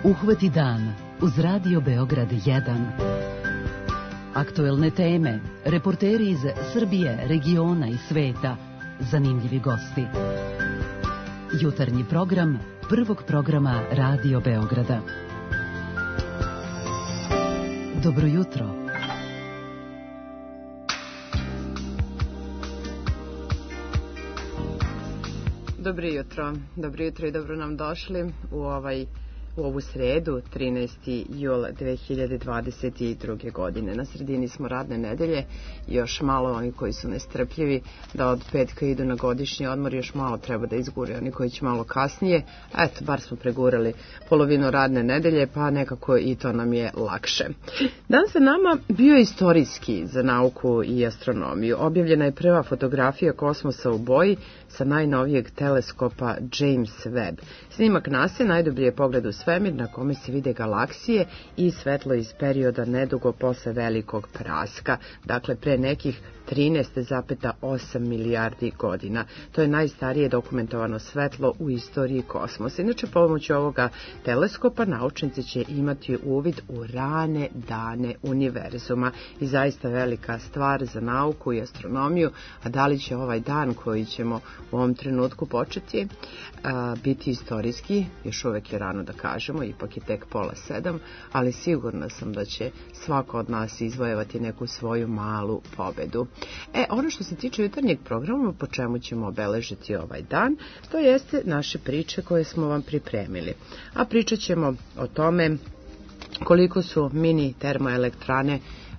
Uhvati dan uz Radio Beograd 1. Aktuelne teme, reporteri iz Srbije, regiona i sveta, zanimljivi gosti. Jutarnji program Prvog programa Radio Beograda. Dobro jutro. Dobro jutro i dobro nam došli u ovu sredu, 13. jul 2022. godine. Na sredini smo radne nedelje, još malo oni koji su nestrpljivi da od petka idu na godišnji odmor, još malo treba da izgure oni koji će malo kasnije. Eto, bar smo pregurali polovinu radne nedelje, pa nekako i to nam je lakše. Dan za nama bio istorijski za nauku i astronomiju. Objavljena je prva fotografija kosmosa u boji sa najnovijeg teleskopa James Webb. Snimak NASA najdublji je pogled u svemir na kome se vide galaksije i svetlo iz perioda nedugo posle velikog praska, dakle pre nekih 13,8 milijardi godina. To je najstarije dokumentovano svetlo u istoriji kosmosa. Inače, pomoću ovoga teleskopa naučnici će imati uvid u rane dane univerzuma i zaista velika stvar za nauku i astronomiju. A da li će ovaj dan koji ćemo u ovom trenutku početi biti istorijski, još uvek je rano da kažemo, ipak je tek 6:30, ali sigurna sam da će svako od nas izvojevati neku svoju malu pobedu. Ono što se tiče jutarnjeg programa, po čemu ćemo obeležiti ovaj dan, to jeste naše priče koje smo vam pripremili. A pričat ćemo o tome koliko su mini termoelektrane,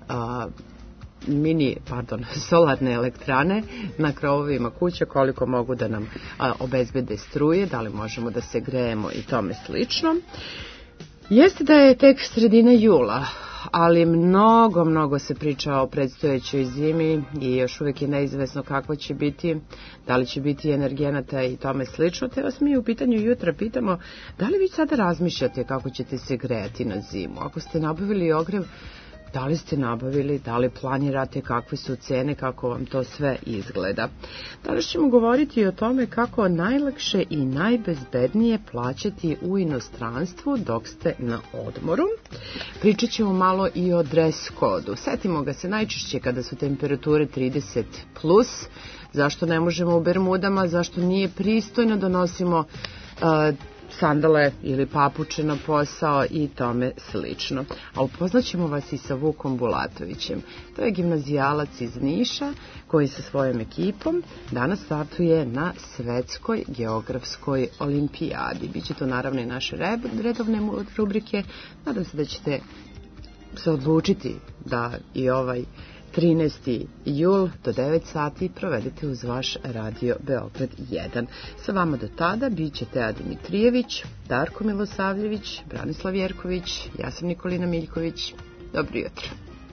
solarne elektrane na krovovima kuća, koliko mogu da nam obezbede struje, da li možemo da se grejemo i tome slično. Jeste da je tek sredina jula, ali mnogo se priča o predstojećoj zimi i još uvijek je neizvesno kakva će biti, da li će biti energenata i tome slično. Te vas mi u pitanju jutra pitamo, da li vi sada razmišljate kako ćete se grejati na zimu? Ako ste nabavili ogrev, da li ste nabavili, da li planirate, kakve su cene, kako vam to sve izgleda. Danas ćemo govoriti o tome kako najlakše i najbezbednije plaćati u inostranstvu dok ste na odmoru. Pričat ćemo malo i o dress kodu. Setimo ga se najčešće kada su temperature 30+, zašto ne možemo u bermudama, zašto nije pristojno da nosimo sandale ili papuče na posao i tome slično. A upoznaćemo vas i sa Vukom Bulatovićem. To je gimnazijalac iz Niša koji sa svojom ekipom danas startuje na Svetskoj geografskoj olimpijadi. Biće to naravno i naše redovne rubrike. Nadam se da ćete se odlučiti da i ovaj 13. jul do 9 sati provedete uz vaš Radio Beograd 1. Sa vama do tada bit će Teja Dimitrijević, Darko Milosavljević, Branislav Jerković, ja sam Nikolina Miljković. Dobro jutro.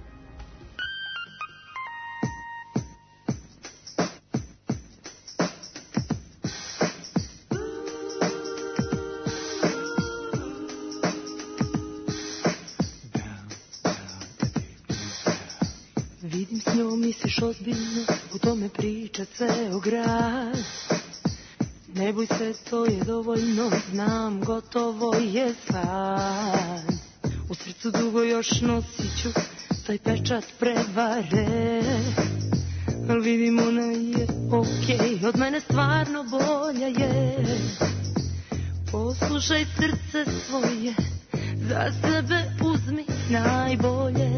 Vidim s njom, misliš ozbiljno, u tome priča ceo grad. Ne boj se, to je dovoljno, znam, gotovo je sad. U srcu dugo još nosit ću taj pečat prevare. Al vidim, ona je okej, od mene stvarno bolja je. Poslušaj srce svoje, za sebe uzmi najbolje.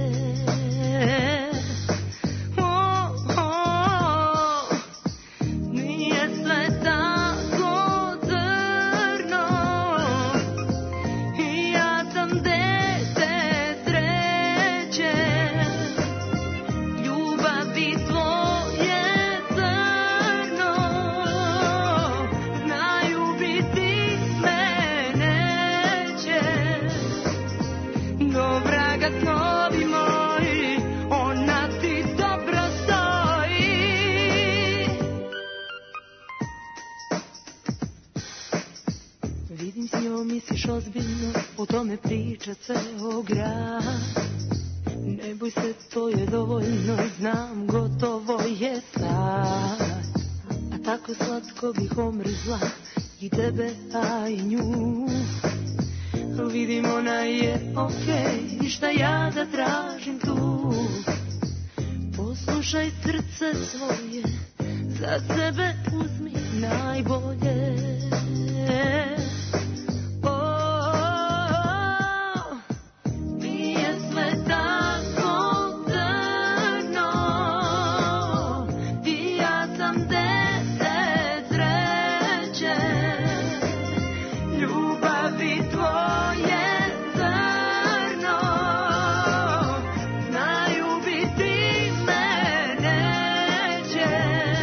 Misliš ozbiljno, o tome priča ceo grad. Ne boj se, to je dovoljno, znam, gotovo je sad. A tako slatko bih omrzla i tebe, a i nju. vidim ona je okej, šta ja da tražim tu. Poslušaj srce svoje, za sebe uzmi najbolje. Nije sve tako crno, i ja sam dete sreće, ljubavi tvoje zrno, znaju biti me neće,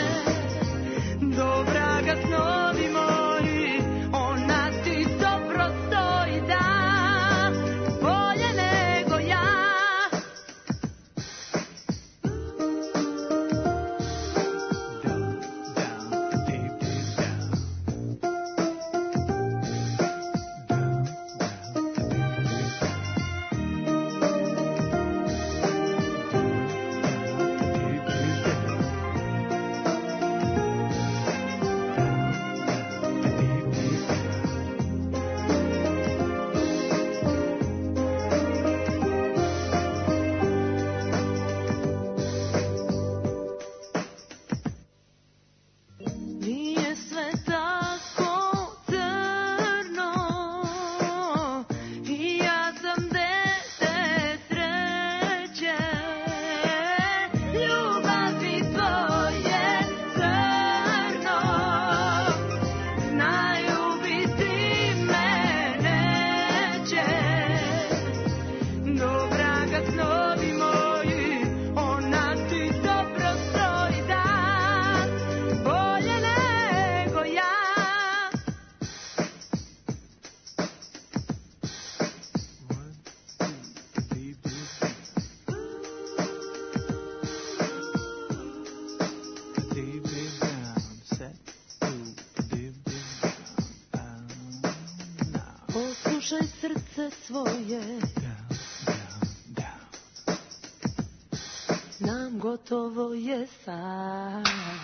do vraga snovi moji, ona ti dobro stoji, da, bolje nego ja. Nije sve tako crno, i ja sam dete sreće, ljubavi tvoje zrno, znaju biti me neće, do vraga snovi moji, ona ti dobro stoji, da, bolje nego ja. Poslušaj srce svoje, znam gotovo je sad.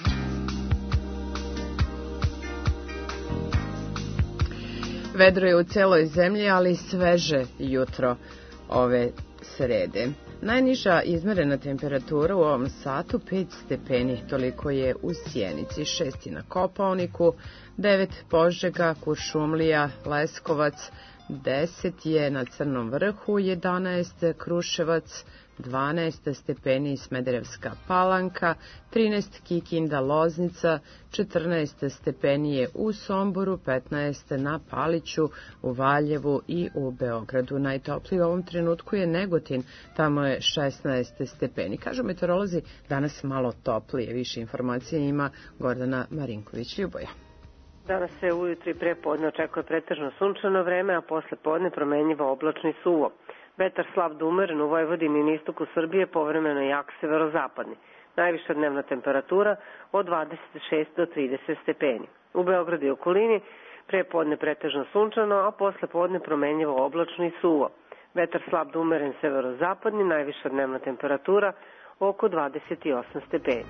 Vedro je u celoj zemlji, ali sveže jutro ove srede. Najniža izmerena temperatura u ovom satu 5 stepeni, toliko je u Sjenici, 6 na Kopaoniku, 9 Požega, Kuršumlija, Leskovac, 10 je na Crnom vrhu, 11 Kruševac, 12 stepeni Smederevska Palanka, 13 Kikinda, Loznica, 14 stepeni je u Somboru, 15 na Paliću, u Valjevu i u Beogradu. Najtopliji u ovom trenutku je Negotin, tamo je 16 stepeni. Kažu meteorolozi, danas malo toplije. Više informacija ima Gordana Marinković-Ljuboja. Danas se ujutro i prepodne očekuje pretežno sunčano vreme, a posle podne promenjivo oblačno i suvo. Vetar slab do umeren u Vojvodini i na istoku Srbije, povremeno jak severozapadni. Najviša dnevna temperatura od 26 do 30 stepeni. U Beogradu i okolini prepodne pretežno sunčano, a posle podne promenjivo oblačno i suvo. Vetar slab do umeren severozapadni, najviša dnevna temperatura oko 28 stepeni.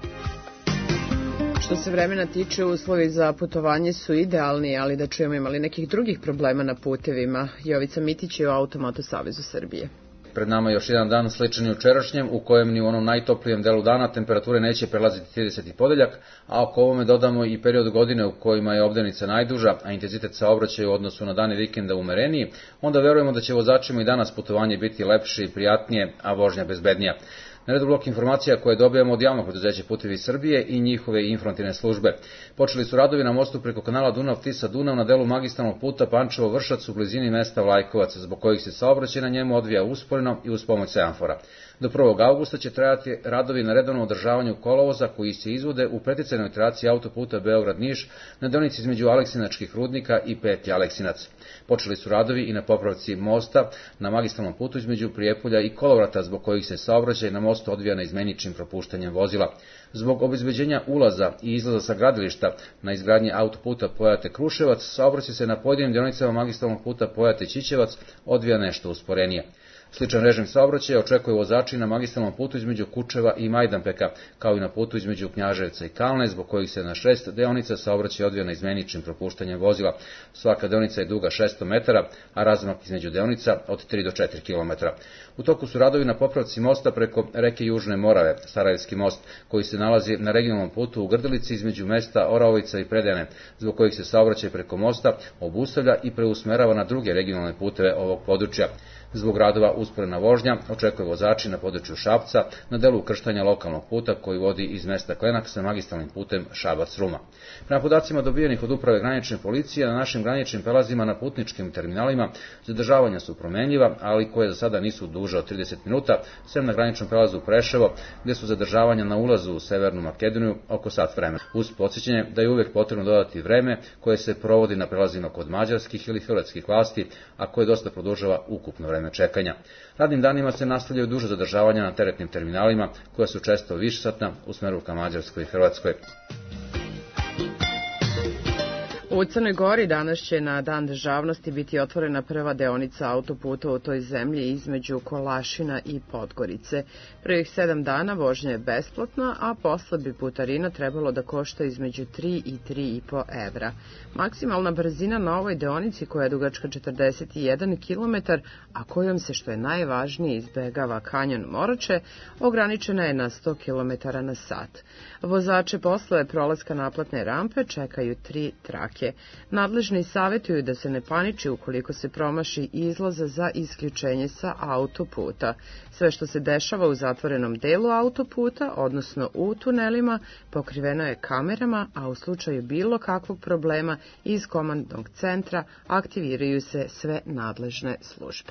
Što se vremena tiče, uslovi za putovanje su idealni, ali da čujemo imali nekih drugih problema na putevima. Jovica Mitić je u Automoto Savezu Srbije. Pred nama je još jedan dan sličan jučerašnjem, u kojem ni u onom najtoplijem delu dana temperature neće prelaziti 30 i podeljak, a ako ovome dodamo i period godine u kojima je obdanica najduža, a intenzitet saobraćaja u odnosu na dane vikenda umereniji, onda verujemo da će vozačima i danas putovanje biti lepše i prijatnije, a vožnja bezbednija. Na redu blok informacija koje dobijamo od javnog preduzeća Putevi Srbije i njihove informativne službe. Počeli su radovi na mostu preko kanala Dunav-Tisa-Dunav na delu magistralnog puta Pančevo-Vršac u blizini mesta Vlajkovac, zbog kojih se saobraćaj na njemu odvija usporeno i uz pomoć semafora. Do 1. avgusta će trajati radovi na redovnom održavanju kolovoza koji se izvode u preticajnoj trasi autoputa Beograd-Niš na deonici između Aleksinačkih rudnika i Peti Aleksinac. Počeli su radovi i na popravci mosta na magistralnom putu između Prijepolja i Kolovrata, zbog kojih se saobraćaj na mostu odvija neizmeničnim propuštanjem vozila. Zbog obezbeđenja ulaza i izlaza sa gradilišta na izgradnji autoputa Pojate-Kruševac, saobraćaj se na pojedinim deonicama magistralnog puta Pojate-Ćićevac odvija nešto usporenije. Sličan režim saobraćaja očekuje vozači na magistralnom putu između Kučeva i Majdanpeka, kao i na putu između Knjaževca i Kalne, zbog kojih se na 6 deonica saobraćaj odvija naizmeničnim propuštanjem vozila. Svaka deonica je duga 600 metara, a razmak između deonica od 3 do 4 km. U toku su radovi na popravci mosta preko reke Južne Morave, Sarajevski most, koji se nalazi na regionalnom putu u Grdelici između mesta Oraovica i Predejane, zbog kojih se saobraćaj preko mosta obustavlja i preusmerava na druge regionalne puteve ovog područja. Zbog radova usporena vožnja očekuje vozači na području Šapca na delu ukrštanja lokalnog puta koji vodi iz mesta Klenak sa magistralnim putem Šabac-Ruma. Prema podacima dobijenih od uprave granične policije, na našim graničnim prelazima na putničkim terminalima zadržavanja su promenljiva, ali koje za sada nisu duže od 30 minuta, sem na graničnom prelazu Preševo, gde su zadržavanja na ulazu u Severnu Makedoniju oko sat vremena. Uz podsjećanje da je uvek potrebno dodati vreme koje se provodi na prelazima kod mađarskih ili hrvatskih vlasti, a koje dosta produžava ukupno vreme čekanja. Radnim danima se nastavljaju duže zadržavanja na teretnim terminalima, koja su često višesatna u smeru ka Mađarskoj i Hrvatskoj. U Crnoj Gori danas će na Dan državnosti biti otvorena prva deonica autoputa u toj zemlji između Kolašina i Podgorice. Prvih 7 dana vožnja je besplatna, a posle bi putarina trebalo da košta između 3 i 3,5 evra. Maksimalna brzina na ovoj deonici, koja je dugačka 41 km, a kojom se, što je najvažnije, izbegava kanjon Morače, ograničena je na 100 km na sat. Vozače posle prolaska naplatne rampe čekaju 3 trake. Nadležni savjetuju da se ne paniči ukoliko se promaši izlaza za isključenje sa autoputa. Sve što se dešava u zatvorenom delu autoputa, odnosno u tunelima, pokriveno je kamerama, a u slučaju bilo kakvog problema iz komandnog centra aktiviraju se sve nadležne službe.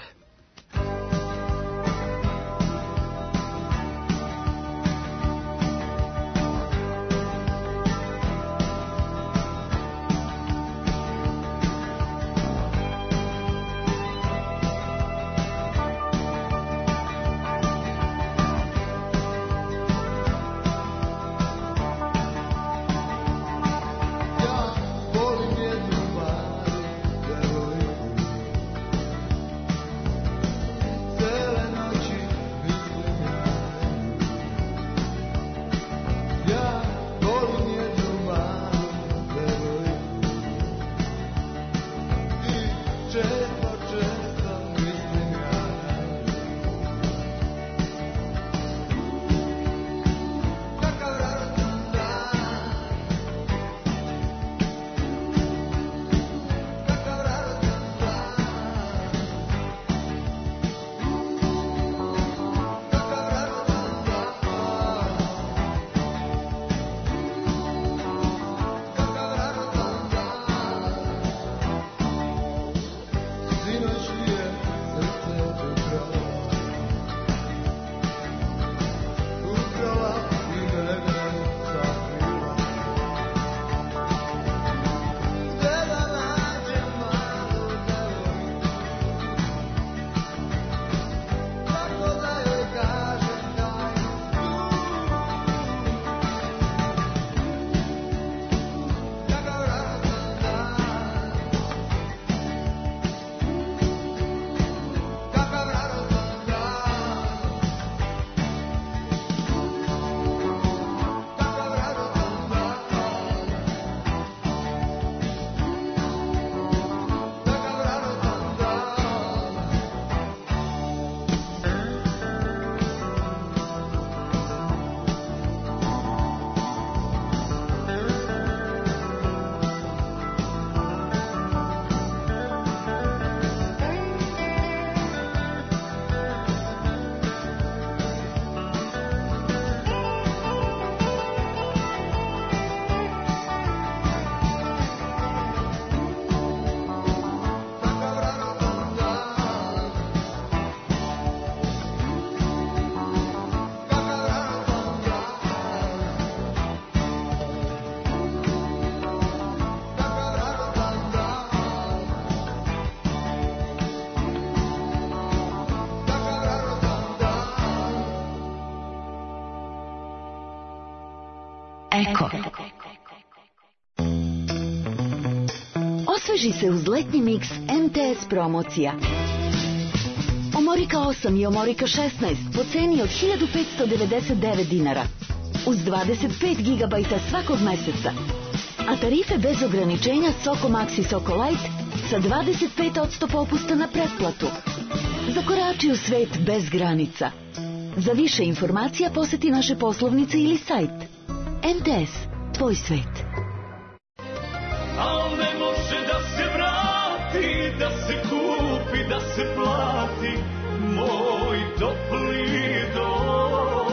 Eko. Osveži se uz letnji miks MTS promocija. Omorika 8 i Omorika 16 po ceni od 1599 dinara. Uz 25 GB svakog meseca. A tarife bez ograničenja Soko Max i Soko Light sa 25% popusta na pretplatu. Zakorači u svet bez granica. Za više informacija poseti naše poslovnice ili sajt. MTS, tvoj svet. Al ne može da se vrati, da se kupi, da se plati moj topli dom.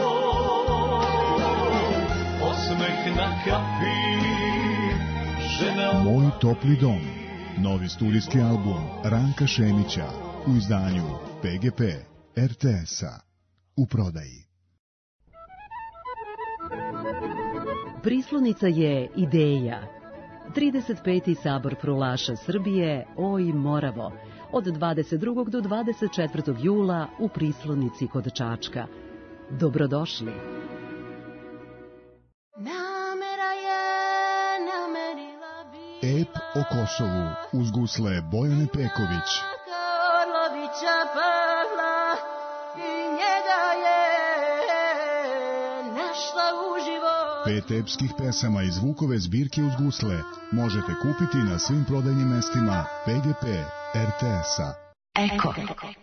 Osmeh na kapi, žena... Moj topli dom. Novi studijski album Ranka Šemića u izdanju PGP RTS-a. U prodaji. Prislonica je ideja. 35. sabor prulaša Srbije, Oj Moravo, od 22. do 24. jula u Prislonici kod Čačka. Dobrodošli. Ep o Kosovu uz gusle Bojane Peković. Pet epskih pesama iz Vukove zbirke uz gusle možete kupiti na svim prodajnim mestima PGP RTS-a. Eko.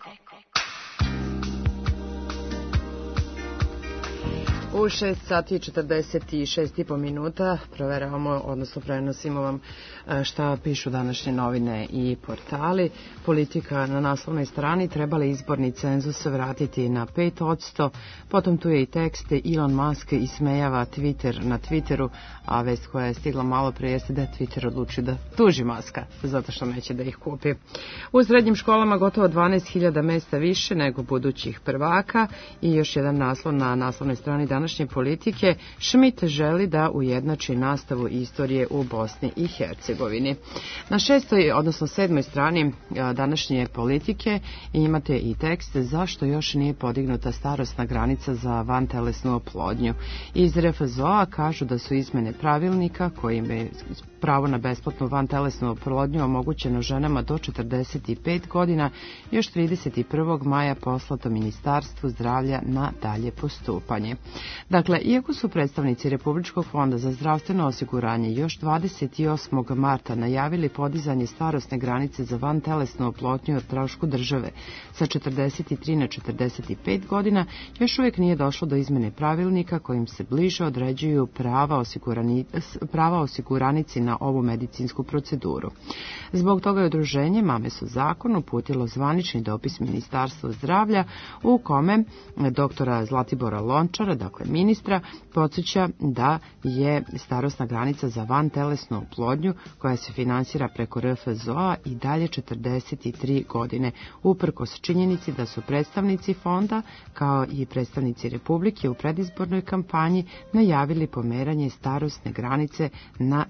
U 6 sati i 46,5 minuta proveravamo, odnosno prenosimo vam šta pišu današnje novine i portali. Politika na naslovnoj strani: trebali izborni cenzus vratiti na 5%. Potom tu je i tekst: Elon Musk ismejava Twitter na Twitteru, a vest koja je stigla malo pre jeste da je Twitter odlučio da tuži Muska zato što neće da ih kupi. U srednjim školama gotovo 12.000 mesta više nego budućih prvaka. I još jedan naslov na naslovnoj strani današnje Politike: Schmidt želi da ujednači nastavu istorije u Bosni i Hercegovini. Na 6. odnosno 7. strani današnje Politike imate i tekst: zašto još nije podignuta starosna granica za vantelesnu oplodnju. Iz RFZO-a kažu da su izmene pravilnika kojim je pravo na besplatnu vantelesnu oplodnju omogućeno ženama do 45 godina još 31. maja poslato Ministarstvu zdravlja na dalje postupanje. Dakle, iako su predstavnici Republičkog fonda za zdravstveno osiguranje još 28. marta najavili podizanje starosne granice za vantelesnu oplodnju o trošku države sa 43 na 45 godina, još uvijek nije došlo do izmene pravilnika kojim se bliže određuju prava osiguranici na ovu medicinsku proceduru. Zbog toga je udruženje Mame su zakon uputilo zvanični dopis Ministarstvu zdravlja u kome doktora Zlatibora Lončara, dakle ministra, podsjeća da je starosna granica za vantelesnu oplodnju koja se finansira preko RFZO-a i dalje 43 godine, uprkos činjenici da su predstavnici fonda kao i predstavnici Republike u predizbornoj kampanji najavili pomeranje starosne granice na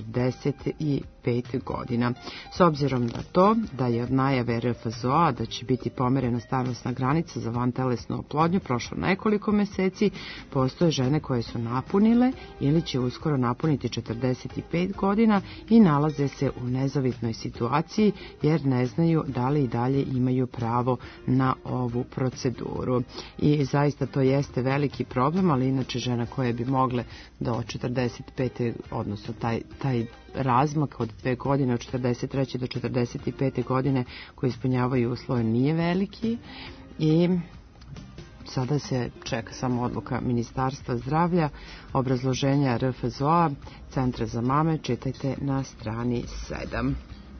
45 godina. S obzirom na to da je od najave RFZO-a da će biti pomerena starosna granica za vantelesnu oplodnju prošlo nekoliko meseci, postoje žene koje su napunile ili će uskoro napuniti 45 godina i nalaze se u nezavitnoj situaciji jer ne znaju da li i dalje imaju pravo na ovu proceduru. I zaista to jeste veliki problem, ali inače žena koje bi mogle do 45. odnosno taj razmak od 2 godine, od 43. do 45. godine koji ispunjavaju uslove nije veliki i sada se čeka samo odluka Ministarstva zdravlja, obrazloženja RFZO-a, Centra za mame, čitajte na strani 7.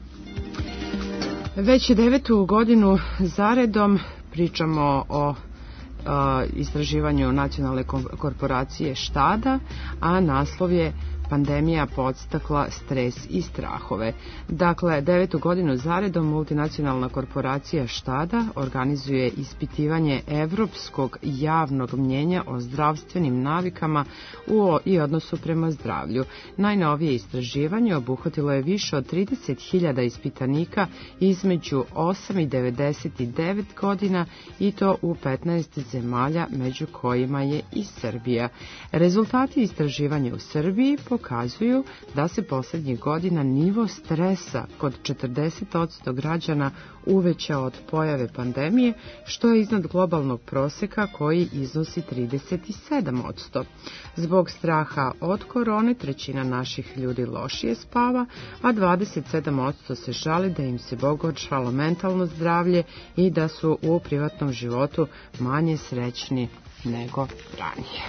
Već 9. godinu zaredom pričamo o istraživanju nacionalne korporacije Štada, a naslov je pandemija podstakla stres i strahove. Dakle, 9. godinu zaredom multinacionalna korporacija Štada organizuje ispitivanje evropskog javnog mnjenja o zdravstvenim navikama i odnosu prema zdravlju. Najnovije istraživanje obuhvatilo je više od 30.000 ispitanika između 8 i 99 godina i to u 15 zemalja, među kojima je i Srbija. Rezultati istraživanja u Srbiji pokazuju ukazuju da se posljednjih godina nivo stresa kod 40% građana uvećao od pojave pandemije, što je iznad globalnog proseka koji iznosi 37%. Zbog straha od korone, trećina naših ljudi lošije spava, a 27% se žali da im se pogoršalo mentalno zdravlje i da su u privatnom životu manje srećni nego ranije.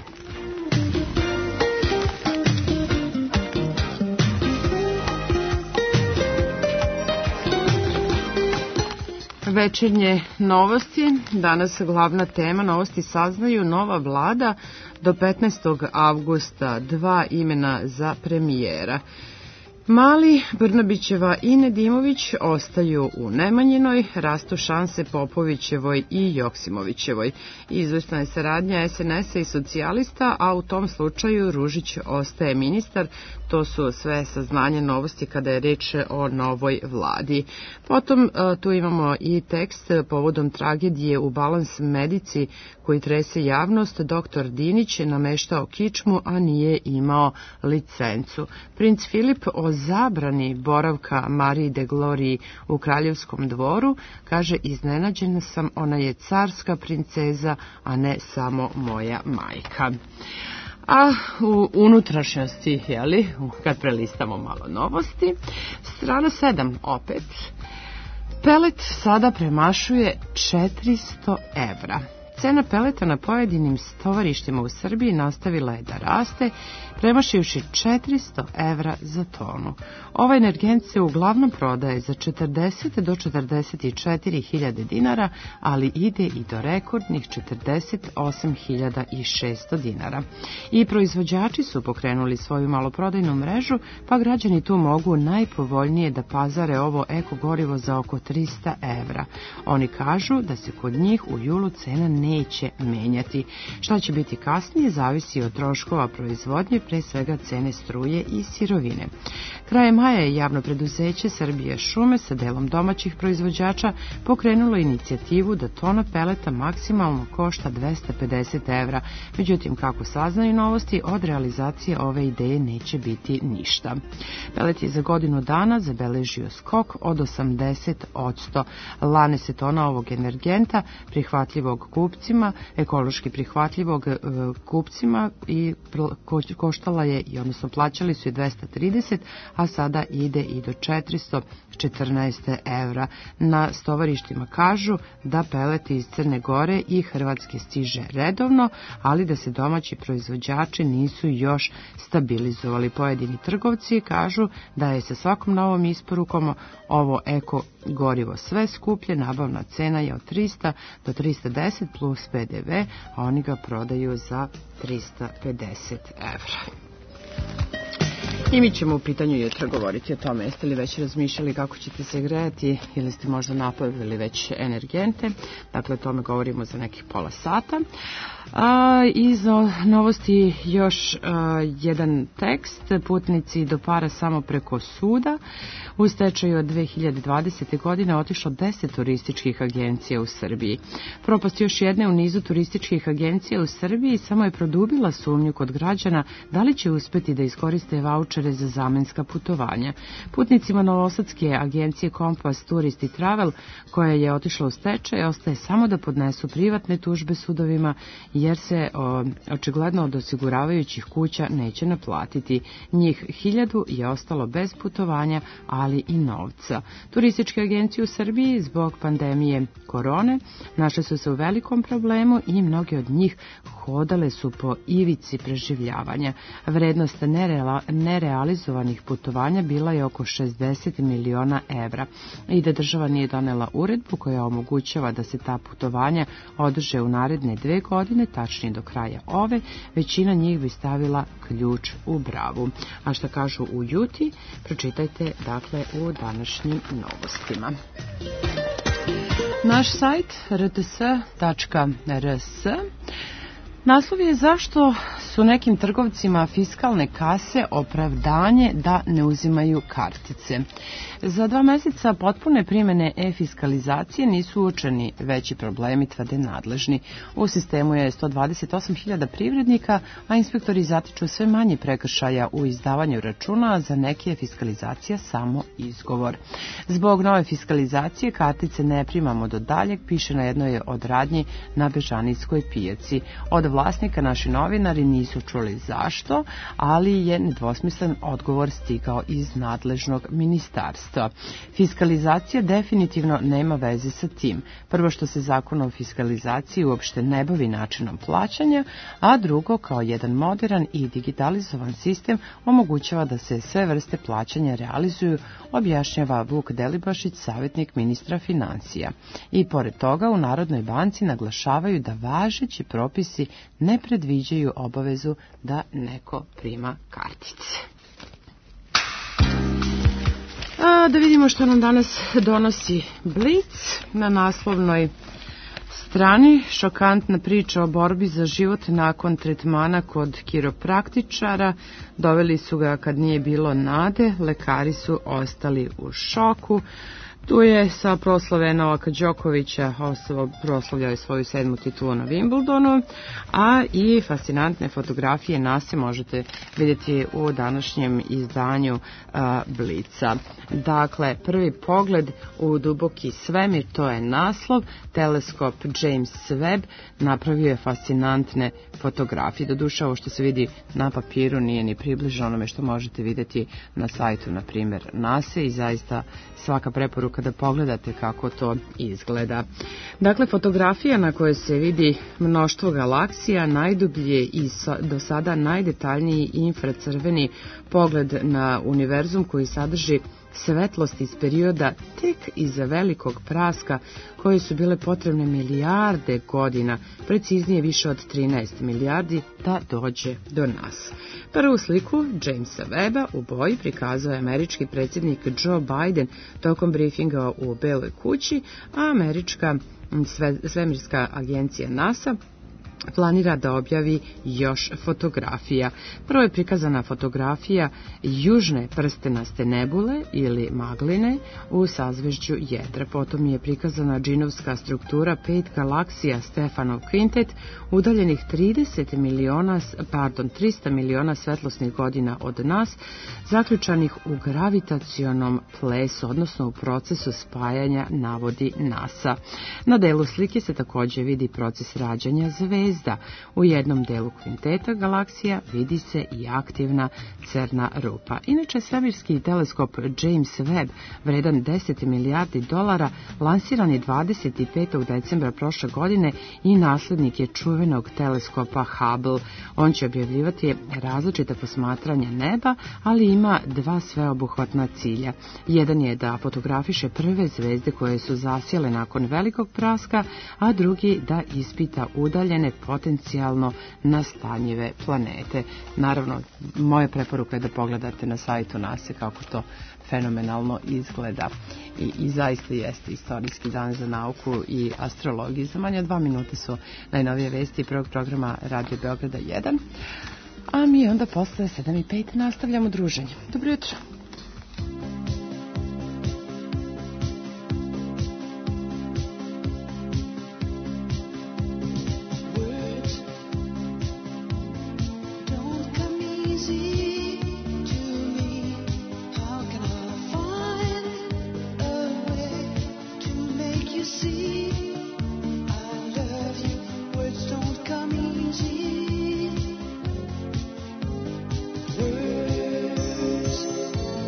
Večernje novosti. Danas glavna tema novosti saznaju: nova vlada do 15. avgusta, 2 imena za premijera. Mali, Brnabićeva i Nedimović ostaju u Nemanjinoj, rastu šanse Popovićevoj i Joksimovićevoj. Izvesna je saradnja SNS-a i socijalista, a u tom slučaju Ružić ostaje ministar. To su sve saznanje novosti kada je reč o novoj vladi. Potom tu imamo i tekst povodom tragedije u Balans Medici koji trese javnost. Doktor Dinić je nameštao kičmu, a nije imao licencu. Princ Filip o zabrani boravka Mariji de Gloriji u kraljevskom dvoru kaže: iznenađena sam, ona je carska princeza, a ne samo moja majka. A u unutrašnjosti, kad prelistamo malo novosti, strana 7 opet, pelet sada premašuje 400 evra. Cena peleta na pojedinim tovarištima u Srbiji nastavila je da raste, premašivši 400 evra za tonu. Ovaj energent se uglavnom prodaje za 40 do 44 hiljade dinara, ali ide i do rekordnih 48.600 dinara. I proizvođači su pokrenuli svoju maloprodajnu mrežu, pa građani tu mogu najpovoljnije da pazare ovo ekogorivo za oko 300 evra. Oni kažu da se kod njih u julu cena neće menjati. Šta će biti kasnije zavisi od troškova proizvodnje, pre svega cene struje i sirovine. Krajem maja je javno preduzeće Srbije šume sa delom domaćih proizvođača pokrenulo inicijativu da tona peleta maksimalno košta 250 evra. Međutim, kako saznaju novosti, od realizacije ove ideje neće biti ništa. Pelet je za godinu dana zabeležio skok od 80%. Lane se tona ovog energenta prihvatljivog kupcima, ekološki prihvatljivog kupcima, i koštala je, odnosno plaćali su je 230, a sada ide i do 414 evra. Na stovarištima kažu da pelet iz Crne Gore i Hrvatske stiže redovno, ali da se domaći proizvođači nisu još stabilizovali. Pojedini trgovci kažu da je sa svakom novom isporukom ovo eko gorivo sve skuplje, nabavna cena je od 300 do 310 plus PDV, a oni ga prodaju za 350 evra. I mi ćemo u pitanju jutra govoriti o tome. Jeste li već razmišljali kako ćete se grejati ili ste možda napravili već energente? Dakle, o tome govorimo za nekih pola sata. Iz novosti još jedan tekst. Putnici do para samo preko suda. U stečaju od 2020. godine otišlo 10 turističkih agencija u Srbiji. Propast još jedne u nizu turističkih agencija u Srbiji samo je produbila sumnju kod građana da li će uspeti da iskoriste vaučere za zamenska putovanja. Putnicima novosadske agencije Kompas Turist i Travel, koja je otišla u stečaj, ostaje samo da podnesu privatne tužbe sudovima, jer se očigledno od osiguravajućih kuća neće naplatiti. Njih 1000 je ostalo bez putovanja, ali i novca. Turističke agencije u Srbiji zbog pandemije korone našle su se u velikom problemu i mnoge od njih hodale su po ivici preživljavanja. Vrednost nerealizovanih putovanja bila je oko 60 miliona evra. I da država nije donela uredbu koja omogućava da se ta putovanja održe u naredne 2 godine, tačnije do kraja ove, većina njih bi stavila ključ u bravu. A šta kažu u Juti, pročitajte dakle u današnjim novostima. Naš sajt rts.rs Naslov je zašto su nekim trgovcima fiskalne kase opravdanje da ne uzimaju kartice. Za 2 meseca potpune primjene e-fiskalizacije nisu uočeni veći problemi, tvrde nadležni. U sistemu je 128.000 privrednika, a inspektori zatiču sve manje prekršaja u izdavanju računa, a za neke je fiskalizacija samo izgovor. Zbog nove fiskalizacije kartice ne primamo do daljeg, piše na jednoj od radnji na Bežanijskoj pijaci. Od vlasnika naši novinari nisu čuli zašto, ali je nedvosmislen odgovor stigao iz nadležnog ministarstva. Fiskalizacija definitivno nema veze sa tim. Prvo što se zakon o fiskalizaciji uopšte ne bavi načinom plaćanja, a drugo, kao jedan modern i digitalizovan sistem, omogućava da se sve vrste plaćanja realizuju, objašnjava Vuk Delibašić, savjetnik ministra financija. I pored toga u Narodnoj banci naglašavaju da važeći propisi ne predviđaju obavezu da neko prima kartice. Da vidimo što nam danas donosi Blic. Na naslovnoj strani šokantna priča o borbi za život nakon tretmana kod kiropraktičara. Doveli su ga kad nije bilo nade, lekari su ostali u šoku. Tu je sa proslave Novaka Đokovića, proslavljao je svoju 7. titulu na Wimbledonu, a i fascinantne fotografije Nase možete vidjeti u današnjem izdanju Blica. Dakle, prvi pogled u duboki svemir, to je naslov. Teleskop James Webb napravio je fascinantne fotografije. Doduše, ovo što se vidi na papiru nije ni približno onome što možete vidjeti na sajtu, na primjer, Nase, i zaista svaka preporuka da pogledate kako to izgleda. Dakle, fotografija na kojoj se vidi mnoštvo galaksija, najdublje i do sada najdetaljniji infracrveni pogled na univerzum koji sadrži svetlost iz perioda tek iza velikog praska koje su bile potrebne milijarde godina, preciznije više od 13 milijardi, da dođe do nas. Prvu sliku Jamesa Webba u boji prikazao je američki predsjednik Joe Biden tokom briefinga u Beloj kući, a američka svemirska agencija NASA planira da objavi još fotografija. Prvo je prikazana fotografija južne prstenaste nebule ili magline u sazvežđu jedra. Potom je prikazana džinovska struktura 5 galaksija Stefanov kvintet udaljenih 300 miliona svetlosnih godina od nas, zaključanih u gravitacionom plesu, odnosno u procesu spajanja, navodi NASA. Na delu slike se također vidi proces rađanja zvezda. U jednom delu kvinteta galaksija vidi se i aktivna crna rupa. Inače, svemirski teleskop James Webb, vredan $10 milijardi, lansiran je 25. decembra prošle godine i naslednik je čuvenog teleskopa Hubble. On će objavljivati različite posmatranja neba, ali ima 2 sveobuhvatna cilja. Jedan je da fotografiše prve zvezde koje su zasjele nakon velikog praska, a drugi da ispita udaljene potencijalno nastanjive planete. Naravno, moja preporuka je da pogledate na sajtu NASA kako to fenomenalno izgleda. I zaista jeste istorijski dan za nauku i astrologiju. Za manje od 2 minute su najnovije vesti prvog programa Radio Beograda 1. A mi onda posle 7:05 nastavljamo druženje. Dobro jutro. Words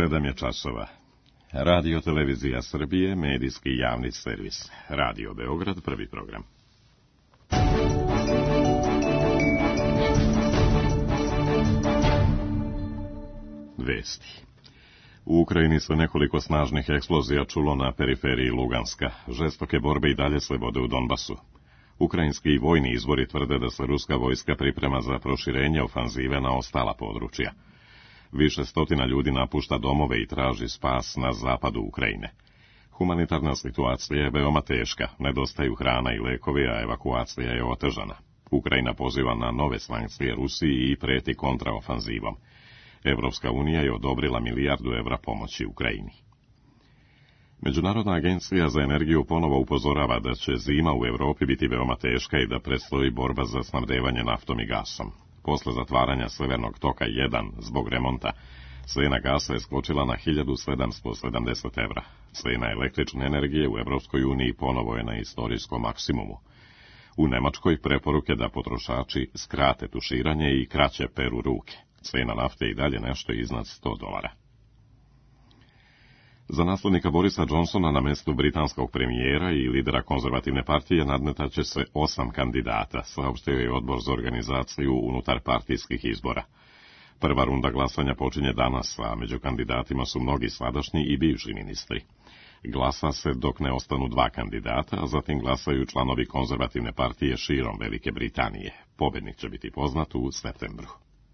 7 je časova. Radio Televizija Srbije, medijski javni servis. Radio Beograd, prvi program. Vesti. U Ukrajini se nekoliko snažnih eksplozija čulo na periferiji Luganska. Žestoke borbe i dalje se vode u Donbasu. Ukrajinski i vojni izvori tvrde da se ruska vojska priprema za proširenje ofanzive na ostala područja. Više stotina ljudi napušta domove i traži spas na zapadu Ukrajine. Humanitarna situacija je veoma teška, nedostaju hrana i lekovi, a evakuacija je otežana. Ukrajina poziva na nove sankcije Rusiji i preti kontraofanzivom. Evropska unija je odobrila $1 milijardu pomoći Ukrajini. Međunarodna agencija za energiju ponovo upozorava da će zima u Evropi biti veoma teška i da predstoji borba za snabdevanje naftom i gasom. Posle zatvaranja Severnog toka 1 zbog remonta, cena gasa je skočila na 1770 evra. Cena električne energije u Evropskoj uniji ponovo je na istorijskom maksimumu. U Nemačkoj preporuke da potrošači skrate tuširanje i kraće peru ruke. Cena nafte i dalje nešto iznad $100. Za naslednika Borisa Johnsona na mestu britanskog premijera i lidera konzervativne partije nadmetaće se 8 kandidata, saopštio je odbor za organizaciju unutar partijskih izbora. Prva runda glasanja počinje danas, a među kandidatima su mnogi sadašnji i bivši ministri. Glasa se dok ne ostanu 2 kandidata, a zatim glasaju članovi konzervativne partije širom Velike Britanije. Pobednik će biti poznat u septembru.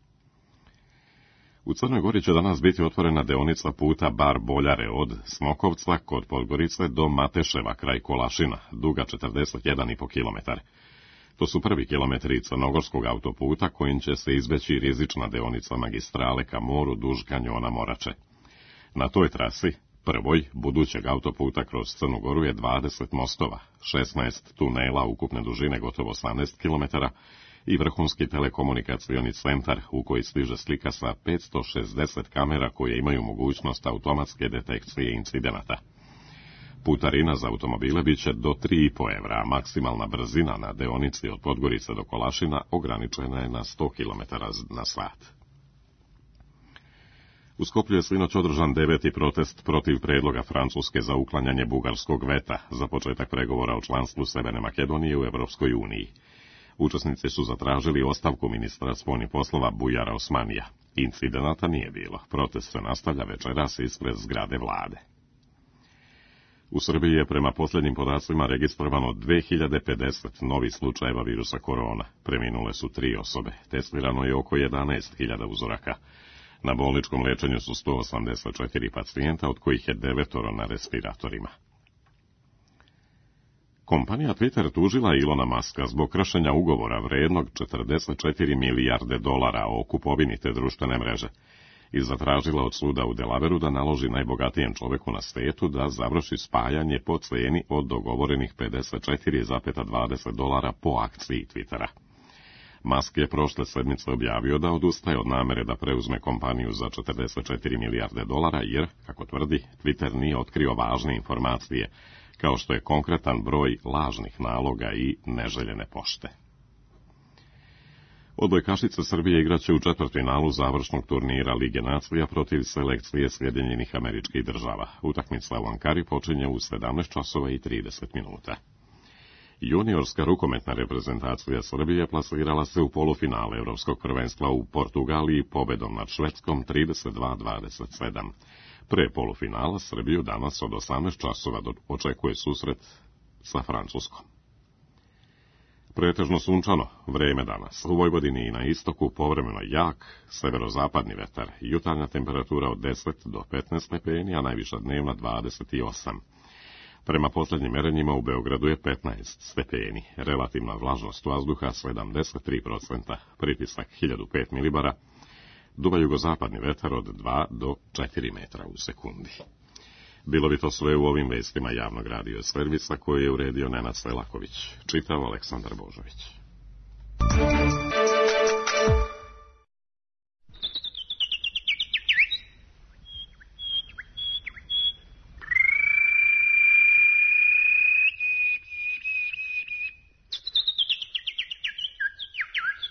U Crnoj Gori će danas biti otvorena deonica puta Bar-Boljare od Smokovca kod Podgorice do Mateševa kraj Kolašina, duga 41,5 km. To su prvi kilometri crnogorskog autoputa kojim će se izbeći rizična deonica magistrale ka moru duž kanjona Morače. Na toj trasi, prvoj, budućeg autoputa kroz Crnu Goru je 20 mostova, 16 tunela ukupne dužine gotovo 18 km, i vrhunski telekomunikacioni centar u koji stiže slika sa 560 kamera koje imaju mogućnost automatske detekcije incidenata. Putarina za automobile biće do 3,5 evra, a maksimalna brzina na deonici od Podgorice do Kolašina ograničena je na 100 km na sat. U Skoplju je sinoć održan 9. protest protiv predloga Francuske za uklanjanje bugarskog veta za početak pregovora o članstvu Severne Makedonije u Evropskoj uniji. Učesnici su zatražili ostavku ministra spoljnih poslova Bujara Osmanija. Incidenata nije bilo. Protest se nastavlja večeras ispred zgrade vlade. U Srbiji je prema posljednjim podacima registrovano 2050 novih slučajeva virusa korona. Preminule su 3 osobe. Testirano je oko 11.000 uzoraka. Na bolničkom lečenju su 184 pacijenta, od kojih je 9 na respiratorima. Kompanija Twitter tužila Ilona Muska zbog kršenja ugovora vrednog $44 milijarde o kupovini te društvene mreže i zatražila od suda u Delaveru da naloži najbogatijem čoveku na svetu da završi spajanje po ceni od dogovorenih $54,20 po akciji Twittera. Musk je prošle sedmice objavio da odustaje od namere da preuzme kompaniju za $44 milijarde jer, kako tvrdi, Twitter nije otkrio važne informacije, kao što je konkretan broj lažnih naloga i neželjene pošte. Odbojkašice Srbije igraće u četvrtfinalu završnog turnira Lige nacija protiv selekcije Sjedinjenih Američkih Država. Utakmica u Ankari počinje u 17:30. Juniorska rukometna reprezentacija Srbije plasirala se u polufinale Evropskog prvenstva u Portugaliji pobedom nad Švedskom 32-27. Pre polufinala Srbiju danas od 18 časova očekuje susret sa Francuskom. Pretežno sunčano vreme danas. U Vojvodini i na istoku povremeno jak, severozapadni vetar. Jutarnja temperatura od 10 do 15 stepeni, a najviša dnevna 28. Prema posljednjim merenjima u Beogradu je 15 stepeni. Relativna vlažnost vazduha 73%, pritisak 1005 milibara, duva jugozapadni vetar od 2 do 4 metra u sekundi. Bilo bi to sve u ovim vestima javnog radio servisa koje je uredio Nenad Selaković. Čitao Aleksandar Božović.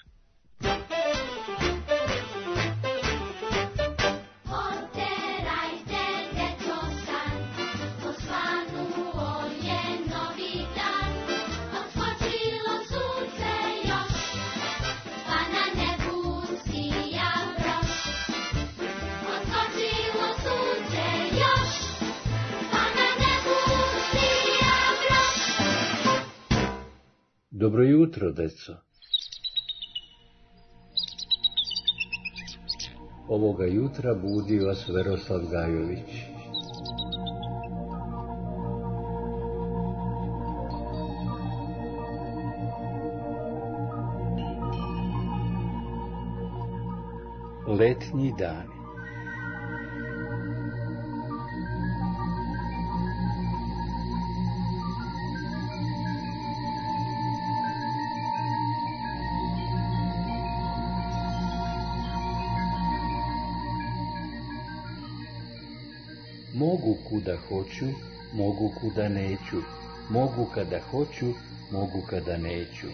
Monteraj Dobro jutro, deco. Ovoga jutra budi vas Veroslav Gajović. Letnji dani. Mogu kuda hoću, mogu kuda neću, mogu kada hoću, mogu kada neću.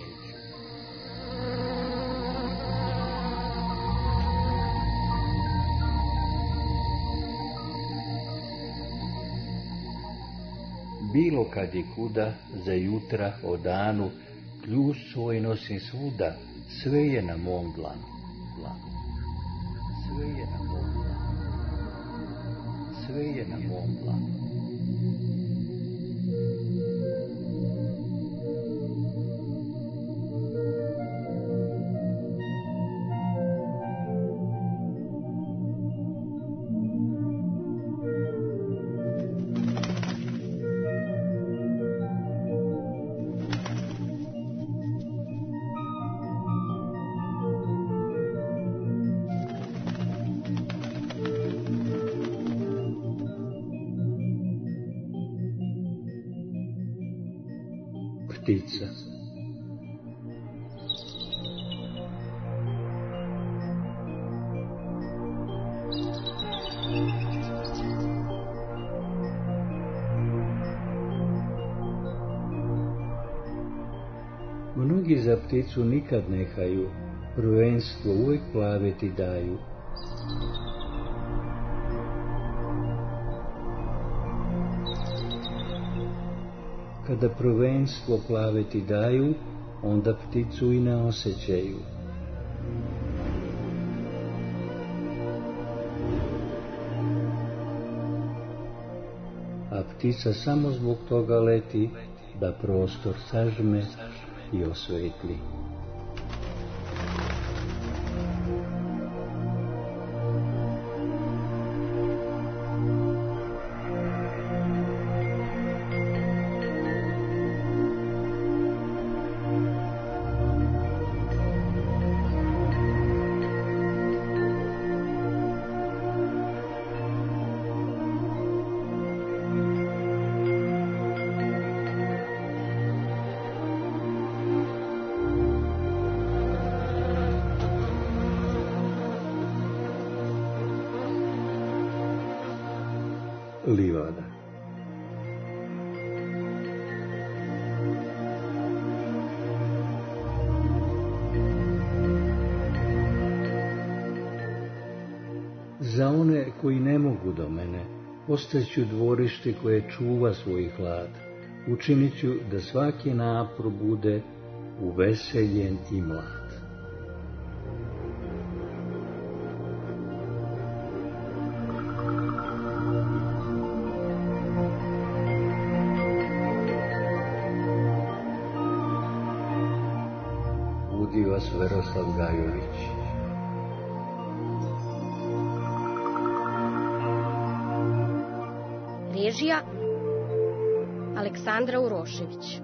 Bilo kad i kuda, za jutra, o danu, ključ svoj nosim svuda, sve je na mom dlanu. Sve je na mom dlanu. Sve je na mom dlanu. Ptica. Mnogi za pticu nikad ne haju, prvenstvo uvijek plaveti daju. Kada prvenstvo plaveti daju, onda pticu i ne osjećaju. A ptica samo zbog toga leti, da prostor sažme i osvetli. Livada. Za one koji ne mogu do mene, postaću dvorište koje čuva svoj hlad. Učinit ću da svaki napor bude uveseljen i mlad. Budi vas Veroslav Gajović. Režija Aleksandra Urošević.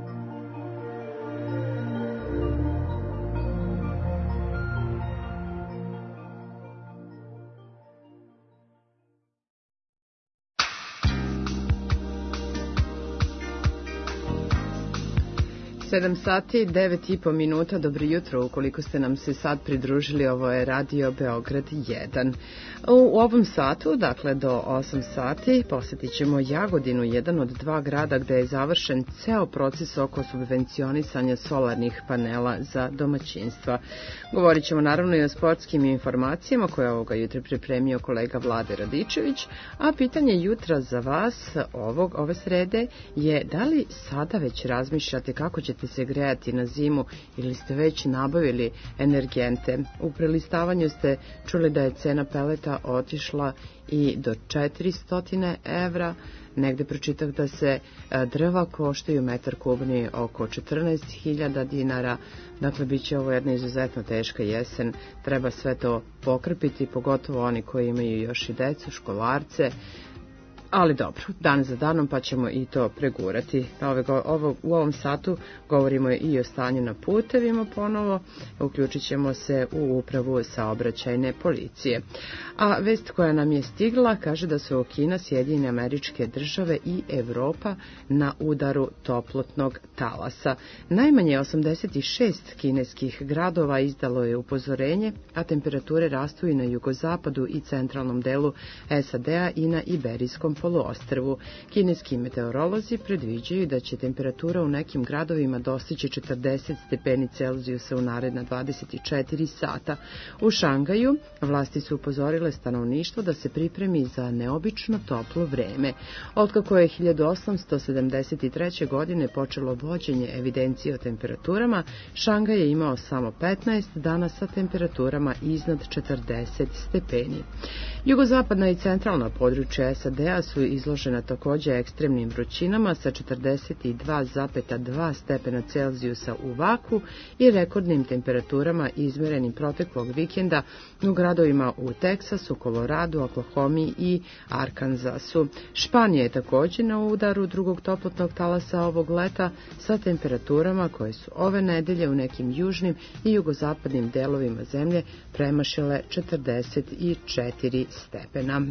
Sedam sati, 9,5 minuta, dobro jutro, ukoliko ste nam se sad pridružili, ovo je Radio Beograd 1. U ovom satu, dakle do 8 sati, posjetit ćemo Jagodinu, jedan od dva grada gde je završen ceo proces oko subvencionisanja solarnih panela za domaćinstva. Govorit ćemo naravno i o sportskim informacijama koje je ovoga jutra pripremio kolega Vlade Radičević, a pitanje jutra za vas ove srede je da li sada već razmišljate kako ćete se grejati na zimu ili ste već nabavili energente. U prelistavanju ste čuli da je cena peleta otišla i do 400 evra, negde pročitah da se drva koštaju metar kubni oko 14.000 dinara, dakle bit će ovo jedna izuzetno teška jesen, treba sve to pokrpiti, pogotovo oni koji imaju još i decu, školarce, ali dobro, dan za danom pa ćemo i to pregurati. U ovom satu govorimo i o stanju na putevima ponovo, uključit ćemo se u upravu saobraćajne policije. A vest koja nam je stigla kaže da su Kina, Sjedinjene Američke Države i Evropa na udaru toplotnog talasa. Najmanje 86 kineskih gradova izdalo je upozorenje, a temperature rastu i na jugozapadu i centralnom delu SAD-a i na Iberijskom poluostrvu. Kineski meteorolozi predviđaju da će temperatura u nekim gradovima dostići 40 stepeni Celzijusa u naredna 24 sata. U Šangaju vlasti su upozorile stanovništvo da se pripremi za neobično toplo vreme. Otkako je 1873. godine počelo vođenje evidencije o temperaturama, Šangaj je imao samo 15 dana sa temperaturama iznad 40 stepeni. Jugozapadna i centralna područja SAD-a su izložena također ekstremnim vrućinama sa 42,2 stepena Celzijusa u vaku i rekordnim temperaturama izmerenim proteklog vikenda u gradovima u Teksasu, Koloradu, Oklahomi i Arkansasu. Španija je također na udaru drugog toplotnog talasa ovog leta sa temperaturama koje su ove nedelje u nekim južnim i jugozapadnim delovima zemlje premašile 44 stepena.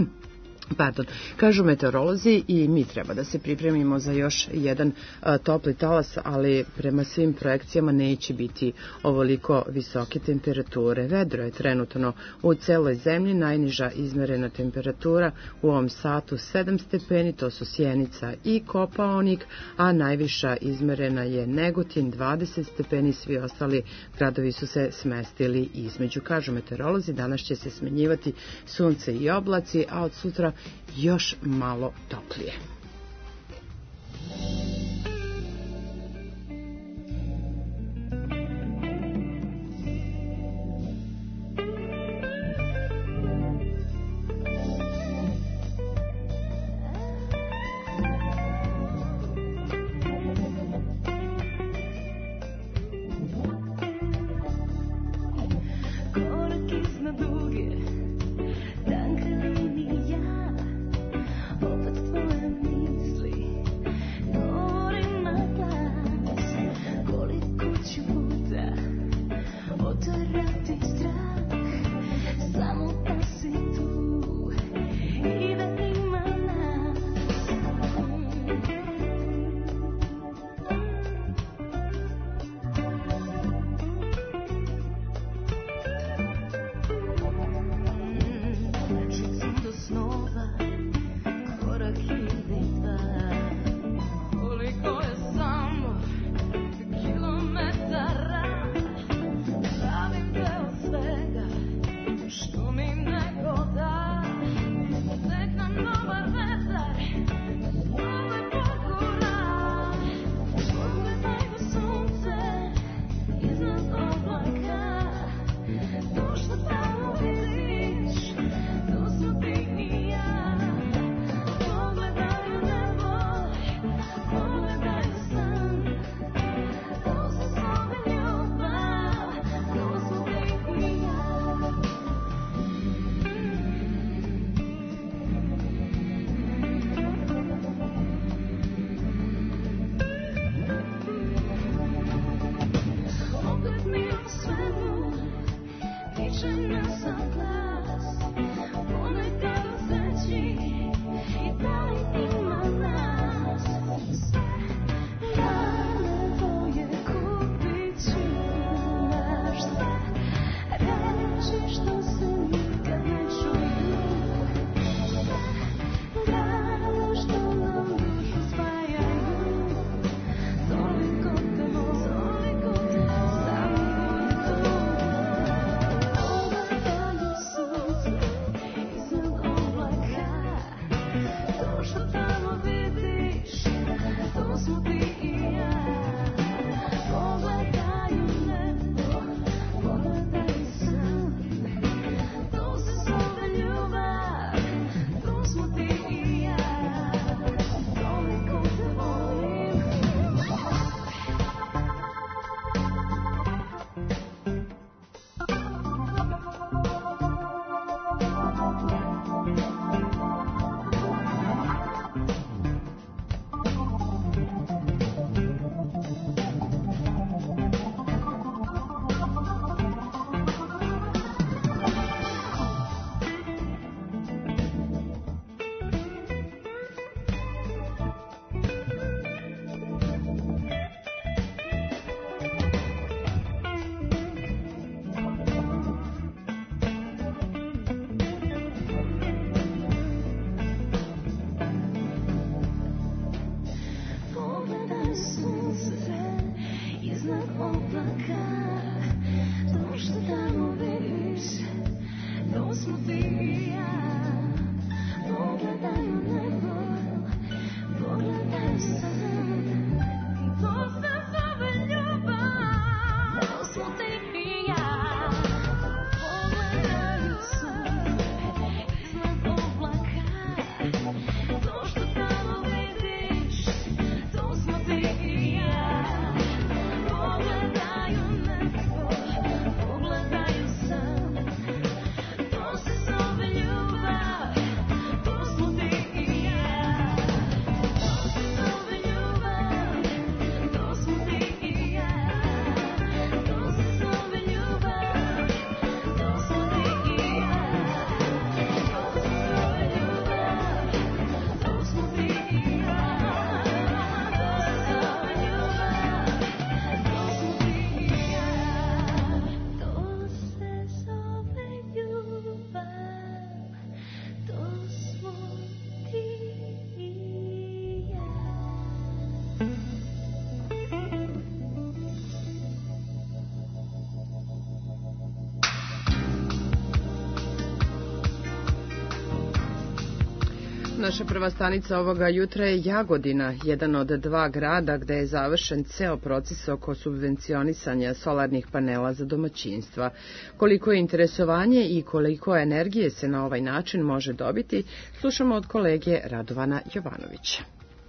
Kažu meteorolozi i mi treba da se pripremimo za još jedan topli talas, ali prema svim projekcijama neće biti ovoliko visoke temperature. Vedro je trenutno u celoj zemlji, najniža izmerena temperatura u ovom satu 7 stepeni, to su Sjenica i Kopaonik, a najviša izmerena je Negotin 20 stepeni, svi ostali gradovi su se smestili između. Kažu meteorolozi, danas će se smenjivati sunce i oblaci, a od sutra još malo toplije. Opet tvoje mi Naša prva stanica ovoga jutra je Jagodina, jedan od dva grada gde je završen ceo proces oko subvencionisanja solarnih panela za domaćinstva. Koliko je interesovanje i koliko energije se na ovaj način može dobiti, slušamo od kolege Radovana Jovanovića.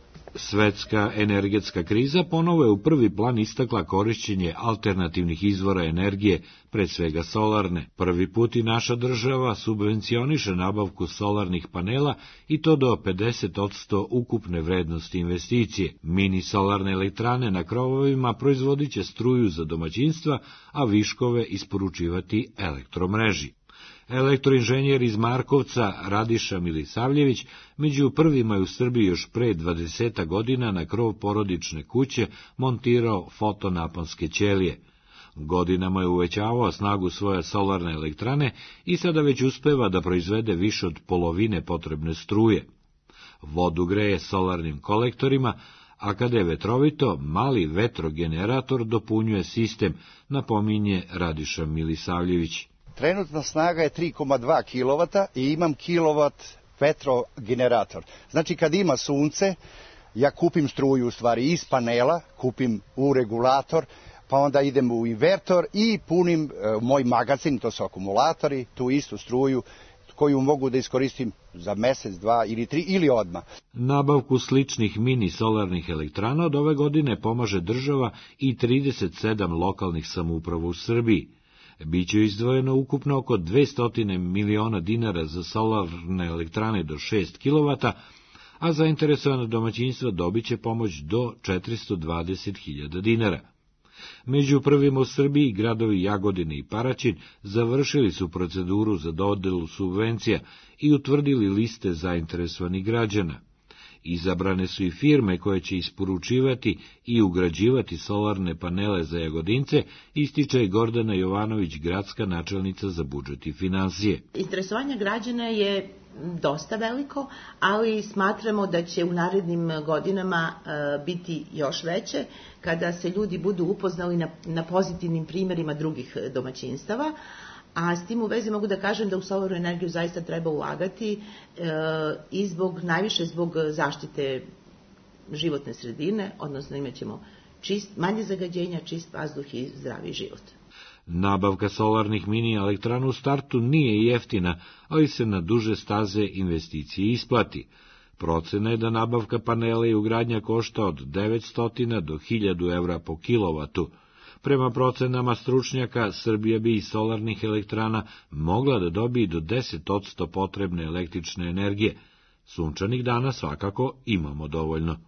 Svetska energetska kriza ponovo je u prvi plan istakla korišćenje alternativnih izvora energije, pred svega solarne. Prvi put i naša država subvencioniše nabavku solarnih panela i to do 50% ukupne vrednosti investicije. Mini solarne elektrane na krovovima proizvodit će struju za domaćinstva, a viškove isporučivati elektromreži. Elektroinženjer iz Markovca Radiša Milisavljević među prvima je u Srbiji još pre 20 godina na krov porodične kuće montirao fotonaponske ćelije. Godinama je uvećavao snagu svoje solarne elektrane i sada već uspeva da proizvede više od polovine potrebne struje. Vodu greje solarnim kolektorima, a kada je vetrovito, mali vetrogenerator dopunjuje sistem, napominje Radiša Milisavljević. Trenutna snaga je 3,2 kW i imam kilovat vetrogenerator. Znači kad ima sunce, ja kupim struju u stvari iz panela, kupim u regulator, pa onda idem u invertor i punim moj magazin, to su akumulatori, tu istu struju koju mogu da iskoristim za mesec, dva ili tri ili odmah. Nabavku sličnih mini solarnih elektrana od ove godine pomaže država i 37 lokalnih samouprava u Srbiji. Biće izdvojeno ukupno oko 200 miliona dinara za solarne elektrane do 6 kW, a zainteresovana domaćinstva dobit će pomoć do 420.000 dinara. Među prvima u Srbiji gradovi Jagodine i Paraćin završili su proceduru za dodelu subvencija i utvrdili liste zainteresovanih građana. Izabrane su i firme koje će isporučivati i ugrađivati solarne panele za Jagodince, ističe i Gordana Jovanović, gradska načelnica za budžet i finansije. Interesovanje građana je dosta veliko, ali smatramo da će u narednim godinama biti još veće kada se ljudi budu upoznali na pozitivnim primjerima drugih domaćinstava. A s tim u vezi mogu da kažem da u solarnu energiju zaista treba ulagati i najviše zbog zaštite životne sredine, odnosno imat ćemo manje zagađenja, čist vazduh i zdravi život. Nabavka solarnih mini elektrana u startu nije jeftina, ali se na duže staze investicije isplati. Procena je da nabavka panela i ugradnja košta od 900 do 1000 evra po kilovatu. Prema procenama stručnjaka, Srbija bi iz solarnih elektrana mogla da dobije do 10% potrebne električne energije. Sunčanih dana svakako imamo dovoljno.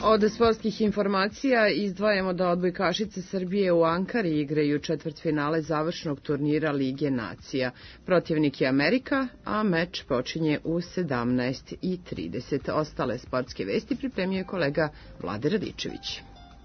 Od sportskih informacija izdvajamo da odbojkašice Srbije u Ankari igraju četvrtfinale završnog turnira Lige nacija. Protivnik je Amerika, a meč počinje u 17:30. Ostale sportske vesti pripremio je kolega Vlade Radičević.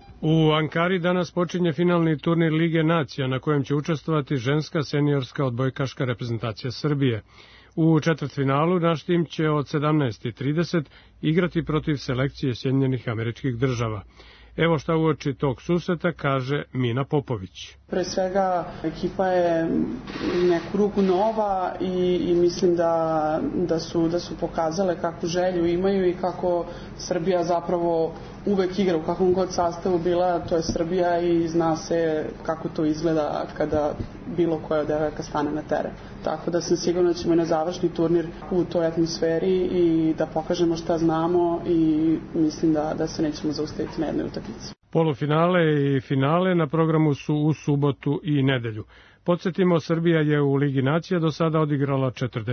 U Ankari danas počinje finalni turnir Lige nacija na kojem će učestvovati ženska seniorska odbojkaška reprezentacija Srbije. U četvrtfinalu naš tim će od 17:30 igrati protiv selekcije Sjedinjenih Američkih Država. Evo šta uoči tog susreta kaže Mina Popović. Pre svega, ekipa je neku ruku nova i mislim da su pokazale kakvu želju imaju i kako Srbija zapravo uvek igra u kakvom god sastavu bila, to je Srbija i zna se kako to izgleda kada bilo koja devojka stane na teren. Tako da sam sigurna da ćemo na završni turnir u toj atmosferi i da pokažemo šta znamo i mislim da se nećemo zaustaviti na jednoj utakmici. Polufinale i finale na programu su u subotu i nedelju. Podsjetimo, Srbija je u Ligi nacija do sada odigrala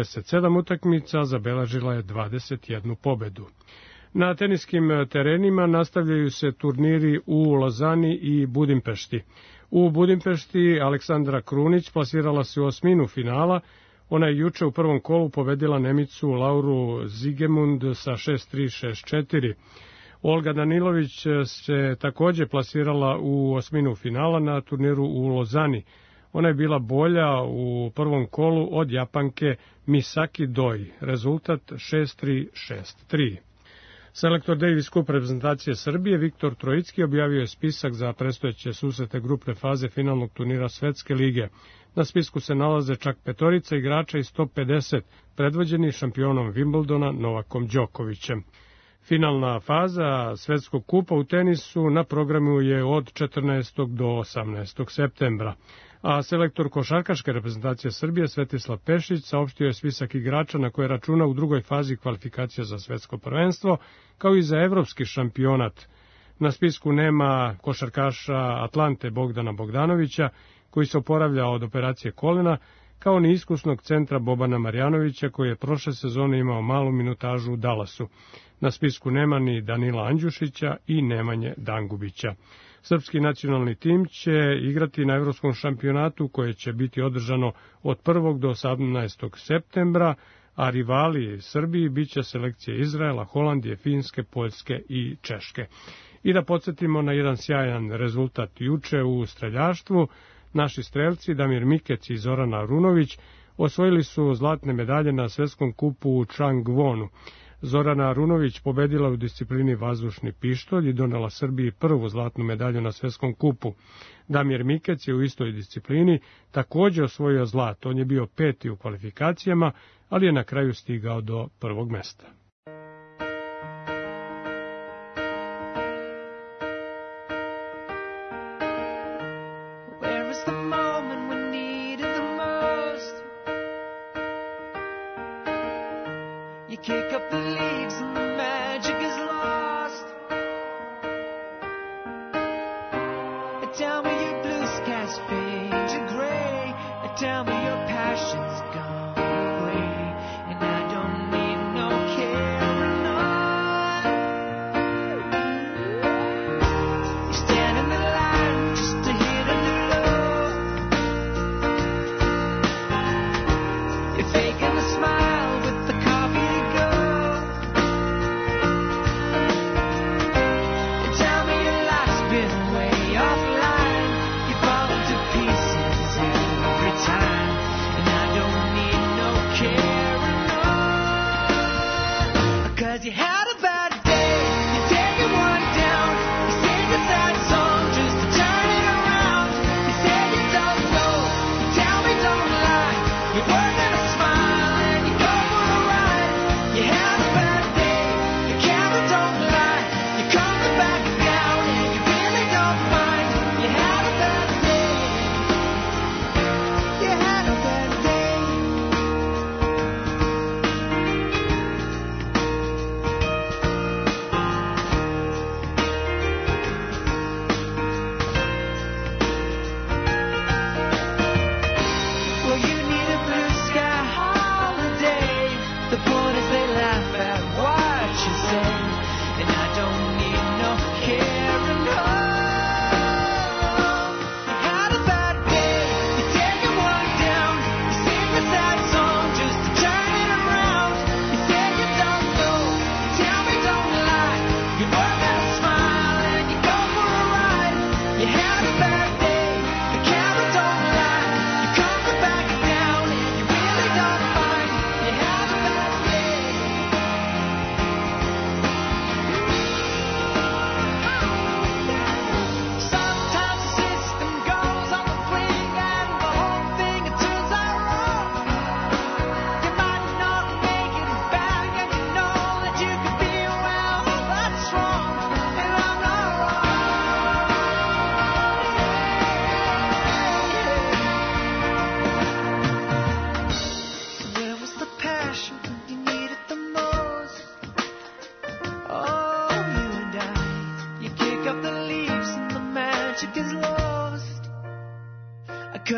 47 utakmica, zabeležila je 21 pobedu. Na teniskim terenima nastavljaju se turniri u Lozani i Budimpešti. U Budimpešti Aleksandra Krunić plasirala se u osminu finala. Ona je juče u prvom kolu pobedila Nemicu Lauru Zigemund sa 6-3, 6-4. Olga Danilović se takođe plasirala u osminu finala na turniru u Lozani. Ona je bila bolja u prvom kolu od Japanke Misaki Doi. Rezultat 6-3, 6-3. Selektor Davis Cup reprezentacije Srbije Viktor Trojicki objavio je spisak za predstojeće susrete grupne faze finalnog turnira Svetske lige. Na spisku se nalaze čak petorica igrača iz top 50, predvođeni šampionom Wimbledona Novakom Đokovićem. Finalna faza Svetskog kupa u tenisu na programu je od 14. do 18. septembra. A selektor košarkaške reprezentacije Srbije Svetislav Pešić saopštio je spisak igrača na koje računa u drugoj fazi kvalifikacija za svetsko prvenstvo, kao i za evropski šampionat. Na spisku nema košarkaša Atlante Bogdana Bogdanovića, koji se oporavlja od operacije kolena, kao ni iskusnog centra Bobana Marjanovića, koji je prošle sezone imao malu minutažu u Dallasu. Na spisku nema ni Danila Andjušića i Nemanje Dangubića. Srpski nacionalni tim će igrati na evropskom šampionatu koje će biti održano od 1. do 18. septembra, a rivali Srbiji biće selekcije Izraela, Holandije, Finske, Poljske i Češke. I da podsjetimo na jedan sjajan rezultat juče u streljaštvu. Naši strelci Damir Mikec i Zorana Arunović osvojili su zlatne medalje na svetskom kupu u Changwonu. Zorana Arunović pobedila u disciplini vazdušni pištolj i donela Srbiji prvu zlatnu medalju na svetskom kupu. Damir Mikec je u istoj disciplini takođe osvojio zlato. On je bio 5. u kvalifikacijama, ali je na kraju stigao do prvog mesta.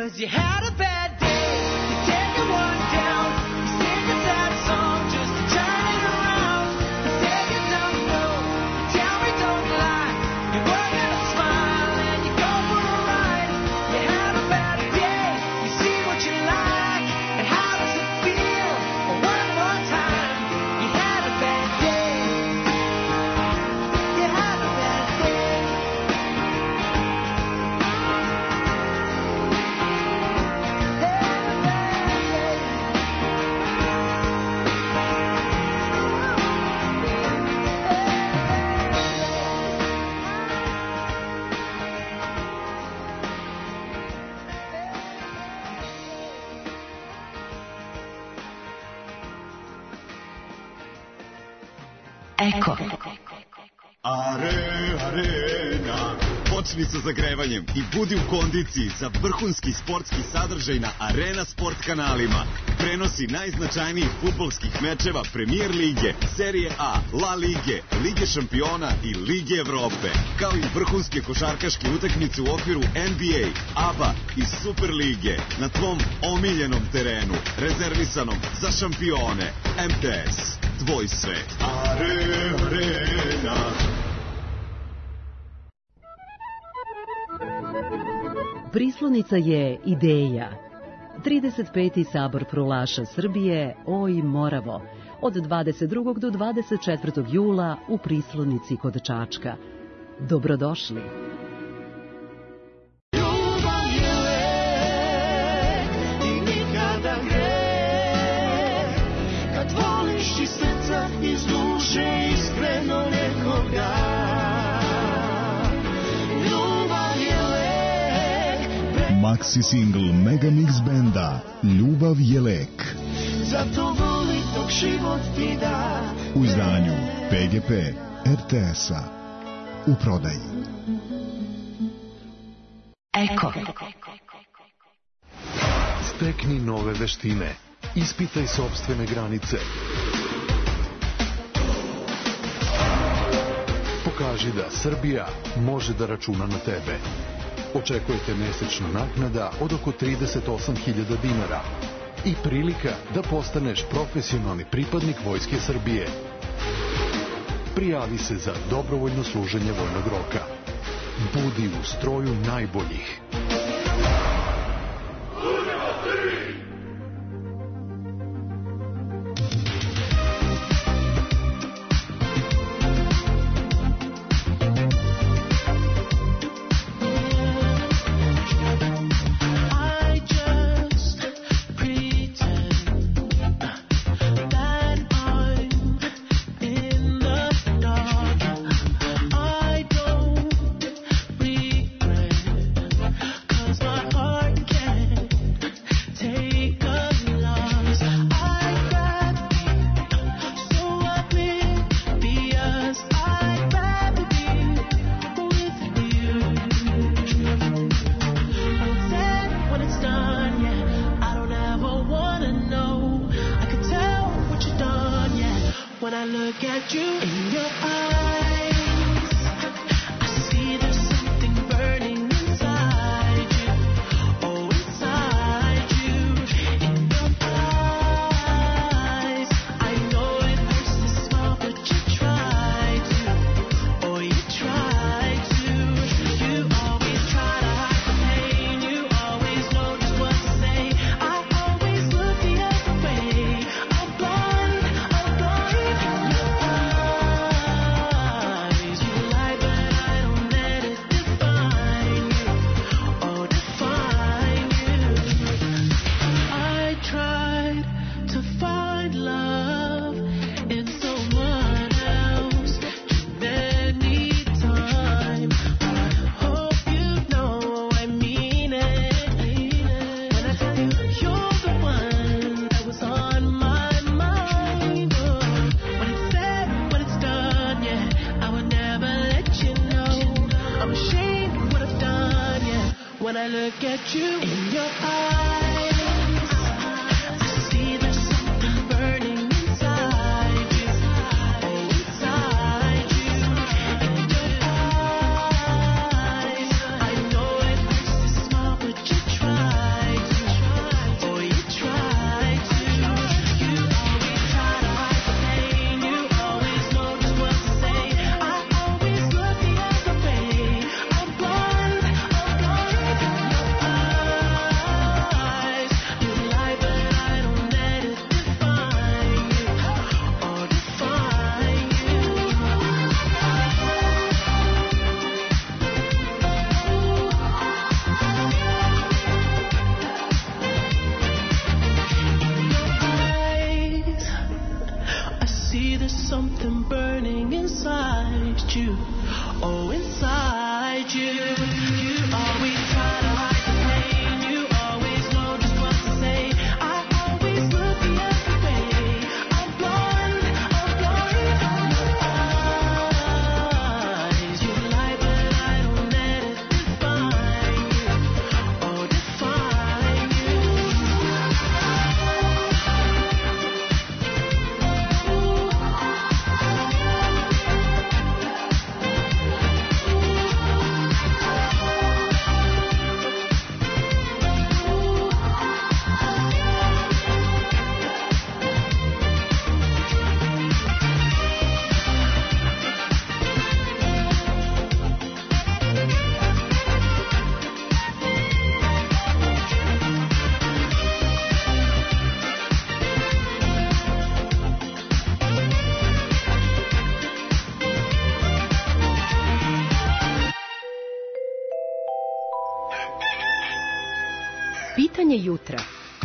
'cause you had a bad day. You take it one down, you sing a sad song just to turn it around. You say you don't know, you tell me don't lie. You work at a smile and you go for a ride. You had a bad day, you see what you like, and how does it feel? One more time, you had a bad day. You had a bad day. Eko. Arena. Počni sa zagrevanjem i budi u kondiciji za vrhunski sportski sadržaj na Arena Sport kanalima. Prenosi najznačajnijih fudbalskih mečeva Premier lige, Serije A, La Lige, Lige šampiona i Lige Evrope, kao i vrhunske košarkaške utakmice u okviru NBA, ABA i Super lige na tvom omiljenom terenu, rezervisanom za šampione. MTS, tvoj svet. Arena. Prislonica je ideja. 35. sabor prulaša Srbije, oj Moravo, od 22. do 24. jula u Prislonici kod Čačka. Dobrodošli. Ljubav je lek i nikada greh, kad voliš iz srca, iz duše, iskreno nekoga. Maxi single Mega Mix benda Ljubav je lek. Zato voli dok život ti da. U izdanju PGP RTS-a. U prodaji. Eko. Stekni nove veštine. Ispitaj sopstvene granice. Pokaži da Srbija može da računa na tebe. Očekujete mesečna naknada od oko 38.000 dinara i prilika da postaneš profesionalni pripadnik Vojske Srbije. Prijavi se za dobrovoljno služenje vojnog roka. Budi u stroju najboljih. you. Oh, inside you. You always try to hide the pain. You always know just what to say. I always look the other way. I'm blind from your eyes. You lie, but I don't let it define you. Oh, define you. Pitanje jutra.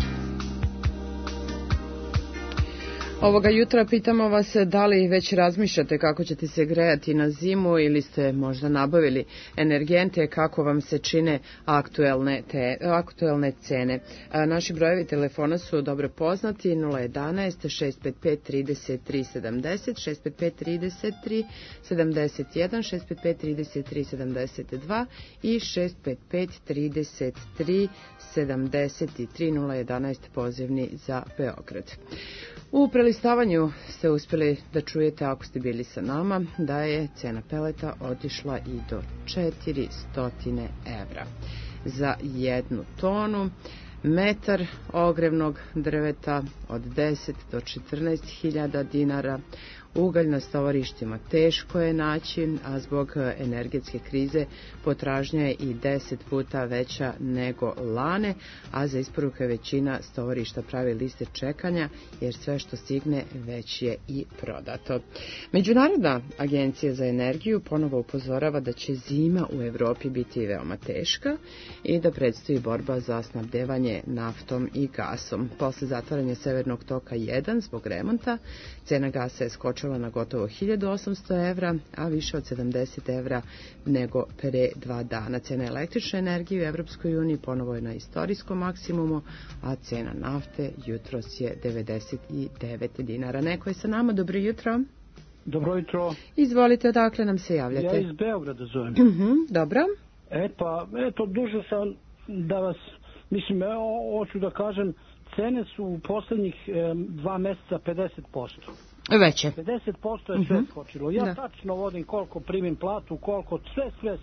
Ovoga jutra pitamo vas da li već razmišljate kako ćete se grejati na zimu ili ste možda nabavili energente, kako vam se čine aktuelne cene. Naši brojevi telefona su dobro poznati, 011 655 33 70, 655 33 71, 655 33 72 i 655 33 73 011 pozivni za Beograd. U prelistavanju ste uspjeli da čujete, ako ste bili sa nama, da je cena peleta otišla i do 400 evra za 1 tonu. Metar ogrevnog drveta od 10 do 14.000 dinara. Ugalj na stovarištima teško je naći, a zbog energetske krize potražnja je i 10 puta veća nego lane, a za isporuke većina stovarišta pravi liste čekanja, jer sve što stigne već je i prodato. Međunarodna agencija za energiju ponovo upozorava da će zima u Evropi biti veoma teška i da predstoji borba za snabdevanje naftom i gasom. Posle zatvaranja Severnog toka 1 zbog remonta, cena gasa je skočila na gotovo 1800 evra, a više od 70 evra nego pre 2 dana. Cena električne energije u Evropskoj uniji ponovo je na istorijskom maksimumu, a cena nafte jutros je 99 dinara. Neko je sa nama, dobro jutro. Dobro jutro. Izvolite, odakle nam se javljate? Ja iz Beograda zovem. Dobro. Eto, duže sam da vas, mislim, hoću da kažem, cene su u poslednjih 2 meseca 50%. Veće. 50% je sve skočilo. Ja tačno vodim koliko primim platu, koliko, sve.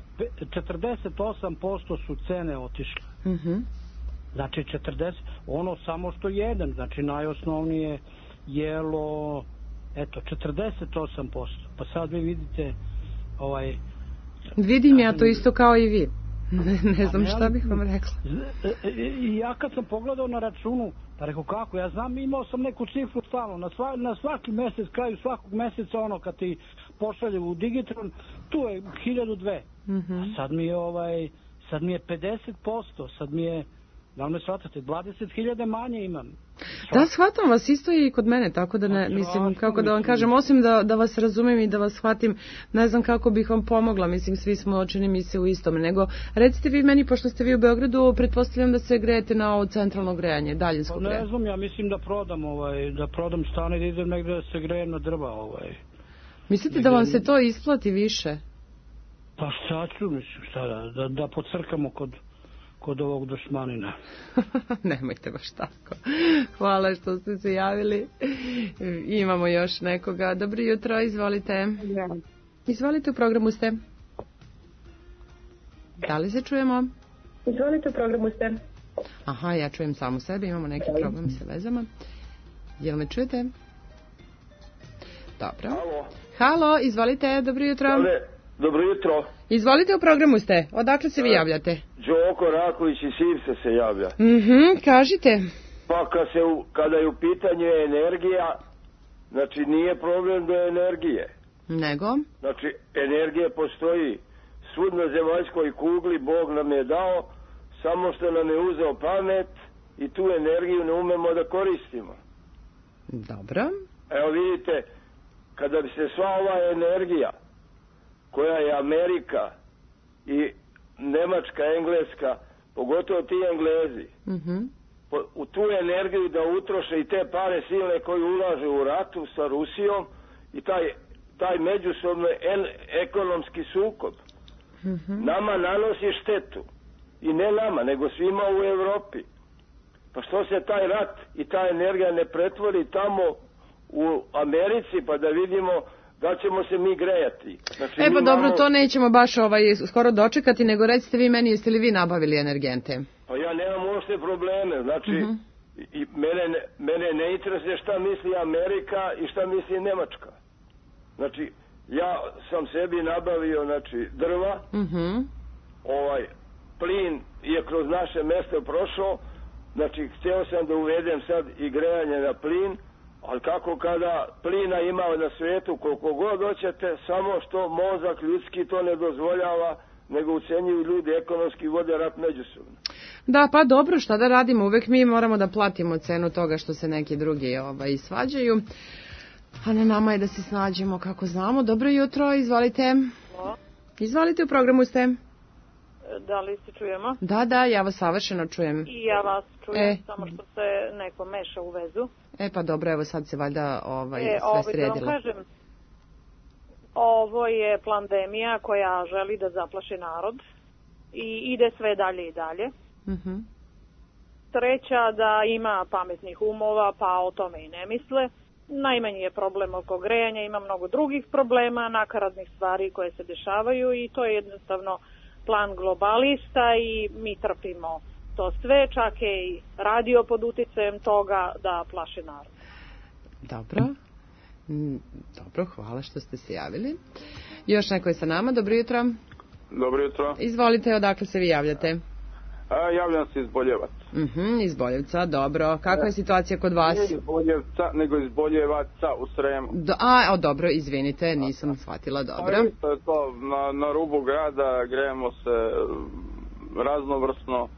48% su cene otišle. Znači 40, ono samo što jedan, znači najosnovnije jelo, eto, 48%. Pa sad vi vidite, Vidim ja to isto kao i vi. Ne znam šta bih vam rekla. Ja kad sam pogledao na računu, pa rekao kako, ja znam, imao sam neku cifru stalno, na svaki mesec, kraju svakog meseca, ono kad ti pošalje u Digitron, tu je 1002. A sad mi je 50%, sad mi je, da li me shvatate, 20.000 manje imam. Da, shvatam vas isto i kod mene, tako da ne, mislim, kako da vam kažem, osim da vas razumem i da vas shvatim, ne znam kako bih vam pomogla, mislim, svi smo čini mi se u istome, nego recite vi meni, pošto ste vi u Beogradu, pretpostavljam da se grejete na ovo centralno grejanje, daljinsko grejanje. Ne znam, ja mislim da prodam stan i da idem negde da se grejem na drva. Mislite da vam se to isplati više? Pa šta ću, mislim, da podcrkamo kod ovog dušmanina. Nemojte baš tako. Hvala što ste se javili. Imamo još nekoga. Dobro jutro, izvolite. Izvolite, u programu ste. Da li se čujemo? Izvolite, u programu ste. Aha, ja čujem samo sebe, imamo neki problem sa vezama. Jel me čujete? Dobro. Halo, izvolite, dobro jutro. Dobro jutro. Izvolite, u programu ste. Odakle se vi javljate? Đoko Raković iz Sivca se javlja. Kažite. Pa kada je u pitanju energija, znači nije problem do energije. Nego? Znači, energija postoji svud na zemaljskoj kugli, Bog nam je dao, samo što nam je uzeo pamet i tu energiju ne umemo da koristimo. Dobro. Evo vidite, kada bi se sva ova energija koja je Amerika i Nemačka, Engleska, pogotovo ti Englezi, u tu energiju da utroše i te pare silne koje ulaže u ratu sa Rusijom i taj međusobno ekonomski sukob nama nanosi štetu. I ne nama, nego svima u Evropi. Pa što se taj rat i ta energija ne pretvori tamo u Americi, pa da vidimo da ćemo se mi grejati. Znači, pa dobro, to nećemo baš skoro dočekati, nego recite vi meni, jeste li vi nabavili energente? Pa ja nemam uopšte probleme, znači i mene ne interesuje šta misli Amerika i šta misli Nemačka. Znači, ja sam sebi nabavio, znači, drva, plin je kroz naše mesto prošao, znači, htio sam da uvedem sad i grejanje na plin, ali kako kada plina ima na svijetu koliko god hoćete, samo što mozak ljudski to ne dozvoljava, nego ucenjuju ljudi ekonomski, vode rat međusobno. Da, pa dobro, šta da radimo, uvek mi moramo da platimo cenu toga što se neki drugi svađaju, a na nama je da se snađemo kako znamo. Dobro jutro, izvolite. Izvolite, u programu ste. Da li se čujemo? Da, ja vas savršeno čujem. I ja vas čujem, samo što se neko meša u vezu. Pa dobro, evo sad se valjda sve sredilo. Da vam kažem, ovo je pandemija koja želi da zaplaši narod i ide sve dalje i dalje. Sreća da ima pametnih umova, pa o tome i ne misle. Najmanji je problem oko grejanja, ima mnogo drugih problema, nakaradnih stvari koje se dešavaju i to je jednostavno plan globalista i mi trpimo to sve, čak je i radio pod uticajem toga da plaše narod. Dobro, hvala što ste se javili. Još neko je sa nama, dobro jutro. Dobro jutro. Izvolite, odakle se vi javljate? Javljam se iz Boljevaca. Iz Boljevca, dobro. Kakva je situacija kod vas? Ne iz Boljevca, nego iz Boljevaca u Sremu. Dobro, izvinite, nisam shvatila, dobro. Isto je to, na rubu grada grejemo se raznovrsno.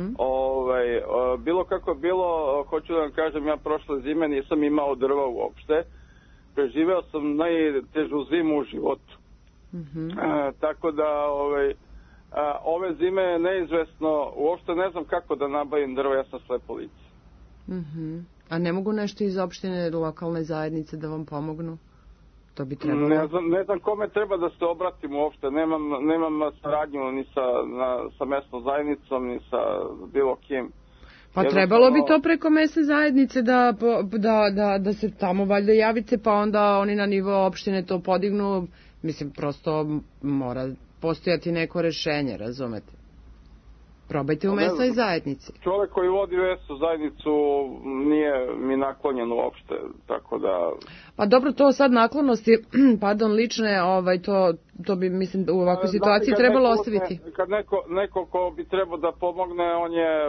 Bilo kako bilo, hoću da vam kažem, ja prošle zime nisam imao drva uopšte. Preživeo sam najtežu zimu u životu. Tako da ove zime je neizvesno, uopšte ne znam kako da nabavim drva, ja sam slepo lice. A ne mogu nešto iz opštine lokalne zajednice da vam pomognu? To bi trebalo. Ne znam kome treba da se obratim uopšte, nemam saradnju ni sa mesnom zajednicom, ni sa bilo kim. Pa trebalo bi to preko mesne zajednice da se tamo valjda javite, pa onda oni na nivo opštine to podignu. Mislim, prosto mora postojati neko rešenje, razumete? Probajte u mesnoj zajednici. Čovjek koji vodi mesnu zajednicu nije mi naklonjen uopšte, tako da... Pa dobro, to sad naklonosti, lične, to bi, mislim, u ovakvoj situaciji trebalo ostaviti. Kad neko ko bi trebao da pomogne, on je...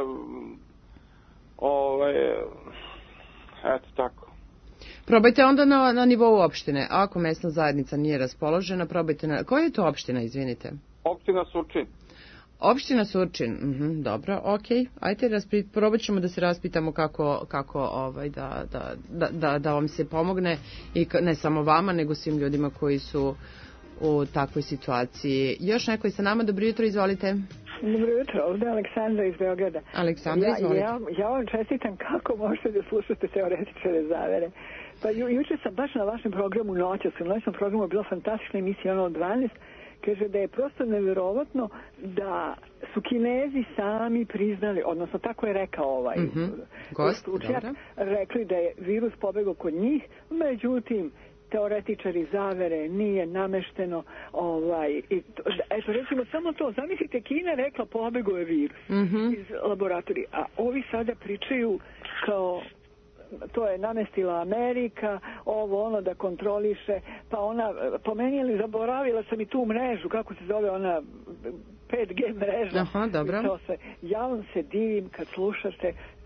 eto tako. Probajte onda na nivou opštine. Ako mesna zajednica nije raspoložena, probajte na... Koja je to opština, izvinite? Opština Surčin. Opština Surčin, dobro, okej. Ajde, probat ćemo da se raspitamo kako da vam se pomogne i ne samo vama, nego svim ljudima koji su u takvoj situaciji. Još neko je sa nama, dobro jutro, izvolite. Dobro jutro, ovdje je Aleksandra iz Beograda. Aleksandra, izvolite. Ja vam čestitam kako možete da slušate teoretičare zavere. Pa juče sam baš na vašem programu noćas, u noćnom programu je bila fantastična emisija, ono od 12, kaže da je prosto nevjerovatno da su Kinezi sami priznali, odnosno tako je rekao stručnjak, rekli da je virus pobegao kod njih, međutim, teoretičari zavere nije namešteno, eto recimo samo to, zamislite, Kina rekla pobegao je virus iz laboratorija, a ovi sada pričaju kao to je namestila Amerika, da kontroliše, pa ona, po meni je zaboravila sam i tu mrežu, kako se zove ona 5G mreža. Aha, dobro. Ja vam se divim kad slušate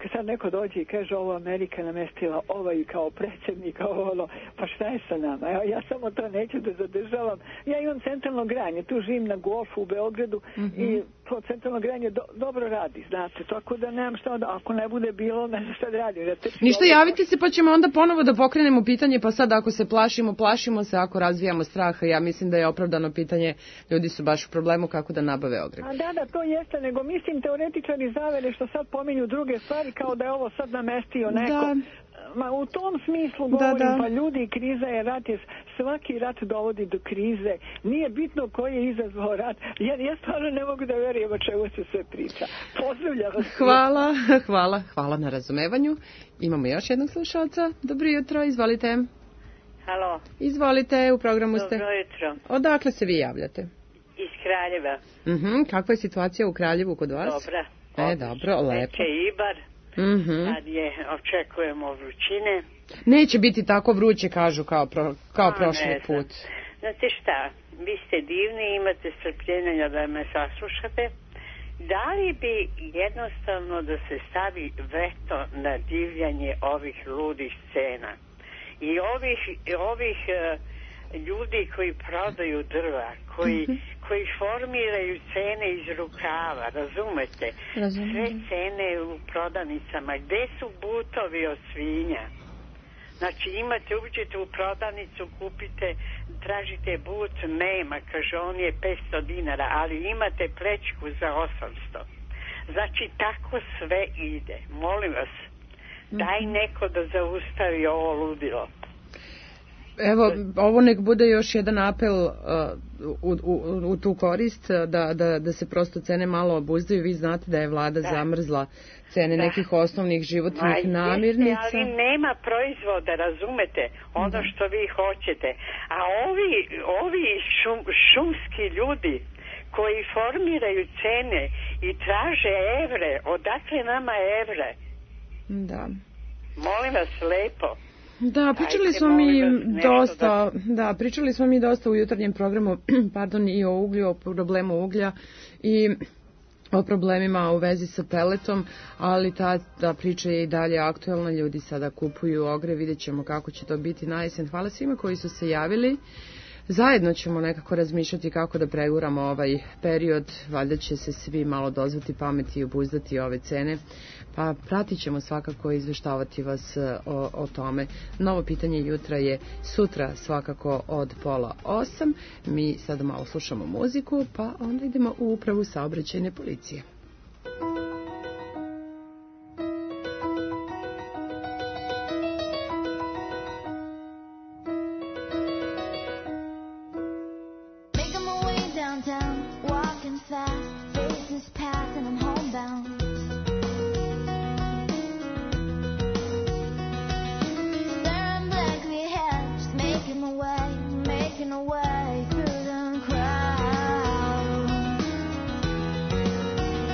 kad sad neko dođe i kaže ovo Amerika namestila ovaj kao predsjednik, ovo, pa šta je sa nama? Ja samo to neću da zadržavam. Ja imam centralno granje, tu živim na golfu u Beogradu i to centralno granje dobro radi, znate, tako da nemam šta, ako ne bude bilo, ne znam šta da radim. Ništa, javite se pa ćemo onda ponovo da pokrenemo pitanje, pa sad ako se plašimo se, ako razvijamo strah, ja mislim da je opravdano pitanje, ljudi su baš u problemu kako da nabave ogreb. Da, to jeste, nego mislim teoretičari zavere što sad pominju druge stvari kao da je ovo sad namestio neko. Ma u tom smislu govorim, pa ljudi, kriza je rat, svaki rat dovodi do krize, nije bitno koji je izazvao rat, ja stvarno ne mogu da verujem o čemu se sve priča. Pozdravljam vas. Hvala na razumevanju. Imamo još jednog slušalca. Dobro jutro, izvolite. Halo. Izvolite, u programu ste. Dobro jutro. Odakle se vi javljate? Iz Kraljeva. Kakva je situacija u Kraljevu kod vas? Dobra. Dobro, lepo. Neće Ibar. Sad očekujemo vrućine. Neće biti tako vruće, kažu, kao prošli put. Znate šta, vi ste divni, imate strpljenja da me saslušate. Da li bi jednostavno da se stavi veto na divljanje ovih ludih scena i ovih ljudi koji prodaju drva, koji formiraju cene iz rukava, razumete? Sve cene u prodavnicama. Gde su butovi od svinja? Znači uđete u prodavnicu, kupite, tražite but, nema, kaže on je 500 dinara, ali imate plećku za 800. Znači tako sve ide. Molim vas, daj neko da zaustavi ovo ludilo. Evo, ovo nek bude još jedan apel u tu korist, da se prosto cene malo obuzdaju. Vi znate da je vlada zamrzla cene nekih osnovnih životnih namirnica. Ali nema proizvoda, razumete, ono što vi hoćete. A ovi šumski ljudi koji formiraju cene i traže evre, odakle nama evre? Da. Molim vas lepo. Da, pričali smo mi dosta u jutarnjem programu, i o uglju, o problemu uglja i o problemima u vezi sa peletom, ali ta priča je i dalje aktuelna, ljudi sada kupuju ogrev, vidjet ćemo kako će to biti na jesen. Hvala svima koji su se javili. Zajedno ćemo nekako razmišljati kako da preguramo ovaj period, valjda će se svi malo dozvati pameti i obuzdati ove cene, pa pratit ćemo svakako izveštavati vas o tome. Novo pitanje jutra je sutra svakako od 7:30. Mi sada malo slušamo muziku, pa onda idemo u upravu saobraćajne policije. Away through the crowd.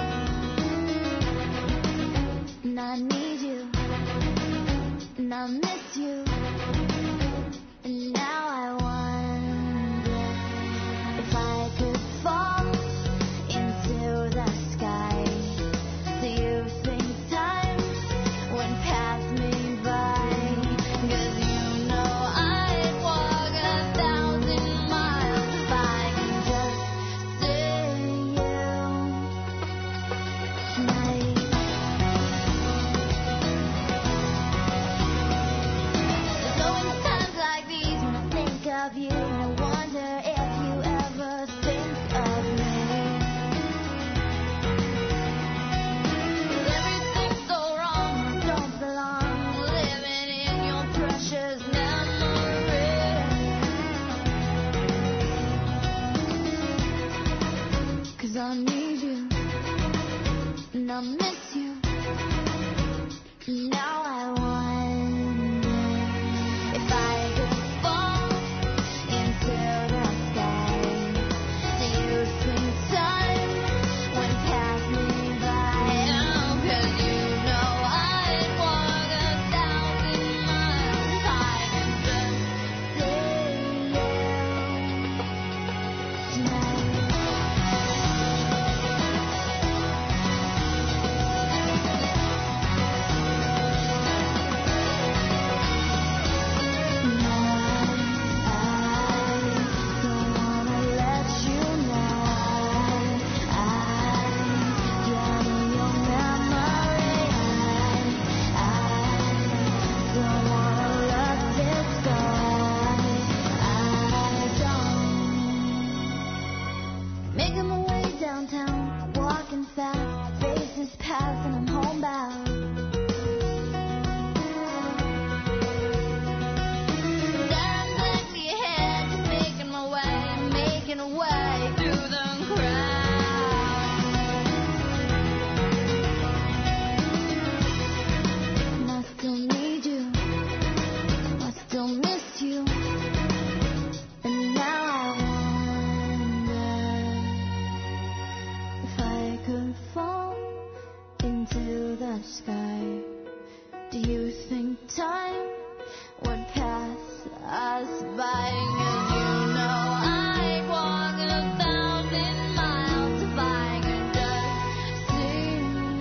think time would pass us by? 'Cause you know I'd walk 1,000 miles if I could just see you.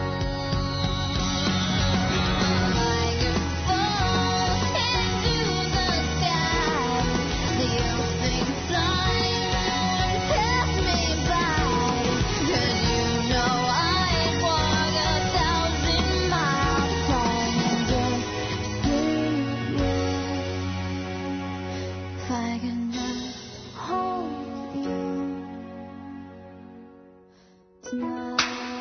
I could fall into the sky. Do you think time would pass me by? 'Cause you know I'd walk 1,000 miles if I could just see you. If I can just hold you tonight.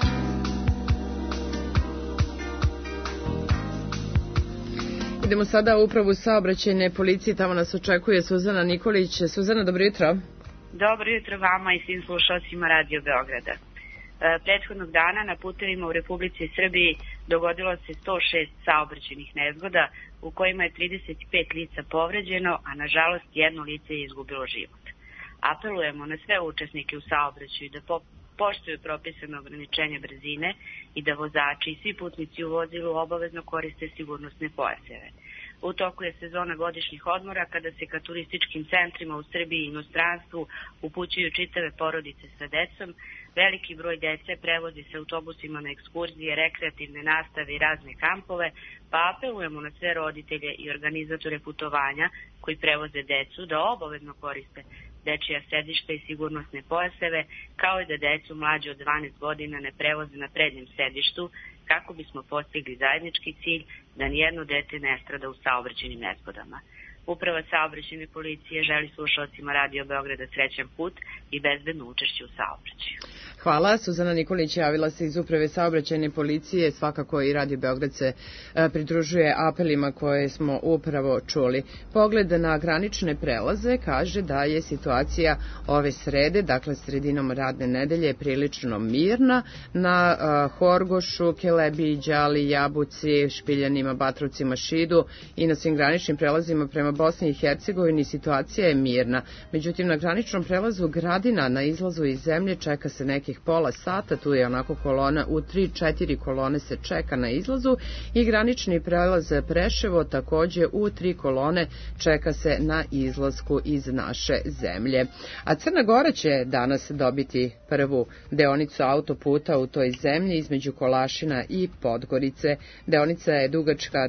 Idemo sada u upravu saobraćajne policije, tamo nas očekuje Suzana Nikolić. Suzana, dobro jutro. Dobro jutro vama i svim slušalcima Radio Beograda. Prethodnog dana na putevima u Republici Srbiji dogodilo se 106 saobraćajnih nezgoda u kojima je 35 lica povređeno, a nažalost jedno lice je izgubilo život. Apelujemo na sve učesnike u saobraćaju da poštuju propisane ograničenje brzine i da vozači i svi putnici u vozilu obavezno koriste sigurnosne pojaseve. U toku je sezona godišnjih odmora kada se ka turističkim centrima u Srbiji i inostranstvu upućuju čitave porodice sa decom. Veliki broj dece prevozi se autobusima na ekskurzije, rekreativne nastave i razne kampove, pa apelujemo na sve roditelje i organizatore putovanja koji prevoze decu da obavezno koriste dečija sedišta i sigurnosne pojaseve, kao i da decu mlađe od 12 godina ne prevoze na prednjem sedištu, kako bismo postigli zajednički cilj da nijedno dete ne strada u saobraćajnim nezgodama. Uprava saobraćajne policije želi slušalcima Radio Beograda srećan put i bezbedno učešće u saobraćaju. Hvala. Suzana Nikolić javila se iz uprave saobraćajne policije. Svakako i Radio Beograd se pridružuje apelima koje smo upravo čuli. Pogled na granične prelaze kaže da je situacija ove srede, dakle sredinom radne nedelje, prilično mirna. Na Horgošu, Kelebiji, Đali, Jabuci, Špiljanima, Batrovcima, Šidu i na svim graničnim prelazima prema Bosni i Hercegovini situacija je mirna. Međutim, na graničnom prelazu Gradina na izlazu iz zemlje čeka se nekih pola sata, tu je onako kolona, u 3-4 kolone se čeka na izlazu i granični prelaz Preševo takođe u 3 kolone čeka se na izlasku iz naše zemlje. A Crna Gora će danas dobiti prvu deonicu autoputa u toj zemlji između Kolašina i Podgorice. Deonica je dugačka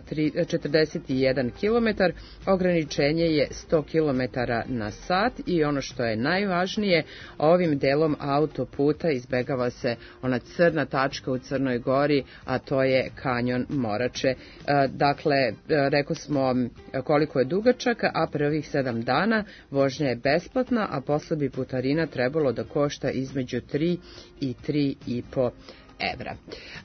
41 km, ograničenje je 100 km na sat i ono što je najvažnije, ovim delom autoputa izbegava se ona crna tačka u Crnoj Gori, a to je kanjon Morače. Dakle, rekao smo koliko je dugačak, a prvih 7 dana vožnja je besplatna, a posle bi putarina trebalo da košta između 3 i 3,5 evra.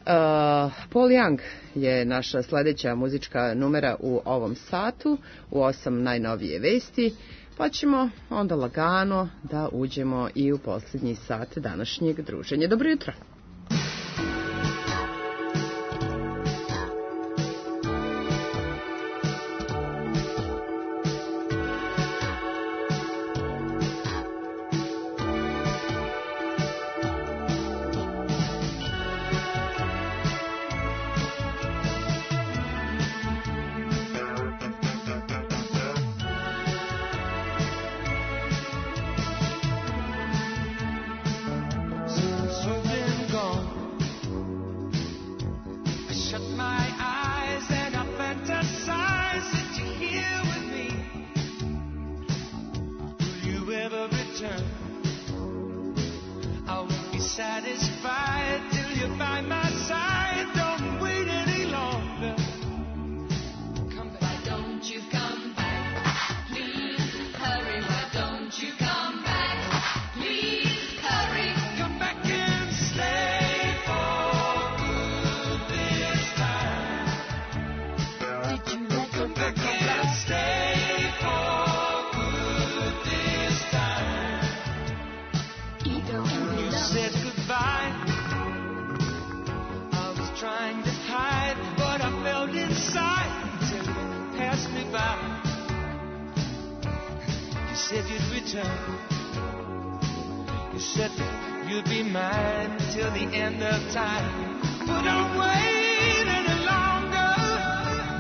Paul Young je naša sledeća muzička numera u ovom satu, u 8 najnovije vesti, pa ćemo onda lagano da uđemo i u posljednji sat današnjeg druženja. Dobro jutro! Till the end of time, but don't wait any longer.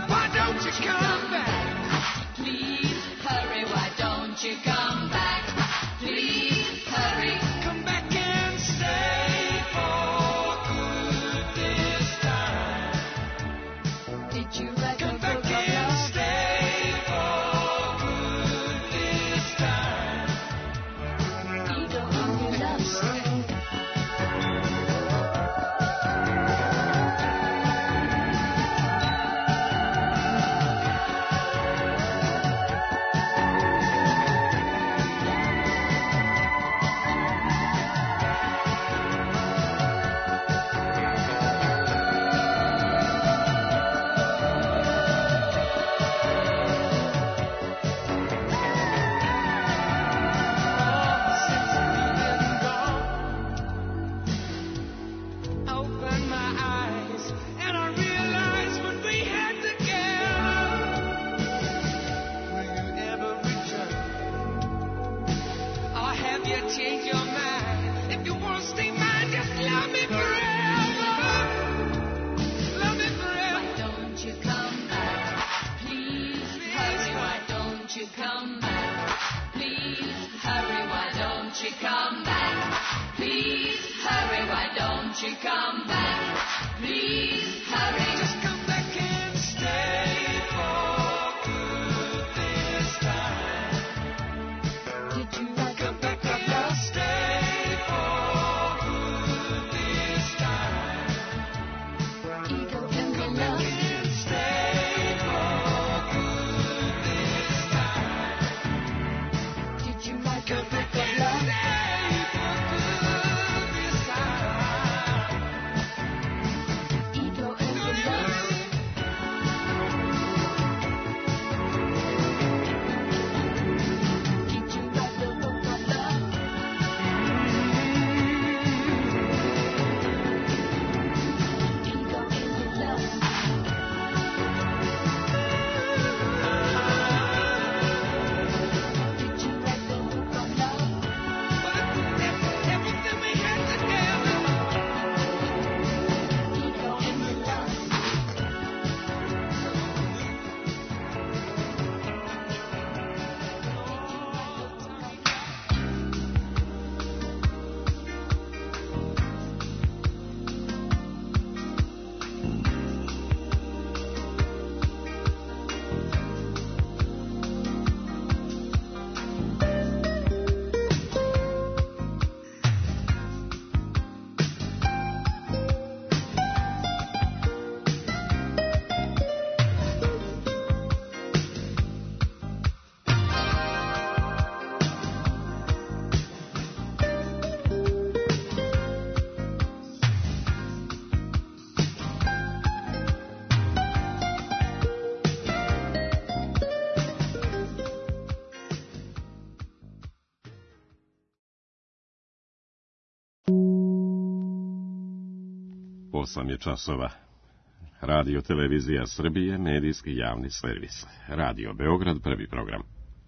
you come back? Please hurry. Just come back and stay for good this time. Did you come back and stay for good this time? Ego and the love. Stay for good this time. Did you come back and stay for good this time? Ego and the love. Did you write the book of love? Ego and the love. Did you write the book of love? Everything we had together. Ego and the love. 8 je časova. Radio Televizija Srbije, medijski javni servis. Radio Beograd, prvi program.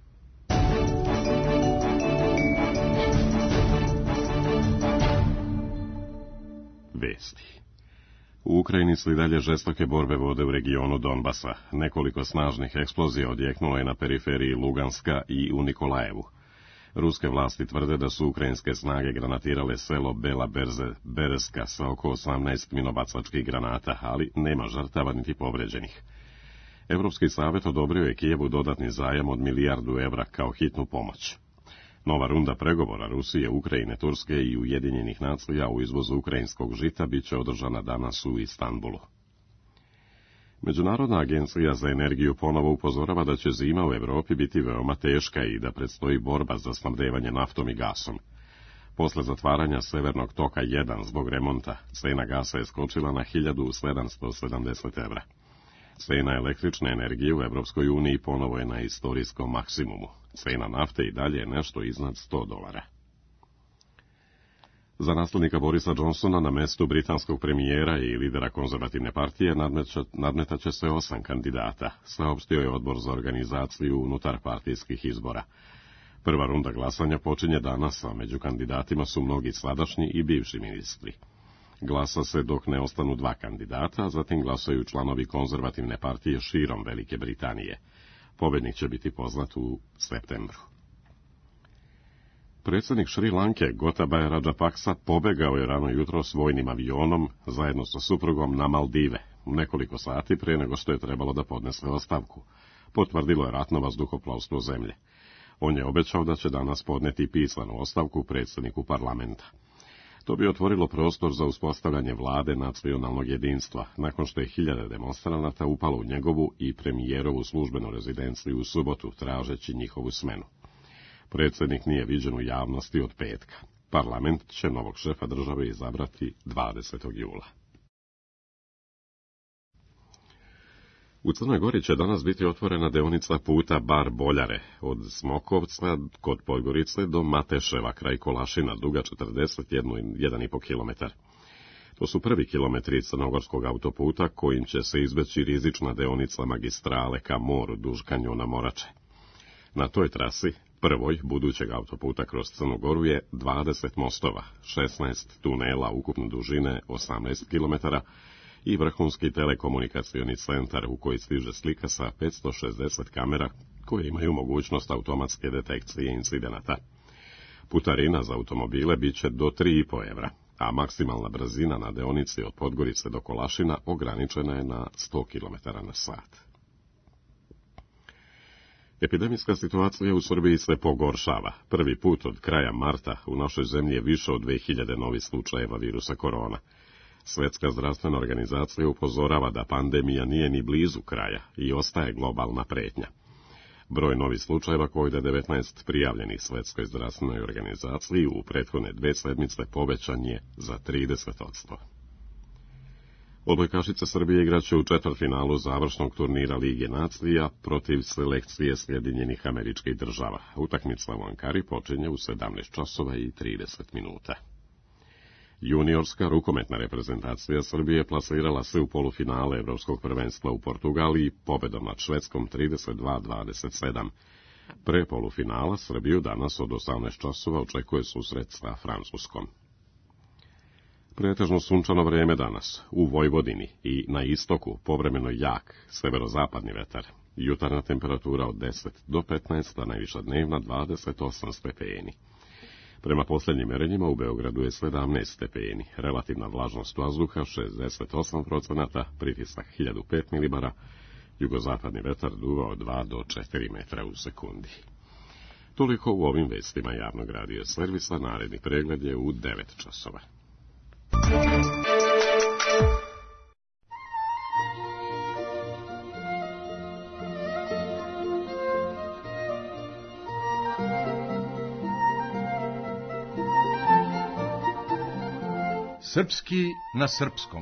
Vesti. U Ukrajini su i dalje žestoke borbe vode u regionu Donbasa. Nekoliko snažnih eksplozija odjeknulo je na periferiji Luganska i u Nikolajevu. Ruske vlasti tvrde da su ukrajinske snage granatirale selo Bela Berezka sa oko 18 minobacačkih granata, ali nema žrtava niti povređenih. Evropski savjet odobrio je Kijevu dodatni zajam od €1.000.000.000 kao hitnu pomoć. Nova runda pregovora Rusije, Ukrajine, Turske i Ujedinjenih nacija u izvozu ukrajinskog žita biće održana danas u Istanbulu. Međunarodna agencija za energiju ponovo upozorava da će zima u Evropi biti veoma teška i da predstoji borba za snabdevanje naftom i gasom. Posle zatvaranja Severnog toka 1 zbog remonta, cena gasa je skočila na 1.770 evra. Cena električne energije u Evropskoj uniji ponovo je na istorijskom maksimumu. Cena nafte i dalje je nešto iznad $100. Za naslednika Borisa Johnsona na mestu britanskog premijera i lidera konzervativne partije nadmetaće se 8 kandidata, saopštio je odbor za organizaciju unutarpartijskih izbora. Prva runda glasanja počinje danas, a među kandidatima su mnogi sadašnji i bivši ministri. Glasa se dok ne ostanu 2 kandidata, a zatim glasaju članovi konzervativne partije širom Velike Britanije. Pobednik će biti poznat u septembru. Predsjednik Šri Lanke Gotabaya Rajapaksa pobegao je rano jutro s vojnim avionom zajedno sa suprugom na Maldive, nekoliko sati prije nego što je trebalo da podnese ostavku, potvrdilo je ratno vazduhoplovstvo zemlje. On je obećao da će danas podneti pisanu ostavku predsjedniku parlamenta. To bi otvorilo prostor za uspostavljanje vlade nacionalnog jedinstva, nakon što je 1000 demonstranata upalo u njegovu i premijerovu službenu rezidenciju u subotu, tražeći njihovu smenu. Predsjednik nije viđen u javnosti od petka. Parlament će novog šefa države izabrati 20. jula. U Crnoj Gori će danas biti otvorena deonica puta Bar Boljare, od Smokovca kod Podgorice do Mateševa kraj Kolašina, duga 41,5 km. To su prvi kilometri crnogorskog autoputa kojim će se izbeći rizična deonica magistrale ka moru duž kanjona Morače. Na toj trasi, prvoj budućeg autoputa kroz Crnu Goru, je 20 mostova, 16 tunela ukupne dužine 18 km i vrhunski telekomunikacioni centar u koji stiže slika sa 560 kamera koje imaju mogućnost automatske detekcije incidenata. Putarina za automobile biće do 3,5 evra. a maksimalna brzina na deonici od Podgorice do Kolašina ograničena je na 100 km/h. Epidemijska situacija u Srbiji se pogoršava. Prvi put od kraja marta u našoj zemlji je više od 2000 novih slučajeva virusa korona. Svjetska zdravstvena organizacija upozorava da pandemija nije ni blizu kraja i ostaje globalna pretnja. Broj novih slučajeva COVID-19 prijavljenih Svjetskoj zdravstvenoj organizaciji u prethodne 2 sedmice povećan je za 30%. Odbojkašice Srbije igraće u četvrtfinalu završnog turnira Lige nacija protiv selekcije Sjedinjenih Američkih Država. Utakmica u Ankari počinje u 17:30. Juniorska rukometna reprezentacija Srbije plasirala se u polufinale Evropskog prvenstva u Portugaliji pobedom nad Švedskom 32-27. Pre polufinala Srbiju danas od 18 časova očekuje susret sa Francuskom. Pretežno sunčano vreme danas, u Vojvodini i na istoku povremeno jak severozapadni vetar. Jutarnja temperatura od 10 do 15, a najviša dnevna 28 stepeni. Prema posljednjim merenjima u Beogradu je 17 stepeni, relativna vlažnost vazduha 68%, pritisak 1005 milibara, jugozapadni vetar duva od 2 do 4 metra u sekundi. Toliko u ovim vestima javnog radio servisa, naredni pregled je u 9 časova. Srpski na srpskom.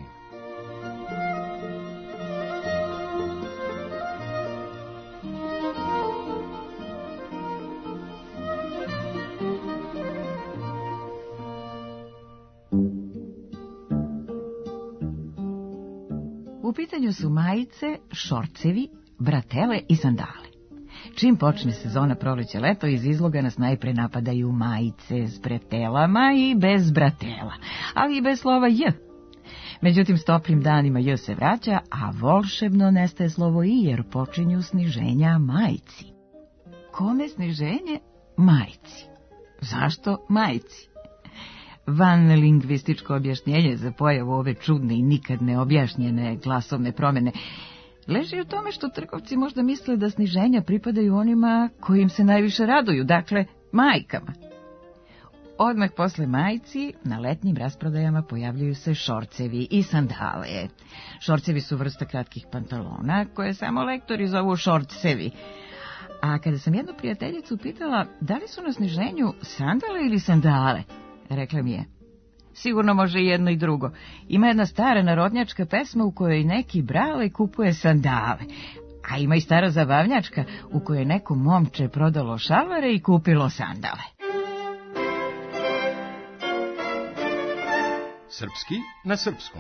U pitanju su majice, šorcevi, bratele i sandale. Čim počne sezona proleće-leto, iz izloga nas najpre napadaju majice s bratelama i bez bratela, ali i bez slova J. Međutim, s toplim danima J se vraća, a volšebno nestaje slovo I, jer počinju sniženja majici. Kome sniženje? Majici. Zašto majici? Vanlingvističko objašnjenje za pojavu ove čudne i nikad neobjašnjene glasovne promjene leži u tome što trgovci možda misle da sniženja pripadaju onima kojim se najviše raduju, dakle majkama. Odmah posle majici na letnjim rasprodajama pojavljuju se šorcevi i sandale. Šorcevi su vrsta kratkih pantalona koje samo lektori zovu šorcevi. A kada sam jednu prijateljicu pitala da li su na sniženju sandale ili sandale, rekla mi je: sigurno može jedno i drugo. Ima jedna stara narodnjačka pesma u kojoj neki brale kupuje sandale, a ima i stara zabavnjačka u kojoj neko momče prodalo šalvare i kupilo sandale. Srpski na srpskom.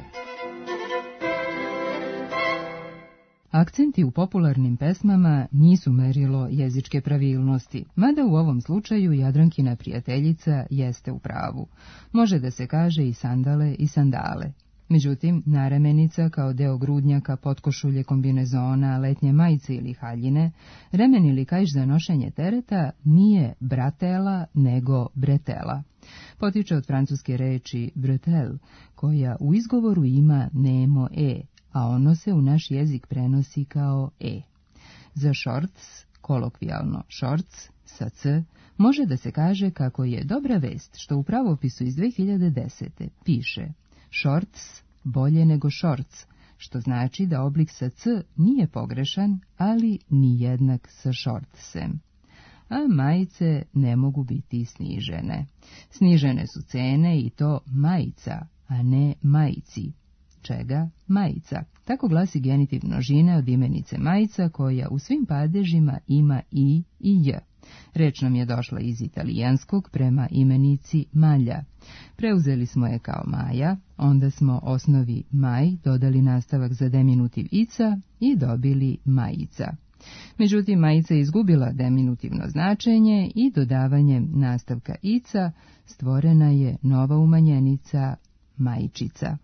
Akcenti u popularnim pesmama nisu merilo jezičke pravilnosti, mada u ovom slučaju Jadrankina prijateljica jeste u pravu. Može da se kaže i sandale i sandale. Međutim, naremenica kao deo grudnjaka, potkošulje, kombinezona, letnje majice ili haljine, remen ili kaiš za nošenje tereta nije bratela nego bretela. Potiče od francuske reči bretel, koja u izgovoru ima nemo e, a ono se u naš jezik prenosi kao e. Za shorts, kolokvijalno shorts, sa c, može da se kaže kako je dobra vest što u pravopisu iz 2010. piše shorts bolje nego shorts, što znači da oblik sa c nije pogrešan, ali ni jednak sa shortsem. A majice ne mogu biti snižene. Snižene su cene i to majica, a ne majici. Čega? Majica. Tako glasi genitiv množine od imenice majica, koja u svim padežima ima i j. Reč nam je došla iz italijanskog prema imenici malja. Preuzeli smo je kao maja, onda smo osnovi maj dodali nastavak za deminutiv ica i dobili majica. Međutim, majica je izgubila deminutivno značenje i dodavanjem nastavka ica stvorena je nova umanjenica majčica.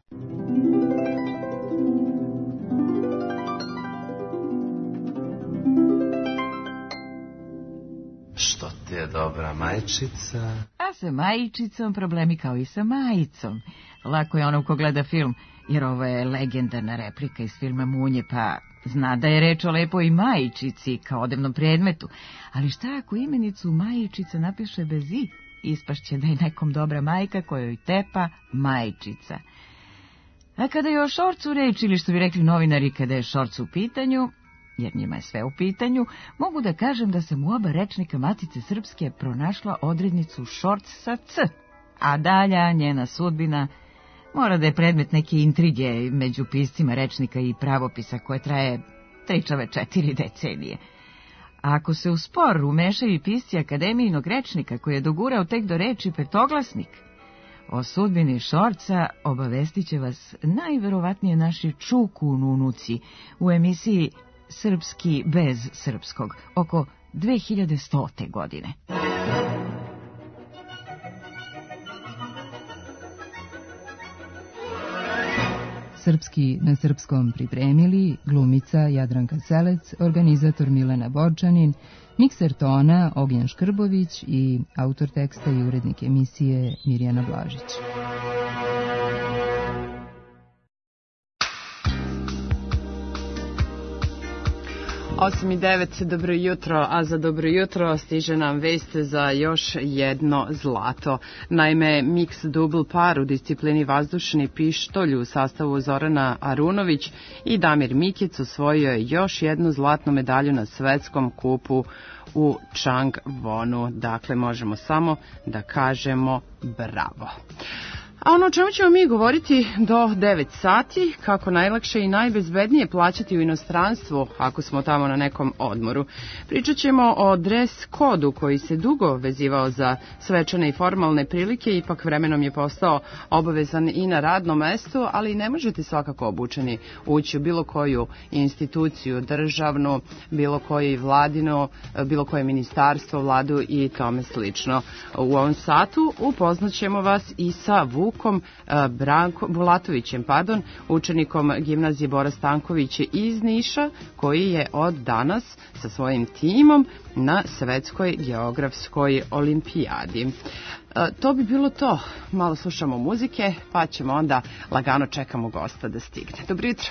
Što ti je dobra majčica? A sa majčicom problemi kao i sa majicom. Lako je onom ko gleda film, jer ovo je legendarna replika iz filma Munje, pa zna da je reč o lepoj majčici kao odevnom predmetu. Ali šta ako imenicu majčica napiše bez i? Ispašće da je nekom dobra majka kojoj tepa majčica. A kada je o šorcu reč, ili što bi rekli novinari kada je šorc u pitanju, jer njima je sve u pitanju, mogu da kažem da sam u oba rečnika Matice Srpske pronašla odrednicu šorc sa c, a dalja njena sudbina mora da je predmet neke intrige među piscima rečnika i pravopisa koje traje 3-4 decenije. A ako se u spor umešaju i pisci akademijinog rečnika koji je dogurao tek do reči petoglasnik, o sudbini šorca obavestit će vas najverovatnije naši čukununuci u emisiji Srpski bez srpskog, oko 2100. godine. Srpski na srpskom pripremili glumica Jadranka Selec, organizator Milena Borčanin, mikser tona Ognjen Škrbović i autor teksta i urednik emisije Mirjana Blažić. 8:09, dobro jutro, a za dobro jutro stiže nam vest za još jedno zlato. Naime, mix double par u disciplini vazdušni pištolj u sastavu Zorana Arunović i Damir Mikic osvojio je još jednu zlatnu medalju na svetskom kupu u Changwonu. Dakle, možemo samo da kažemo bravo. A ono o čemu ćemo mi govoriti do 9 sati, kako najlakše i najbezbednije plaćati u inostranstvu ako smo tamo na nekom odmoru. Pričat ćemo o dres kodu koji se dugo vezivao za svečane i formalne prilike, ipak vremenom je postao obavezan i na radnom mestu, ali ne možete svakako obučeni ući u bilo koju instituciju državnu, bilo koji vladino, bilo koje ministarstvo, vladu i tome slično. U ovom satu upoznaćemo vas i sa Bulatovićem, učenikom gimnazije Bora Stanković iz Niša, koji je od danas sa svojim timom na Svetskoj geografskoj olimpijadi. To bi bilo to. Malo slušamo muzike, pa ćemo onda lagano čekamo gosta da stigne. Dobro jutro.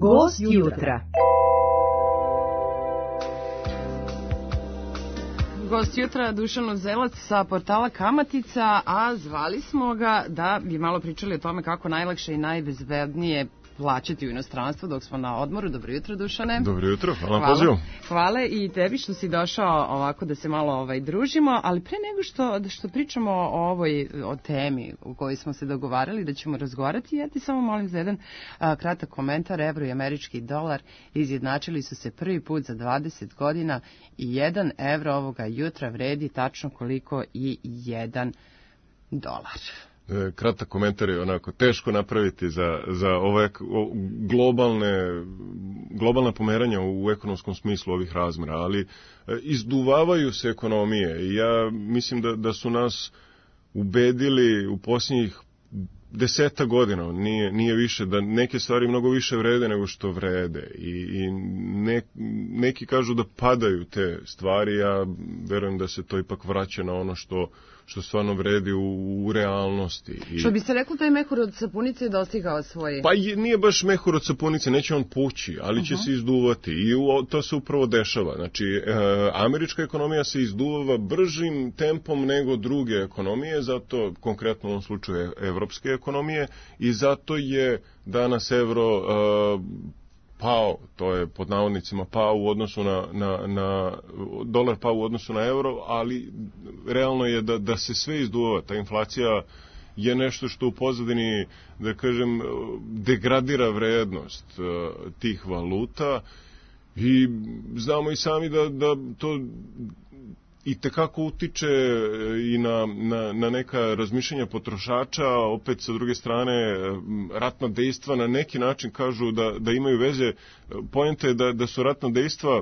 Gost jutra. Gost jutra Dušan Uzelac sa portala Kamatica, a zvali smo ga da bi malo pričali o tome kako najlakše i najbezbednije plaćati u inostranstvu dok smo na odmoru. Dobro jutro, Dušane. Dobro jutro, hvala na pozivu. Hvala i tebi što si došao ovako da se malo družimo, ali pre nego što pričamo o temi u kojoj smo se dogovarali da ćemo razgovarati, ja ti samo molim za jedan kratak komentar. Evro i američki dolar izjednačili su se prvi put za 20 godina i 1 evro ovoga jutra vredi tačno koliko i 1 dolar. Kratak komentar je onako teško napraviti za ove globalna pomeranja u ekonomskom smislu ovih razmera, ali izduvavaju se ekonomije i ja mislim da su nas ubedili u posljednjih 10 godina, nije više, da neke stvari mnogo više vrede nego što vrede i neki kažu da padaju te stvari, ja verujem da se to ipak vraća na ono što stvarno vredi u realnosti. Što bi se reklo, taj mehur od sapunice je dostigao svoje... Pa nije baš mehur od sapunice, neće on pući, ali će se izduvati i to se upravo dešava. Znači, američka ekonomija se izduva bržim tempom nego druge ekonomije, zato konkretno u ovom slučaju evropske ekonomije, i zato je danas evro pao, to je pod navodnicima pao u odnosu na dolar pao u odnosu na euro, ali realno je da se sve izduva. Ta inflacija je nešto što u pozadini, da kažem, degradira vrednost tih valuta i znamo i sami da to i tekako utiče i na neka razmišljanja potrošača. Opet sa druge strane ratna dejstva na neki način kažu da imaju veze. Poenta je da su ratna dejstva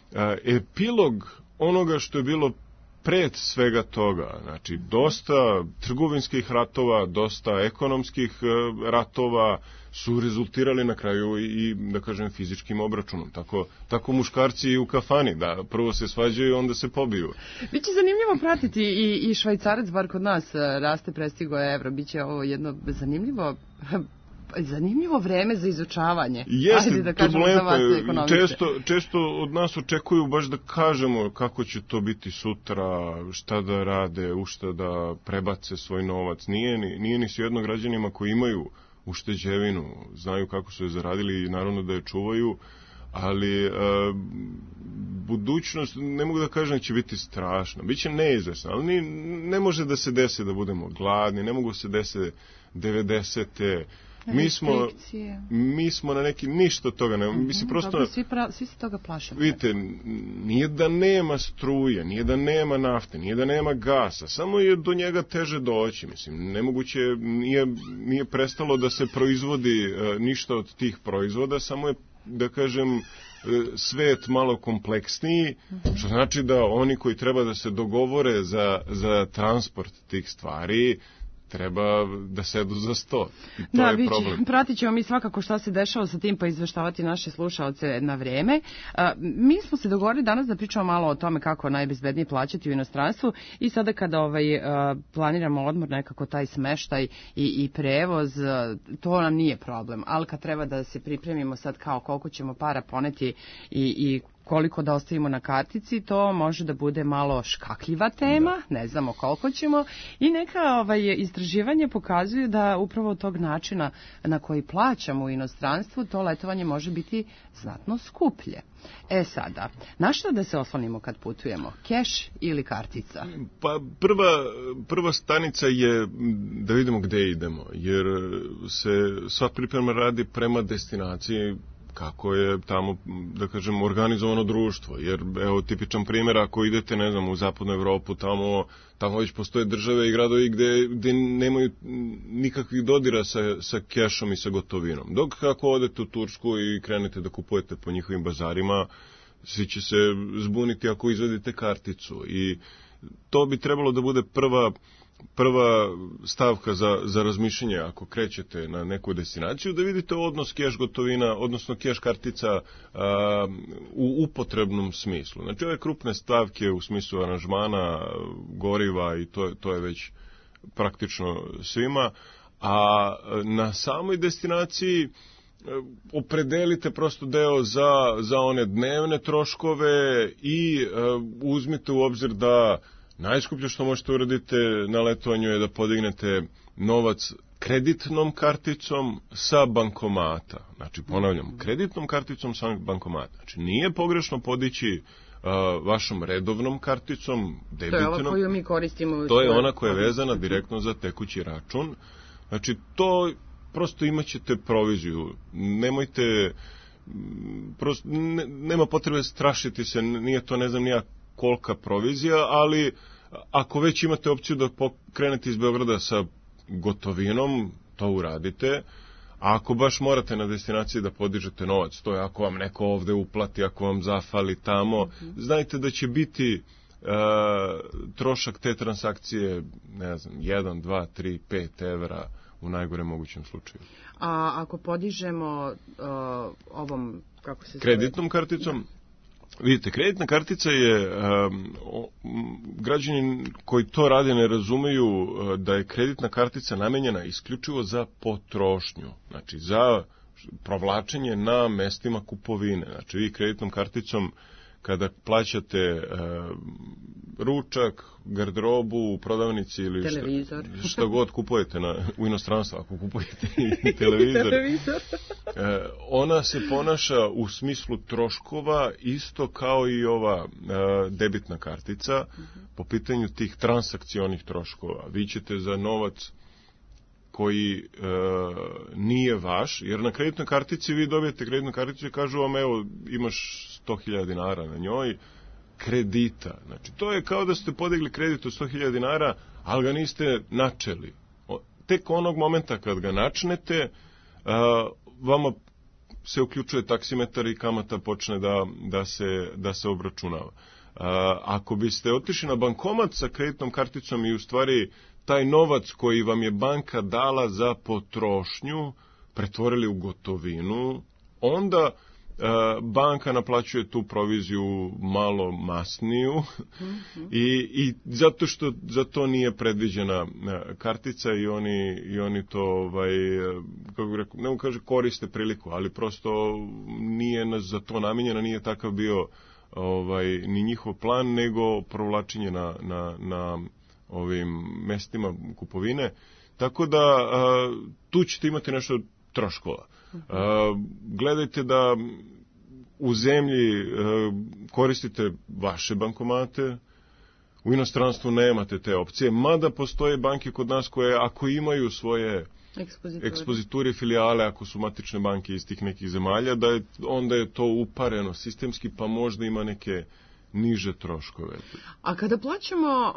epilog onoga što je bilo pred svega toga. Znači dosta trgovinskih ratova, dosta ekonomskih ratova su rezultirali na kraju i, da kažem, fizičkim obračunom. Tako muškarci i u kafani, da prvo se svađaju, onda se pobiju. Biće zanimljivo pratiti i švajcarac, bar kod nas raste, prestigo je evro. Biće ovo jedno zanimljivo vreme za izučavanje. Jeste, da turbulentno. Često od nas očekuju baš da kažemo kako će to biti sutra, šta da rade, u šta da prebace svoj novac. Nije ni svejedno građanima koji imaju ušteđevinu, znaju kako su je zaradili i naravno da je čuvaju, ali budućnost, ne mogu da kažem da će biti strašna, biće neizvesna, ali ne može da se desi da budemo gladni, ne mogu se desiti 90. Mi smo na neki, ništa od toga, svi se toga plašamo. Vidite, nije da nema struje, nije da nema nafte, nije da nema gasa, samo je do njega teže doći, mislim, nemoguće, nije prestalo da se proizvodi ništa od tih proizvoda, samo je, da kažem, svet malo kompleksniji, što znači da oni koji treba da se dogovore za transport tih stvari treba da sedu za sto. I to je problem. Pratit ćemo mi svakako šta se dešava sa tim, pa izveštavati naše slušaoce na vreme. Mi smo se dogovorili danas da pričamo malo o tome kako najbezbednije plaćati u inostranstvu i sada kada planiramo odmor, nekako taj smeštaj i prevoz, to nam nije problem. Ali kad treba da se pripremimo sad kao koliko ćemo para poneti i koliko da ostavimo na kartici, to može da bude malo škakljiva tema, ne znamo koliko ćemo, i neka istraživanje pokazuju da upravo od tog načina na koji plaćamo u inostranstvu, to letovanje može biti znatno skuplje. Sada, na što da se oslonimo kad putujemo? Keš ili kartica? Pa prva stanica je da vidimo gde idemo, jer se sva priprema radi prema destinaciji kako je tamo, da kažem, organizovano društvo. Jer, evo, tipičan primjer, ako idete, ne znam, u zapadnu Evropu, tamo već postoje države i gradovi gde nemaju nikakvih dodira sa kešom i sa gotovinom. Dok ako odete u Tursku i krenete da kupujete po njihovim bazarima, svi će se zbuniti ako izvedite karticu. I to bi trebalo da bude prva stavka za razmišljanje ako krećete na neku destinaciju, da vidite odnos keš gotovina, odnosno keš kartica u upotrebnom smislu. Znači ove krupne stavke u smislu aranžmana, goriva i to je već praktično svima, a na samoj destinaciji opredelite prosto deo za one dnevne troškove i uzmite u obzir da najskuplje što možete uraditi na letovanju je da podignete novac kreditnom karticom sa bankomata. Znači, ponavljam, kreditnom karticom sa bankomata. Znači, nije pogrešno podići vašom redovnom karticom, debitnom. To je ova koju mi koristimo. To je ona koja je vezana direktno za tekući račun. Znači, to prosto imat ćete proviziju. Nemojte, prosto, nema potrebe strašiti se, nije to ne znam nija kolika provizija, ali ako već imate opciju da krenete iz Beograda sa gotovinom, to uradite. A ako baš morate na destinaciji da podižete novac, to je ako vam neko ovde uplati, ako vam zafali tamo, znajte da će biti trošak te transakcije, ne znam, 1, 2, 3, 5 evra u najgorem mogućem slučaju. A ako podižemo ovom, kako se zove? Kreditnom karticom? Vidite, kreditna kartica je, građani koji to rade ne razumeju da je kreditna kartica namenjena isključivo za potrošnju, znači za provlačenje na mestima kupovine. Znači vi kreditnom karticom kada plaćate ručak, garderobu u prodavnici ili televizor, što god kupujete u inostranstvu, ako kupujete i televizor, ona se ponaša u smislu troškova isto kao i ova debitna kartica po pitanju tih transakcionih troškova. Vi ćete za novac koji nije vaš, jer na kreditnoj kartici vi dobijete kreditnu karticu i kažu vam evo imaš 100.000 dinara na njoj kredita. Znači to je kao da ste podigli kredit od 100.000 dinara, ali ga niste načeli. Tek onog momenta kad ga načnete, vama se uključuje taksimetar i kamata počne da se obračunava. Ako biste otišli na bankomat sa kreditnom karticom i u stvari taj novac koji vam je banka dala za potrošnju pretvorili u gotovinu, onda banka naplaćuje tu proviziju malo masniju i zato što za to nije predviđena kartica i oni to kako bih rekao, ne kaže koriste priliku, ali prosto nije za to namijenjena, nije takav bio ni njihov plan, nego provlačenje na ovim mestima kupovine, tako da tu ćete imati nešto troškova. Gledajte da u zemlji koristite vaše bankomate, u inostranstvu nemate te opcije, mada postoje banke kod nas koje ako imaju svoje ekspoziture, filijale, ako su matične banke iz tih nekih zemalja, onda je to upareno sistemski, pa možda ima neke niže troškove. A kada plaćamo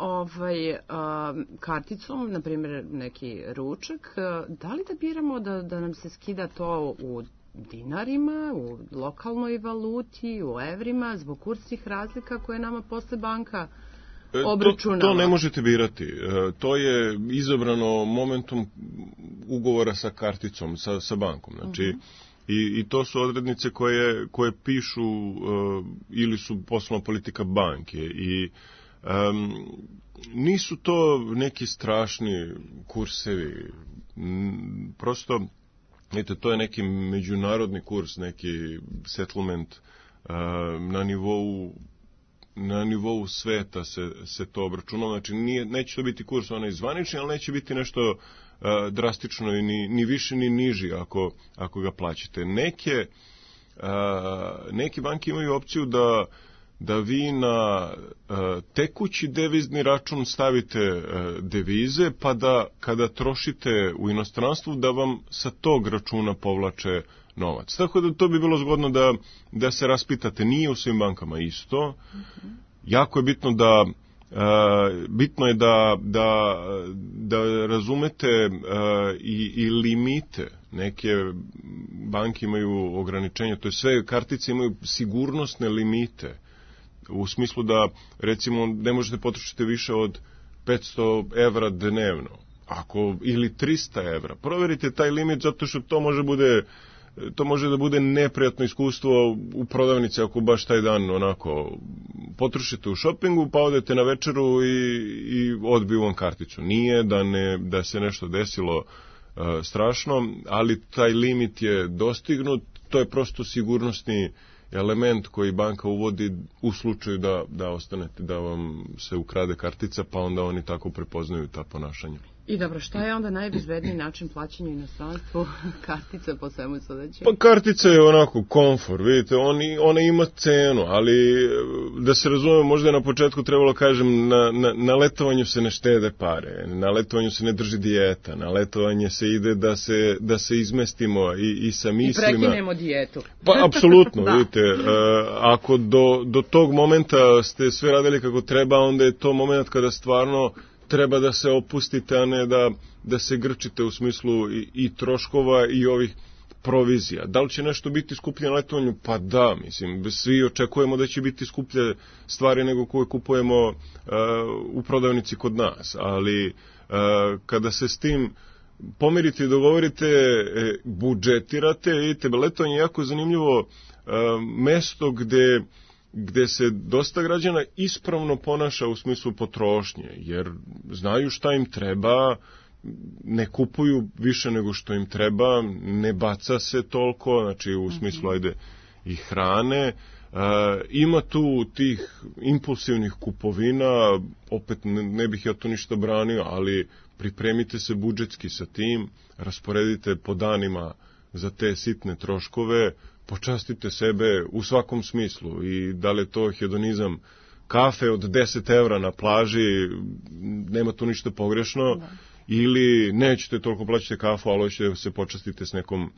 karticom, na primjer neki ručak, da li da biramo da nam se skida to u dinarima, u lokalnoj valuti, u evrima, zbog kursnih razlika koje nama posle banka obračunava? To ne možete birati. To je izabrano momentum ugovora sa karticom, sa bankom. Znači, I to su odrednice koje pišu ili su poslovna politika banke i nisu to neki strašni kursevi. Prosto, vidite, to je neki međunarodni kurs, neki settlement na nivou sveta se to obračunalo. Znači, neće to biti kurs onaj zvanični, ali neće biti nešto drastično i ni više ni niži ako ga plaćate. Neke banke imaju opciju da vi na tekući devizni račun stavite devize, pa da kada trošite u inostranstvu da vam sa tog računa povlače novac. Tako da to bi bilo zgodno da se raspitate. Nije u svim bankama isto. Jako je bitno da razumete i limite. Neke banke imaju ograničenja, to je sve kartice imaju sigurnosne limite. U smislu da, recimo, ne možete potrošiti više od 500 evra dnevno. Ili 300 evra. Proverite taj limit zato što to može da bude neprijatno iskustvo u prodavnici ako baš taj dan onako potrošite u šopingu, pa odete na večeru i odbiju vam karticu. Nije da se nešto desilo strašno, ali taj limit je dostignut, to je prosto sigurnosni element koji banka uvodi u slučaju da ostanete, da vam se ukrade kartica, pa onda oni tako prepoznaju ta ponašanja. I dobro, šta je onda najbezbedniji način plaćanja u inostranstvu? Kartica po svemu sudeći? Pa kartica je onako komfor, vidite, ona ima cenu, ali da se razume, možda je na početku trebalo kažem, na letovanju se ne štede pare, na letovanju se ne drži dijeta, na letovanje se ide da se izmestimo i sa mislima. I prekinemo dijetu. Pa, apsolutno, vidite, ako do tog momenta ste sve radili kako treba, onda je to moment kada stvarno treba da se opustite, a ne da se grčite u smislu i troškova i ovih provizija. Da li će nešto biti skuplje na letovanju? Pa da, mislim, svi očekujemo da će biti skuplje stvari nego koje kupujemo u prodavnici kod nas, ali kada se s tim pomirite i dogovorite, budžetirate, vidite, letovanje je jako zanimljivo mesto gde se dosta građana ispravno ponaša u smislu potrošnje, jer znaju šta im treba, ne kupuju više nego što im treba, ne baca se toliko, znači u smislu ajde i hrane. Ima tu tih impulsivnih kupovina, opet ne bih ja to ništa branio, ali pripremite se budžetski sa tim, rasporedite po danima za te sitne troškove, počastite sebe u svakom smislu i da li je to hedonizam kafe od 10 evra na plaži, nema tu ništa pogrešno, ili nećete toliko plaćati kafu, ali hoćete se počastite s nekom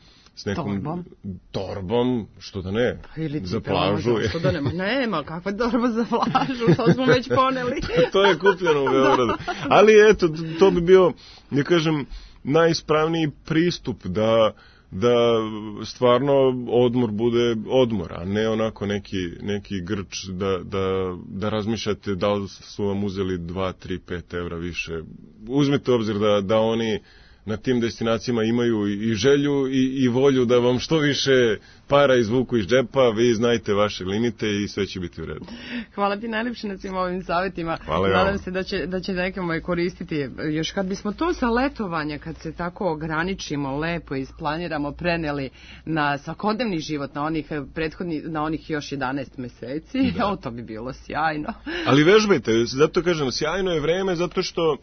torbom, što da ne, za plažu. Što da nema, kakva torba za plažu, to smo već poneli. To je kupljeno u Beogradu. Ali eto, to bi bio, ja kažem, najispravniji pristup da stvarno odmor bude odmor, a ne onako neki grč da razmišljate da li su vam uzeli 2, 3, 5 evra više. Uzmite obzir da oni na tim destinacijama imaju i želju i volju da vam što više para izvuku iz džepa, vi znajte vaše limite i sve će biti u redu. Hvala ti najljepše na svim ovim savjetima. Hvala. Nadam se da će nekamo je koristiti. Još kad bismo to sa letovanja, kad se tako ograničimo, lepo isplaniramo, preneli na svakodnevni život, na onih još 11 meseci, to bi bilo sjajno. Ali vežbajte, zato kažem, sjajno je vreme, zato što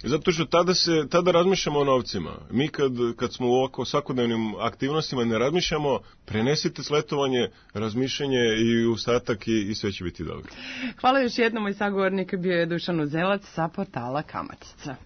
tada razmišljamo o novcima. Mi kad smo u ovako svakodnevnim aktivnostima ne razmišljamo, prenesite sletovanje, razmišljanje i ostatak i sve će biti dobro. Hvala još jednom, moj sagovornik bio je Dušan Uzelac sa portala Kamatica.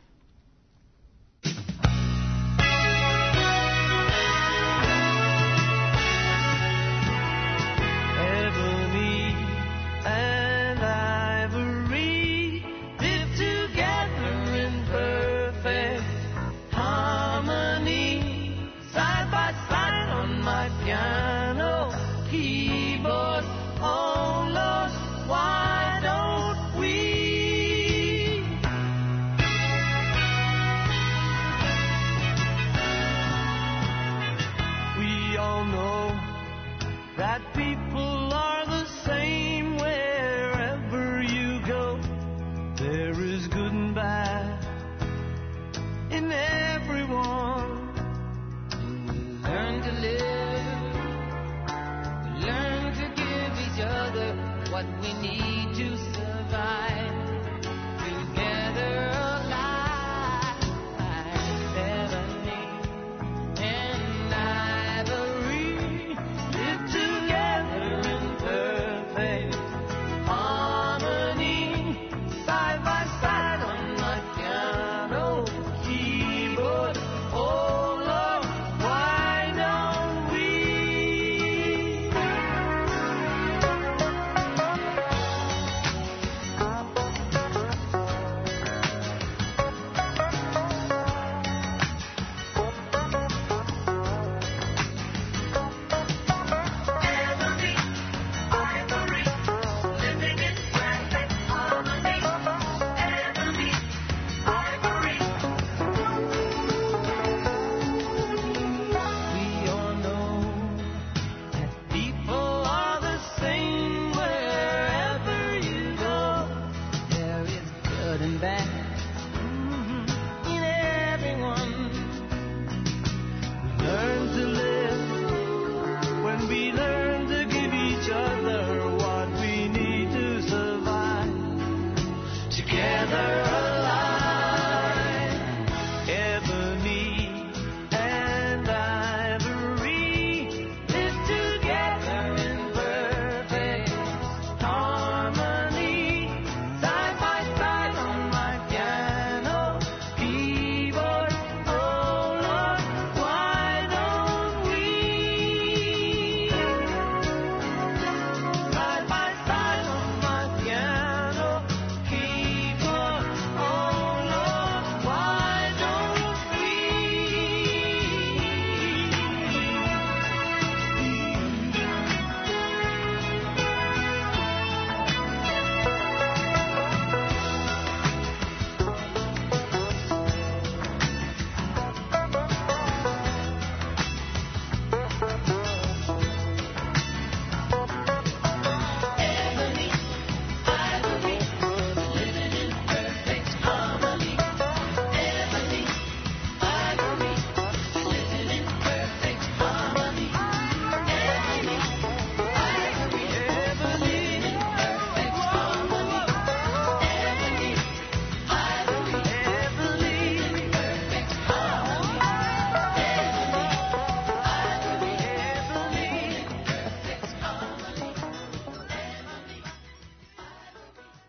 What we need to survive together alive. Ebony and ivory live together in perfect harmony, side by side on my piano keyboard. Oh Lord, why don't we?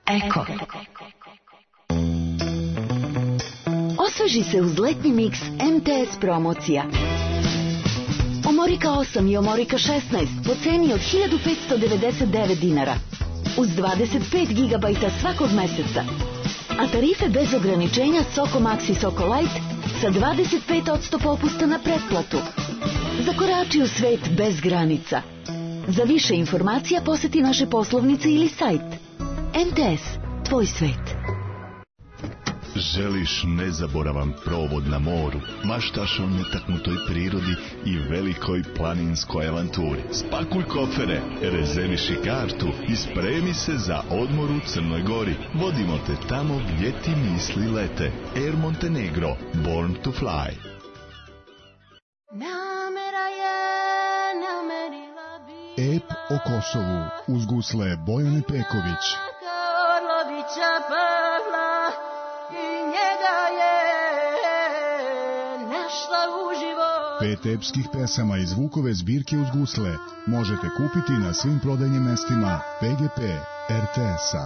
Eko. Osveži se uz letnji miks MTS promocija. Omorika 8 i Omorika 16 po ceni od 1599 dinara. Uz 25 GB svakog meseca. A tarife bez ograničenja Soko Max i Soko Light sa 25% popusta na pretplatu. Zakorači u svet bez granica. Za više informacija poseti naše poslovnice ili sajt. MTS, tvoj svet. Želiš nezaboravan provod na moru, maštaš o netaknutoj prirodi i velikoj planinskoj avanturi. Spakuj kofere, rezerviši kartu i spremi se za odmor u Crnoj Gori. Vodimo te tamo gdje ti misli lete. Air Montenegro, Born to Fly. Ep o Kosovu uz gusle Bojane Peković. Pet epskih pesama iz Vukove zbirke uz gusle možete kupiti na svim prodajnim mestima PGP RTS-a.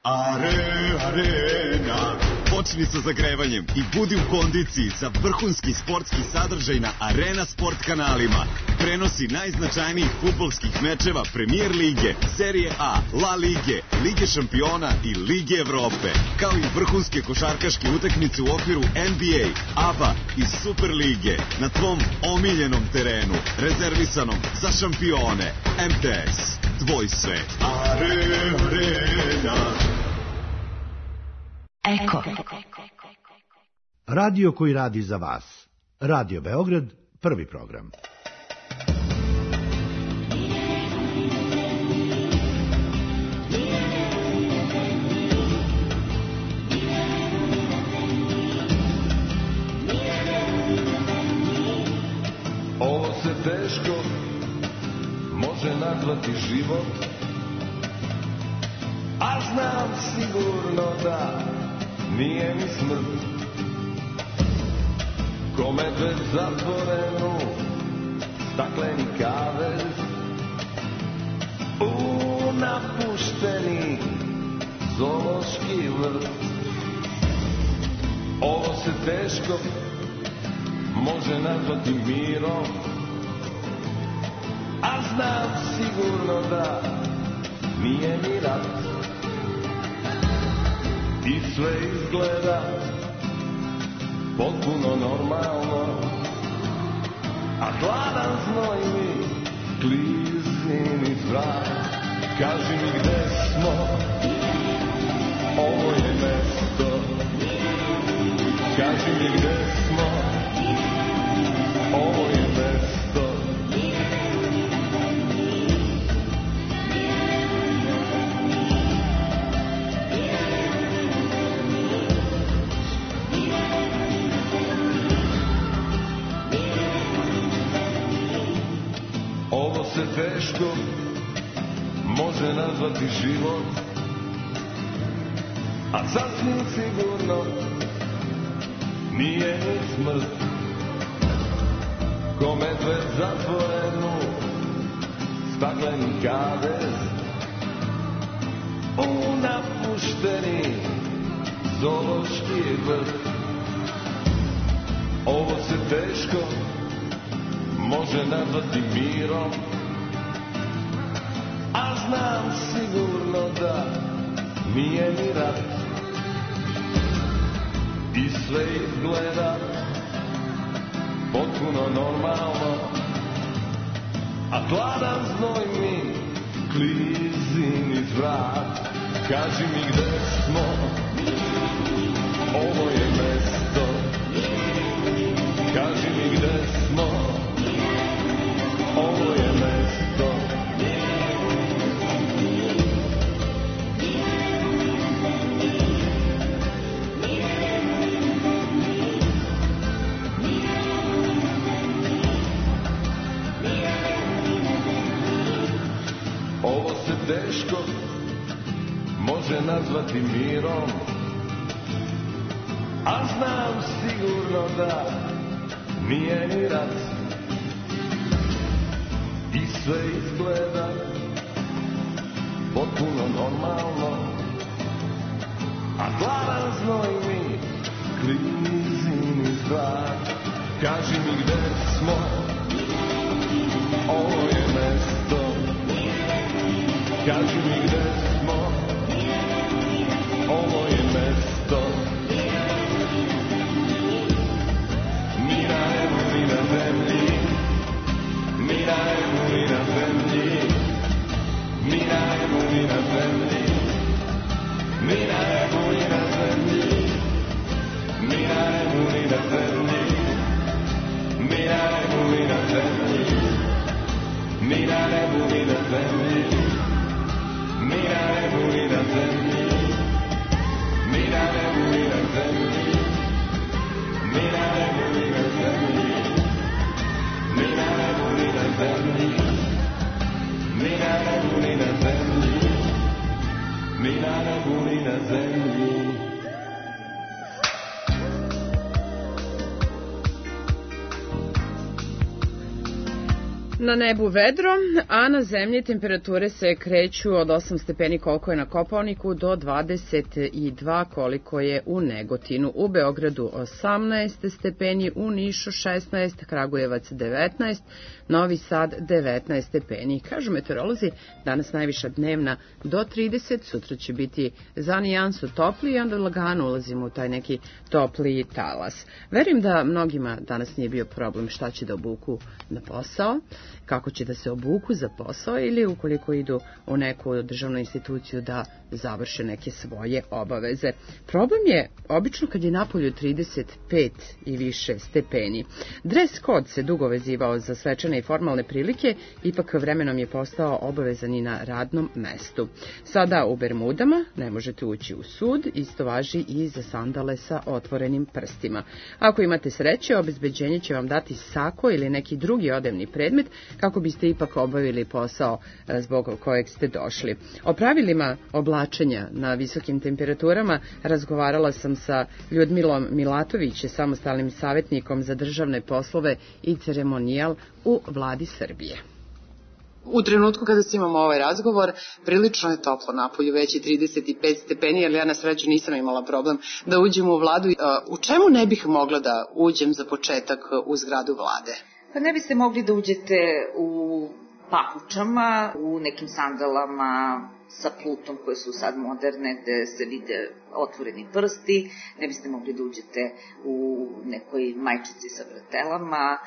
Arena. Počni sa zagrevanjem i budi u kondiciji za vrhunski sportski sadržaj na Arena Sport kanalima. Prenosi najznačajnijih fudbalskih mečeva Premier lige, Serije A, La Lige, Lige šampiona i Lige Evrope, kao i vrhunske košarkaške utakmice u okviru NBA, ABA i Super lige na tvom omiljenom terenu, rezervisanom za šampione. MTS, tvoj svet. Arena. Eko. Radio koji radi za vas. Radio Beograd, prvi program. Ovo se teško može nazvati život, a znam sigurno da nije mi smrt. Ko medved zatvoren u stakleni kavez, u napušteni zoološki vrt. Ovo se teško može nazvati mirom, a znam sigurno da nije mi rat. I sve izgleda potpuno normalno, a hladan znoj mi klizi niz vrat. Kaži mi gde smo, ovo je mesto. Kaži mi gde smo, ovo je mesto. Ovo se teško može nazvati život, a sasvim sigurno nije ni smrt. Ko medved zatvoren u stakleni kavez, u napušteni zoološki vrt. Ovo se teško može nazvati mirom, a znam sigurno da nije mi rat. I sve izgleda potpuno normalno, a hladan znoj mi klizi niz vrat. Kaži mi gde smo, ovo je mesto. Kaži mi gde smo, ovo je mesto. Ovo se teško može nazvati mirom, a znam sigurno da nije ni rat. I sve izgleda potpuno normalno, a gladan znoj mi klizini hlad. Kaži mi gde smo, ovo je mesto. Kaži mi gde smo, ovo je mesto. Ni na nebu, ni na zemlji, ni na nebu, ni na zemlji, ni na nebu, ni na zemlji, ni na nebu, ni na zemlji, ni na nebu, ni na zemlji, ni na nebu, ni na zemlji, ni na nebu, ni na zemlji, ni na nebu, ni na zemlji, ni na nebu, ni na zemlji, ni na nebu, ni na zemlji, ni na nebu, ni na zemlji, ni na nebu, ni na zemlji, ni na nebu, ni na zemlji. Na nebu vedro, a na zemlji temperature se kreću od 8 stepeni koliko je na Kopaoniku do 22 koliko je u Negotinu. U Beogradu 18 stepeni, u Nišu 16, Kragujevac 19, Novi Sad 19 stepeni. Kažu meteorolozi, danas najviša dnevna do 30, sutra će biti za nijansu topli i onda lagano ulazimo u taj neki topli talas. Verujem da mnogima danas nije bio problem šta će da obuku na posao, kako će da se obuku za posao ili ukoliko idu u neku državnu instituciju da završe neke svoje obaveze. Problem je obično kad je napolju 35 i više stepeni. Dress code se dugo vezivao za svečane i formalne prilike, ipak vremenom je postao obavezan i na radnom mestu. Sada u bermudama ne možete ući u sud, isto važi i za sandale sa otvorenim prstima. Ako imate sreće, obezbeđenje će vam dati sako ili neki drugi odevni predmet kako biste ipak obavili posao zbog kojeg ste došli. O pravilima oblačenja na visokim temperaturama razgovarala sam sa Ljudmilom Milatović, samostalnim savjetnikom za državne poslove i ceremonijal u Vladi Srbije. U trenutku kada imamo ovaj razgovor, prilično je toplo napolju, već je 35 stepeni, jer ja na sreću nisam imala problem da uđem u vladu. U čemu ne bih mogla da uđem za početak u zgradu vlade? Pa ne biste mogli da uđete u papučama, u nekim sandalama sa plutom koje su sad moderne, gde se vide otvoreni prsti, ne biste mogli da uđete u nekoj majčici sa vratelama,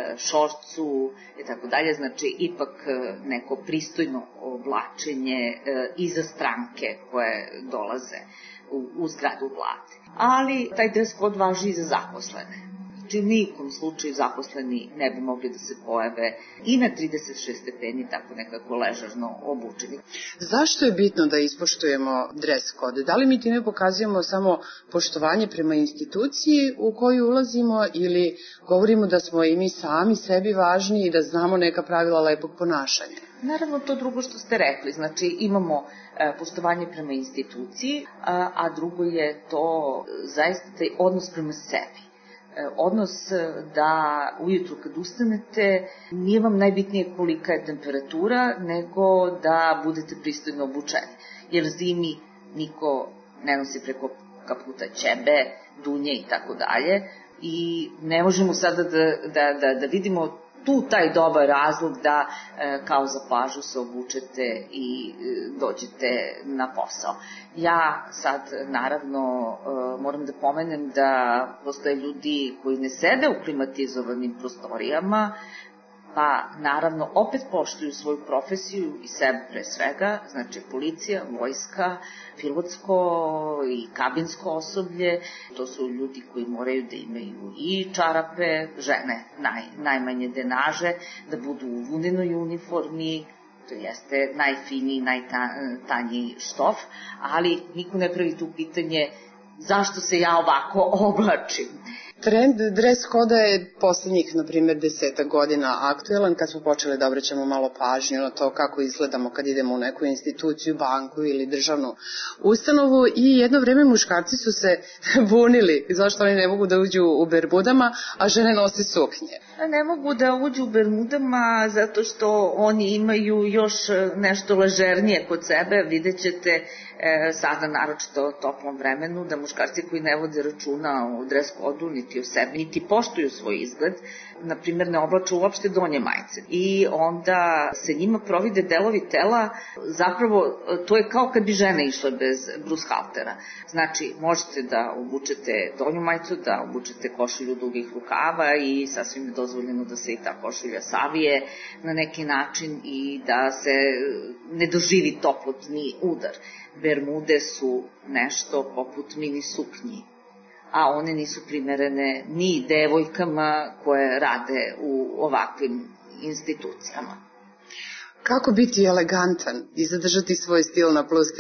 šorcu i tako dalje, znači ipak neko pristojno oblačenje i za stranke koje dolaze u zgradu vlade. Ali taj dress code važi i za zaposlene. Znači u nikom slučaju zaposleni ne bi mogli da se pojave i na 36 stepeni tako nekako ležarno obučeni. Zašto je bitno da ispoštujemo dres kode? Da li mi time pokazujemo samo poštovanje prema instituciji u koju ulazimo ili govorimo da smo i mi sami sebi važni i da znamo neka pravila lepog ponašanja? Naravno, to drugo što ste rekli, znači imamo poštovanje prema instituciji, a drugo je to zaista taj odnos prema sebi. Odnos da ujutru kad ustanete nije vam najbitnije kolika je temperatura, nego da budete pristojno obučeni. Jer zimi niko ne nosi preko kaputa ćebe, dunje i tako dalje. I ne možemo sada da vidimo tu taj dobar razlog da kao za plažu se obučete i dođete na posao. Ja sad naravno moram da pomenem da postoje ljudi koji ne sede u klimatizovanim prostorijama, pa naravno opet poštuju svoju profesiju i sebe pre svega, znači policija, vojska, pilotsko i kabinsko osoblje, to su ljudi koji moraju da imaju i čarape, žene najmanje denaže, da budu u vunenoj uniformi, to jeste najfiniji, najtanji štof, ali niko ne pravi tu pitanje zašto se ja ovako oblačim. Trend dres koda je poslednjih, na primjer, 10 godina aktuelan, kad smo počeli da obraćamo malo pažnju na to kako izgledamo kad idemo u neku instituciju, banku ili državnu ustanovu, i jedno vreme muškarci su se bunili zašto oni ne mogu da uđu u bermudama, a žene nose suknje. Ne mogu da uđu u bermudama zato što oni imaju još nešto ležernije kod sebe. Vidjet ćete sada naročito u toplom vremenu da muškarci koji ne vode računa o dres kodu, niti o sebi, niti poštuju svoj izgled, na primjer ne oblače uopšte donje majice. I onda se njima provide delovi tela, zapravo to je kao kad bi žene išle bez brushaltera. Znači, možete da obučete donju majicu, da obučete košulju dugih rukava i sasvim je dozvoljeno da se i ta košulja savije na neki način i da se ne doživi toplotni udar. Bermude su nešto poput mini suknji, a one nisu primerene ni devojkama koje rade u ovakvim institucijama. Kako biti elegantan i zadržati svoj stil na plus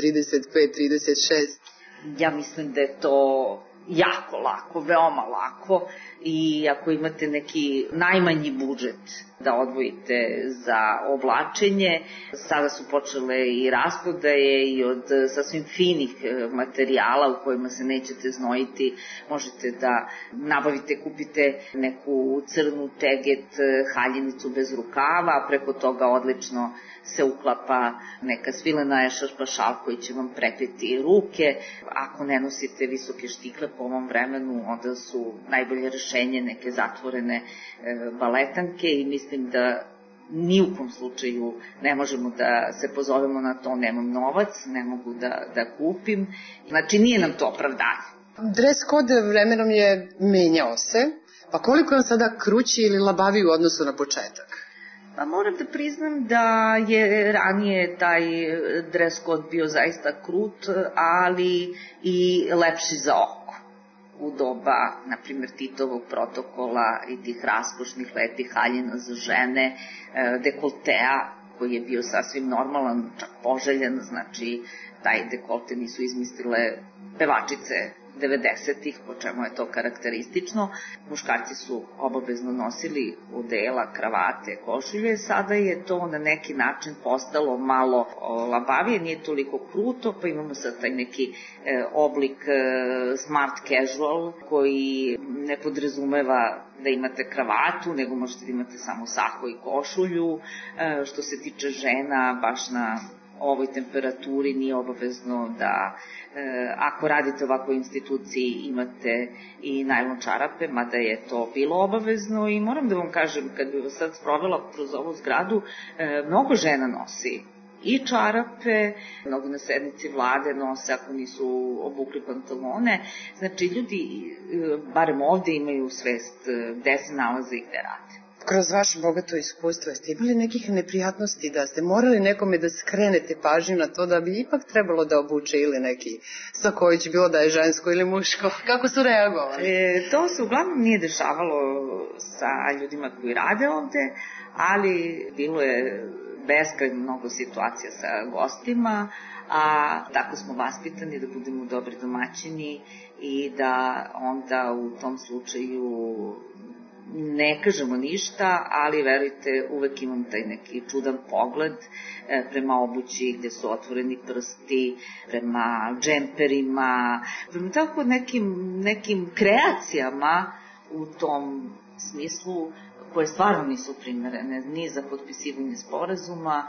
35, 36? Ja mislim da je to jako lako, veoma lako, i ako imate neki najmanji budžet da odvojite za oblačenje, sada su počele i rasprodaje i od sasvim finih materijala u kojima se nećete znojiti, možete da nabavite, kupite neku crnu teget haljinicu bez rukava, preko toga odlično se uklapa neka svilena ešarpa šal koji će vam prekriti ruke. Ako ne nosite visoke štikle po ovom vremenu, onda su najbolje rešenje neke zatvorene baletanke, i mislim da ni u kom slučaju ne možemo da se pozovemo na to, nemam novac, ne mogu da kupim. Znači, nije nam to opravdanje. Dres kod vremenom je menjao se, pa koliko je on sada krući ili labaviji u odnosu na početak? Pa moram da priznam da je ranije taj dres kod bio zaista krut, ali i lepši za oko. U doba, na primjer, Titovog protokola i tih raskošnih lepih haljina za žene, dekoltea koji je bio sasvim normalan, čak poželjan, znači taj dekolte nisu izmislile pevačice 90-ih, po čemu je to karakteristično. Muškarci su obavezno nosili odela, kravate, košulje, sada je to na neki način postalo malo labavije, nije toliko kruto, pa imamo sad taj neki oblik smart casual koji ne podrazumeva da imate kravatu, nego možete da imate samo sako i košulju. Što se tiče žena, baš na ovoj temperaturi nije obavezno da ako radite u ovakvoj instituciji imate i najlon čarape, mada je to bilo obavezno, i moram da vam kažem, kad bih vas sad sprovela kroz ovu zgradu, mnogo žena nosi i čarape, mnogo na sednici vlade nose ako nisu obukli pantalone. Znači, ljudi, barem ovde, imaju svest gde se nalaze i gde rade. Kroz vaše bogato iskustvo, ste imali nekih neprijatnosti da ste morali nekome da skrenete pažnju na to da bi ipak trebalo da obuče ili neki saković, bilo da je žensko ili muško? Kako su reagovali? To se uglavnom nije dešavalo sa ljudima koji rade ovde, ali bilo je beskrajno mnogo situacija sa gostima, a tako smo vaspitani da budemo dobri domaćini i da onda u tom slučaju ne kažemo ništa, ali verujte, uvek imam taj neki čudan pogled prema obući gde su otvoreni prsti, prema džemperima, prema tako nekim kreacijama u tom smislu koje stvarno nisu primerene ni za potpisivanje sporazuma,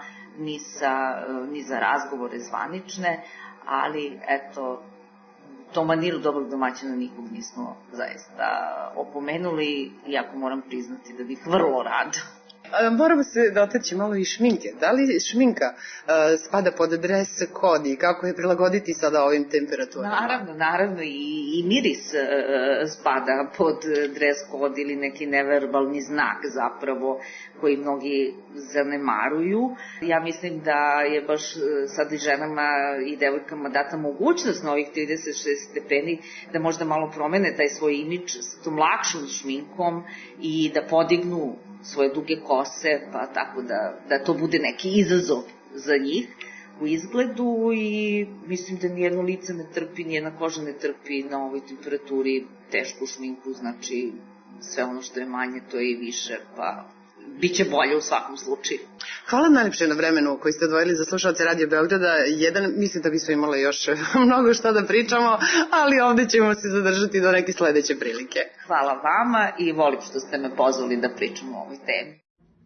ni za razgovore zvanične, ali eto, to maniru dobrog domaćina nikog nismo zaista opomenuli, iako moram priznati da bih vrlo rado. Moramo se dotaći malo i šminke. Da li šminka spada pod dres kod i kako je prilagoditi sada ovim temperaturama? Naravno, i miris spada pod dres kod ili neki neverbalni znak zapravo koji mnogi zanemaruju. Ja mislim da je baš sad i ženama i devojkama data mogućnost na ovih 36 stepeni da možda malo promene taj svoj imidž sa tom lakšom šminkom i da podignu svoje duge kose, pa tako da to bude neki izazov za njih. u izgledu i mislim da nijedno lice ne trpi, nijedna koža ne trpi na ovoj temperaturi tešku šminku, znači sve ono što je manje to je i više, pa biće bolje u svakom slučaju. Hvala najlepše na vremenu koji ste odvojili za slušalce Radio Beograda. Mislim da bismo imali još mnogo šta da pričamo, ali ovde ćemo se zadržati do neke sledeće prilike. Hvala vama i volim što ste me pozvali da pričamo o ovoj temi.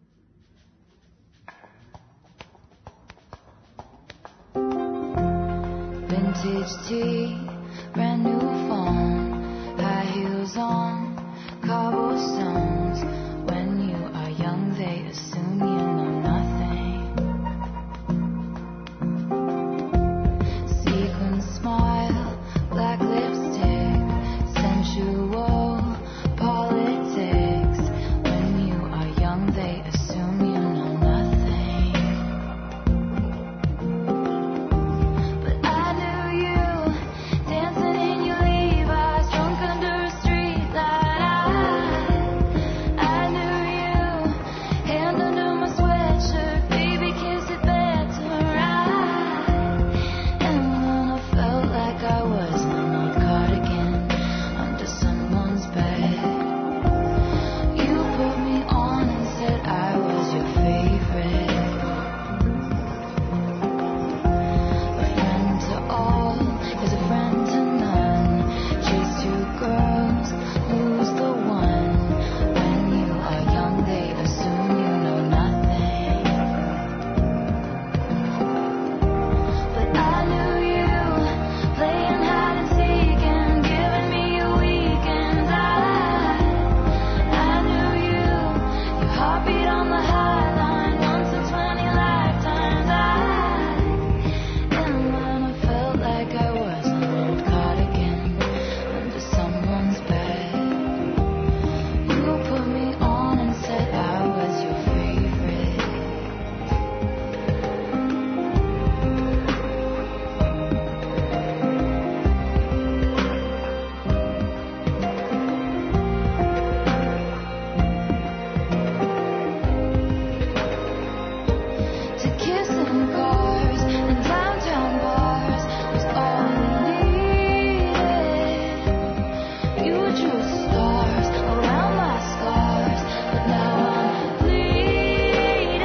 Vintage tea, brand new phone, high heels on, cobblestones. When you are young, they assume you know nothing. Sequin smile, black lipstick, sensual politics. When you are young, they assume you know nothing. But I knew you dancing in your Levi's, drunk under a street light. I knew you, hand under my sweatshirt, baby, kiss it better right. And when I felt like I was in an old cardigan under someone's bed, you put me on and said I was your favorite. A friend to all is a friend to none. Chase two girls, lose the one. When you are young, they assume you know nothing. But I knew you, playing hide and seek and giving me a weekend. I knew you, your heartbeat on the high line, once in 20 lifetimes. And when I felt like I was an old cardigan under someone's bed, you put me on and said I was your favorite. To kiss in cars and downtown bars was all we needed. You drew stars around my scars, but now I'm bleeding.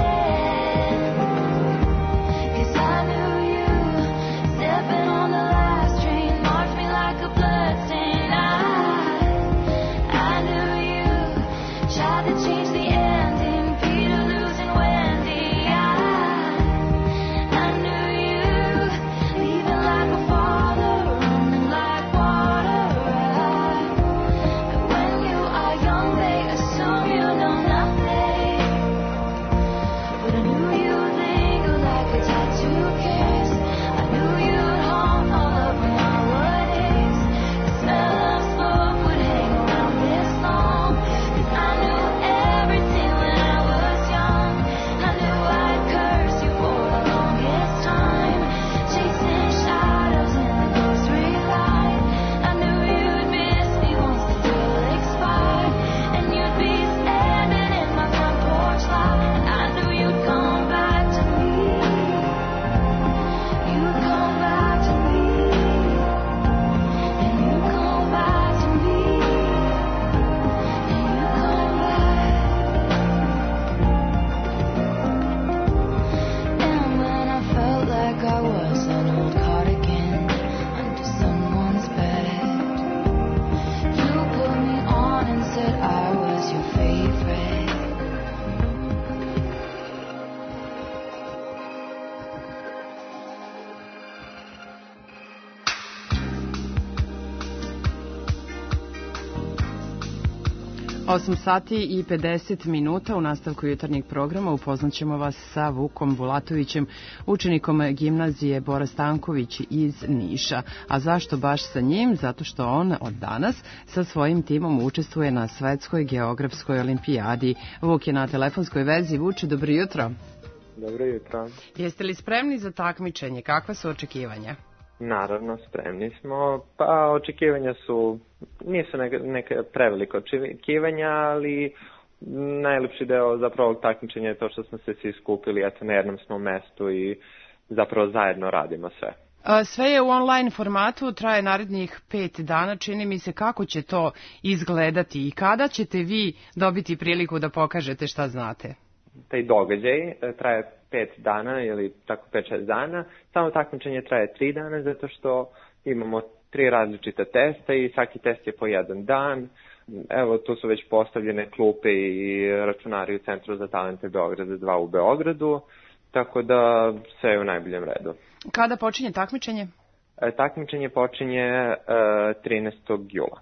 'Cause I knew you, stepping on the last train, marked me like a bloodstain. I knew you, tried to change the ending, Peter losing Wendy. I knew you, leaving like a father, running like water. And when you are young, they assume you know nothing. But I knew you'd linger like a tattoo kiss. I knew you'd haunt all over my weddings. The smell of smoke would hang around this long. 'Cause I knew everything when I was young. I knew I'd curse you for the longest time, chasing shadows in the grocery line. I knew you'd miss me once the deal expired, and you'd be standing in my front porch lot. And I knew you'd come back to me. You'd come back to me, and you'd come back to me, and you'd come back. And when I felt like I was an old cardigan under someone's bed, you put me on and said I was your favorite. Osam sati i 50 minuta u nastavku jutarnjeg programa upoznaćemo vas sa Vukom Bulatovićem, učenikom gimnazije Bora Stanković iz Niša. A zašto baš sa njim? Zato što on od danas sa svojim timom učestvuje na Svetskoj geografskoj olimpijadi. Vuk je na telefonskoj vezi. Vuče, dobro jutro. Dobro jutro. Jeste li spremni za takmičenje? Kakva su očekivanja? Naravno, spremni smo. Pa očekivanja nisu neka prevelika očekivanja, ali najlepši deo zapravo ovog takmičenja je to što smo se svi skupili, eto, na jednom smo mestu i zapravo zajedno radimo sve. Sve je u online formatu, traje narednih 5 dana, čini mi se. Kako će to izgledati i kada ćete vi dobiti priliku da pokažete šta znate? Taj događaj traje 5 dana ili tako 5-6 dana, samo takmičenje traje 3 dana zato što imamo 3 različita testa i svaki test je po 1 dan. Evo, tu su već postavljene klupe i računari u Centru za talente Beograda 2 u Beogradu, tako da sve je u najboljem redu. Kada počinje takmičenje? Takmičenje počinje 13. jula.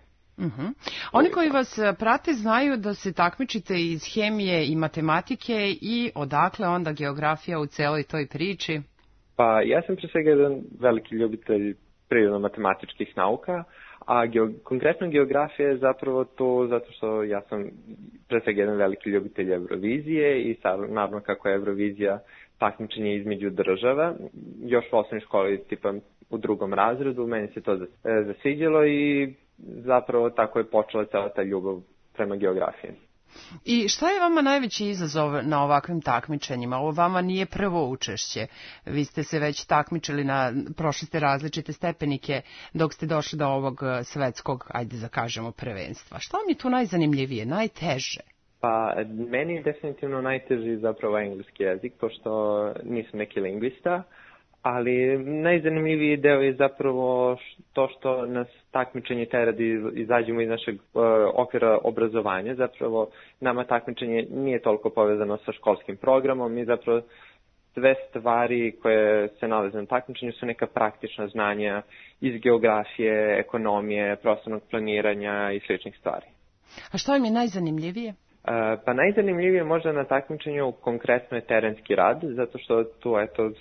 Oni koji vas prate znaju da se takmičite iz hemije i matematike i odakle onda geografija u celoj toj priči? Pa ja sam pre svega jedan veliki ljubitelj prirodno-matematičkih nauka, a konkretno geografija je zapravo tu zato što ja sam pre svega jedan veliki ljubitelj Eurovizije i naravno kako je Eurovizija takmičenje između država. Još u osnovnoj školi, tipa u 2. razredu, meni se to zasviđalo i zapravo tako je počela cela ta ljubav prema geografiji. I šta je vama najveći izazov na ovakvim takmičenjima? Ovo vama nije prvo učešće. Vi ste se već takmičili, prošli ste različite stepenike dok ste došli do ovog svetskog, ajde da kažemo, prvenstva. Šta vam je tu najzanimljivije, najteže? Pa, meni je definitivno najteži zapravo engleski jezik, pošto nisam neki lingvista, ali najzanimljiviji deo je zapravo to što nas takmičenje tera da izađemo iz našeg okvira obrazovanja. Zapravo nama takmičenje nije toliko povezano sa školskim programom i zapravo sve stvari koje se nalaze na takmičenju su neka praktična znanja iz geografije, ekonomije, prostornog planiranja i sličnih stvari. A što vam je najzanimljivije? Pa najzanimljivije možda na takmičenju konkretno je terenski rad, zato što tu, eto,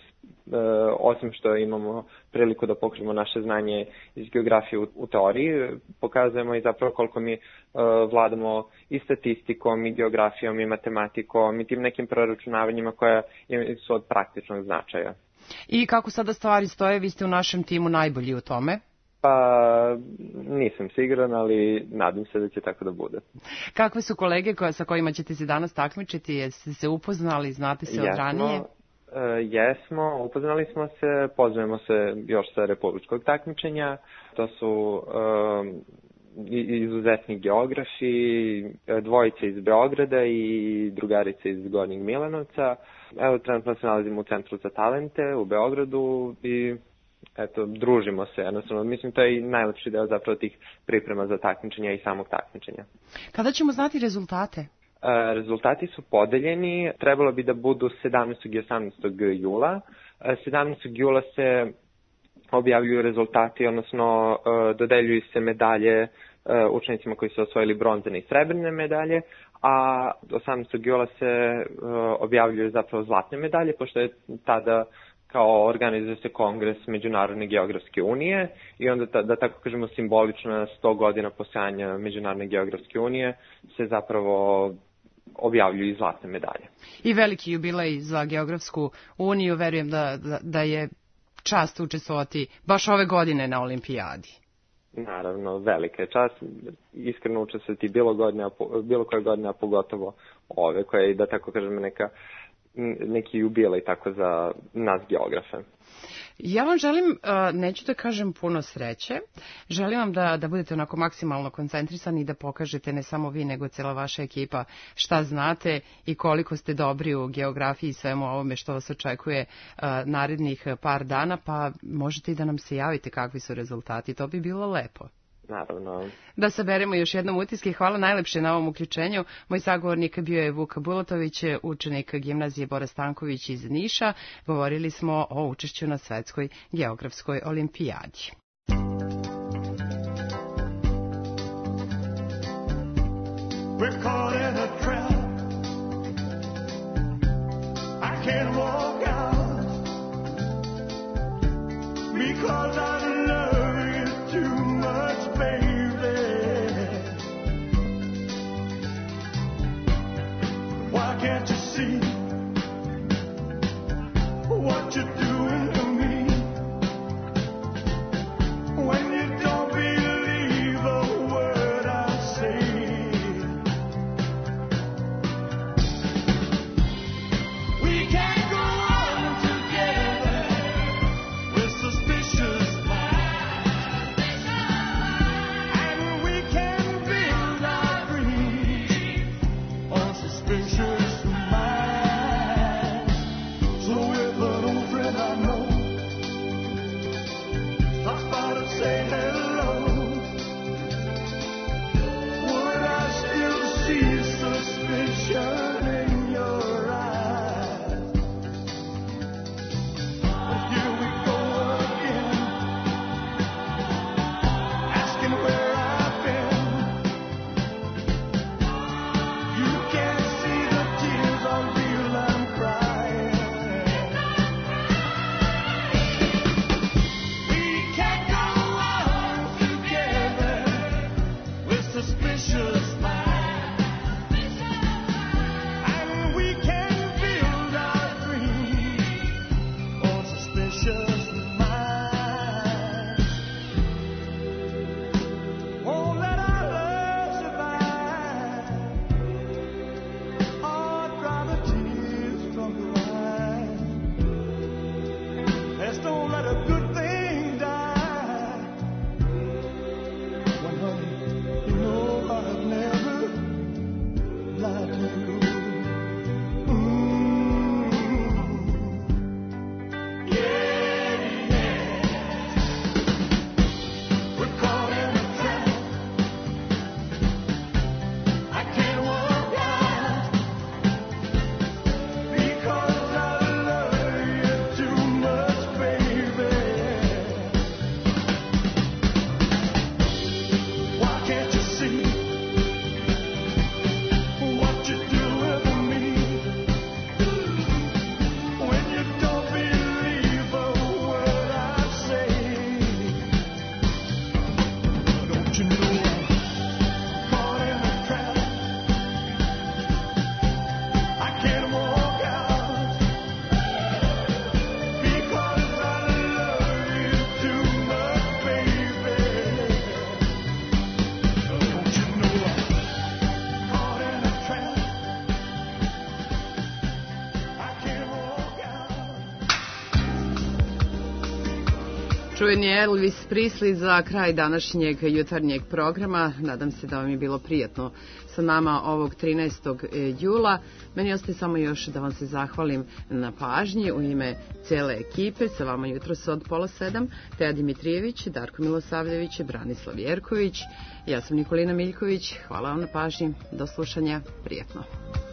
osim što imamo priliku da pokrijemo naše znanje iz geografije u teoriji, pokazujemo i zapravo koliko mi vladamo i statistikom, i geografijom, i matematikom, i tim nekim proračunavanjima koja su od praktičnog značaja. I kako sada stvari stoje, vi ste u našem timu najbolji u tome? Pa nisam siguran, ali nadam se da će tako da bude. Kakve su kolege sa kojima ćete se danas takmičiti? Jeste se upoznali, znate se od ranije? Jesmo, upoznali smo se, poznajemo se još sa republičkog takmičenja. To su izuzetni geografi, dvojice iz Beograda i drugarice iz Gornjeg Milanovca. Evo, trenutno se nalazimo u Centru za talente u Beogradu i eto, družimo se, jednostavno. Mislim, to je i najlepši deo zapravo tih priprema za takmičenja i samog takmičenja. Kada ćemo znati rezultate? Rezultati su podeljeni, trebalo bi da budu 17. i 18. jula. 17. jula se objavljuju rezultati, odnosno dodeljuju se medalje učenicima koji su osvojili bronzane i srebrne medalje, a 18. jula se objavljuju zapravo zlatne medalje, pošto je tada kao organizuje se kongres Međunarodne geografske unije i onda, da tako kažemo, simbolično na 100 godina postojanja Međunarodne geografske unije se zapravo objavljuju i zlatne medalje. I veliki jubilej za Geografsku uniju, verujem da je čast učestvovati baš ove godine na olimpijadi. Naravno, velika je čast, iskreno učestvovati bilo koje godine, a pogotovo ove koje, da tako kažemo, neki jubilej tako za nas geografe. Ja vam želim, neću da kažem puno sreće, želim vam da budete onako maksimalno koncentrisani i da pokažete ne samo vi nego cijela vaša ekipa šta znate i koliko ste dobri u geografiji i svemu ovome što vas očekuje narednih par dana, pa možete i da nam se javite kakvi su rezultati, to bi bilo lepo. Naravno. Da saberemo još jednom utiske. Hvala najlepše na ovom uključenju. Moj sagovornik bio je Vuk Bulatović, učenik gimnazije Bora Stanković iz Niša. Govorili smo o učešću na Svetskoj geografskoj olimpijadi. We're caught in a trap. I can't walk out because I love you too much, baby. Why can't you see what you're doing to me when you don't believe a word I say? We can't go on together Čuveni Elvis Presley za kraj današnjeg jutarnjeg programa. Nadam se da vam je bilo prijatno sa nama ovog 13. jula. Meni ostaje samo još da vam se zahvalim na pažnji u ime cele ekipe. Sa vama jutros od 6:30 Teja Dimitrijević, Darko Milosavljević, Branislav Jerković. Ja sam Nikolina Miljković. Hvala vam na pažnji. Do slušanja. Prijatno.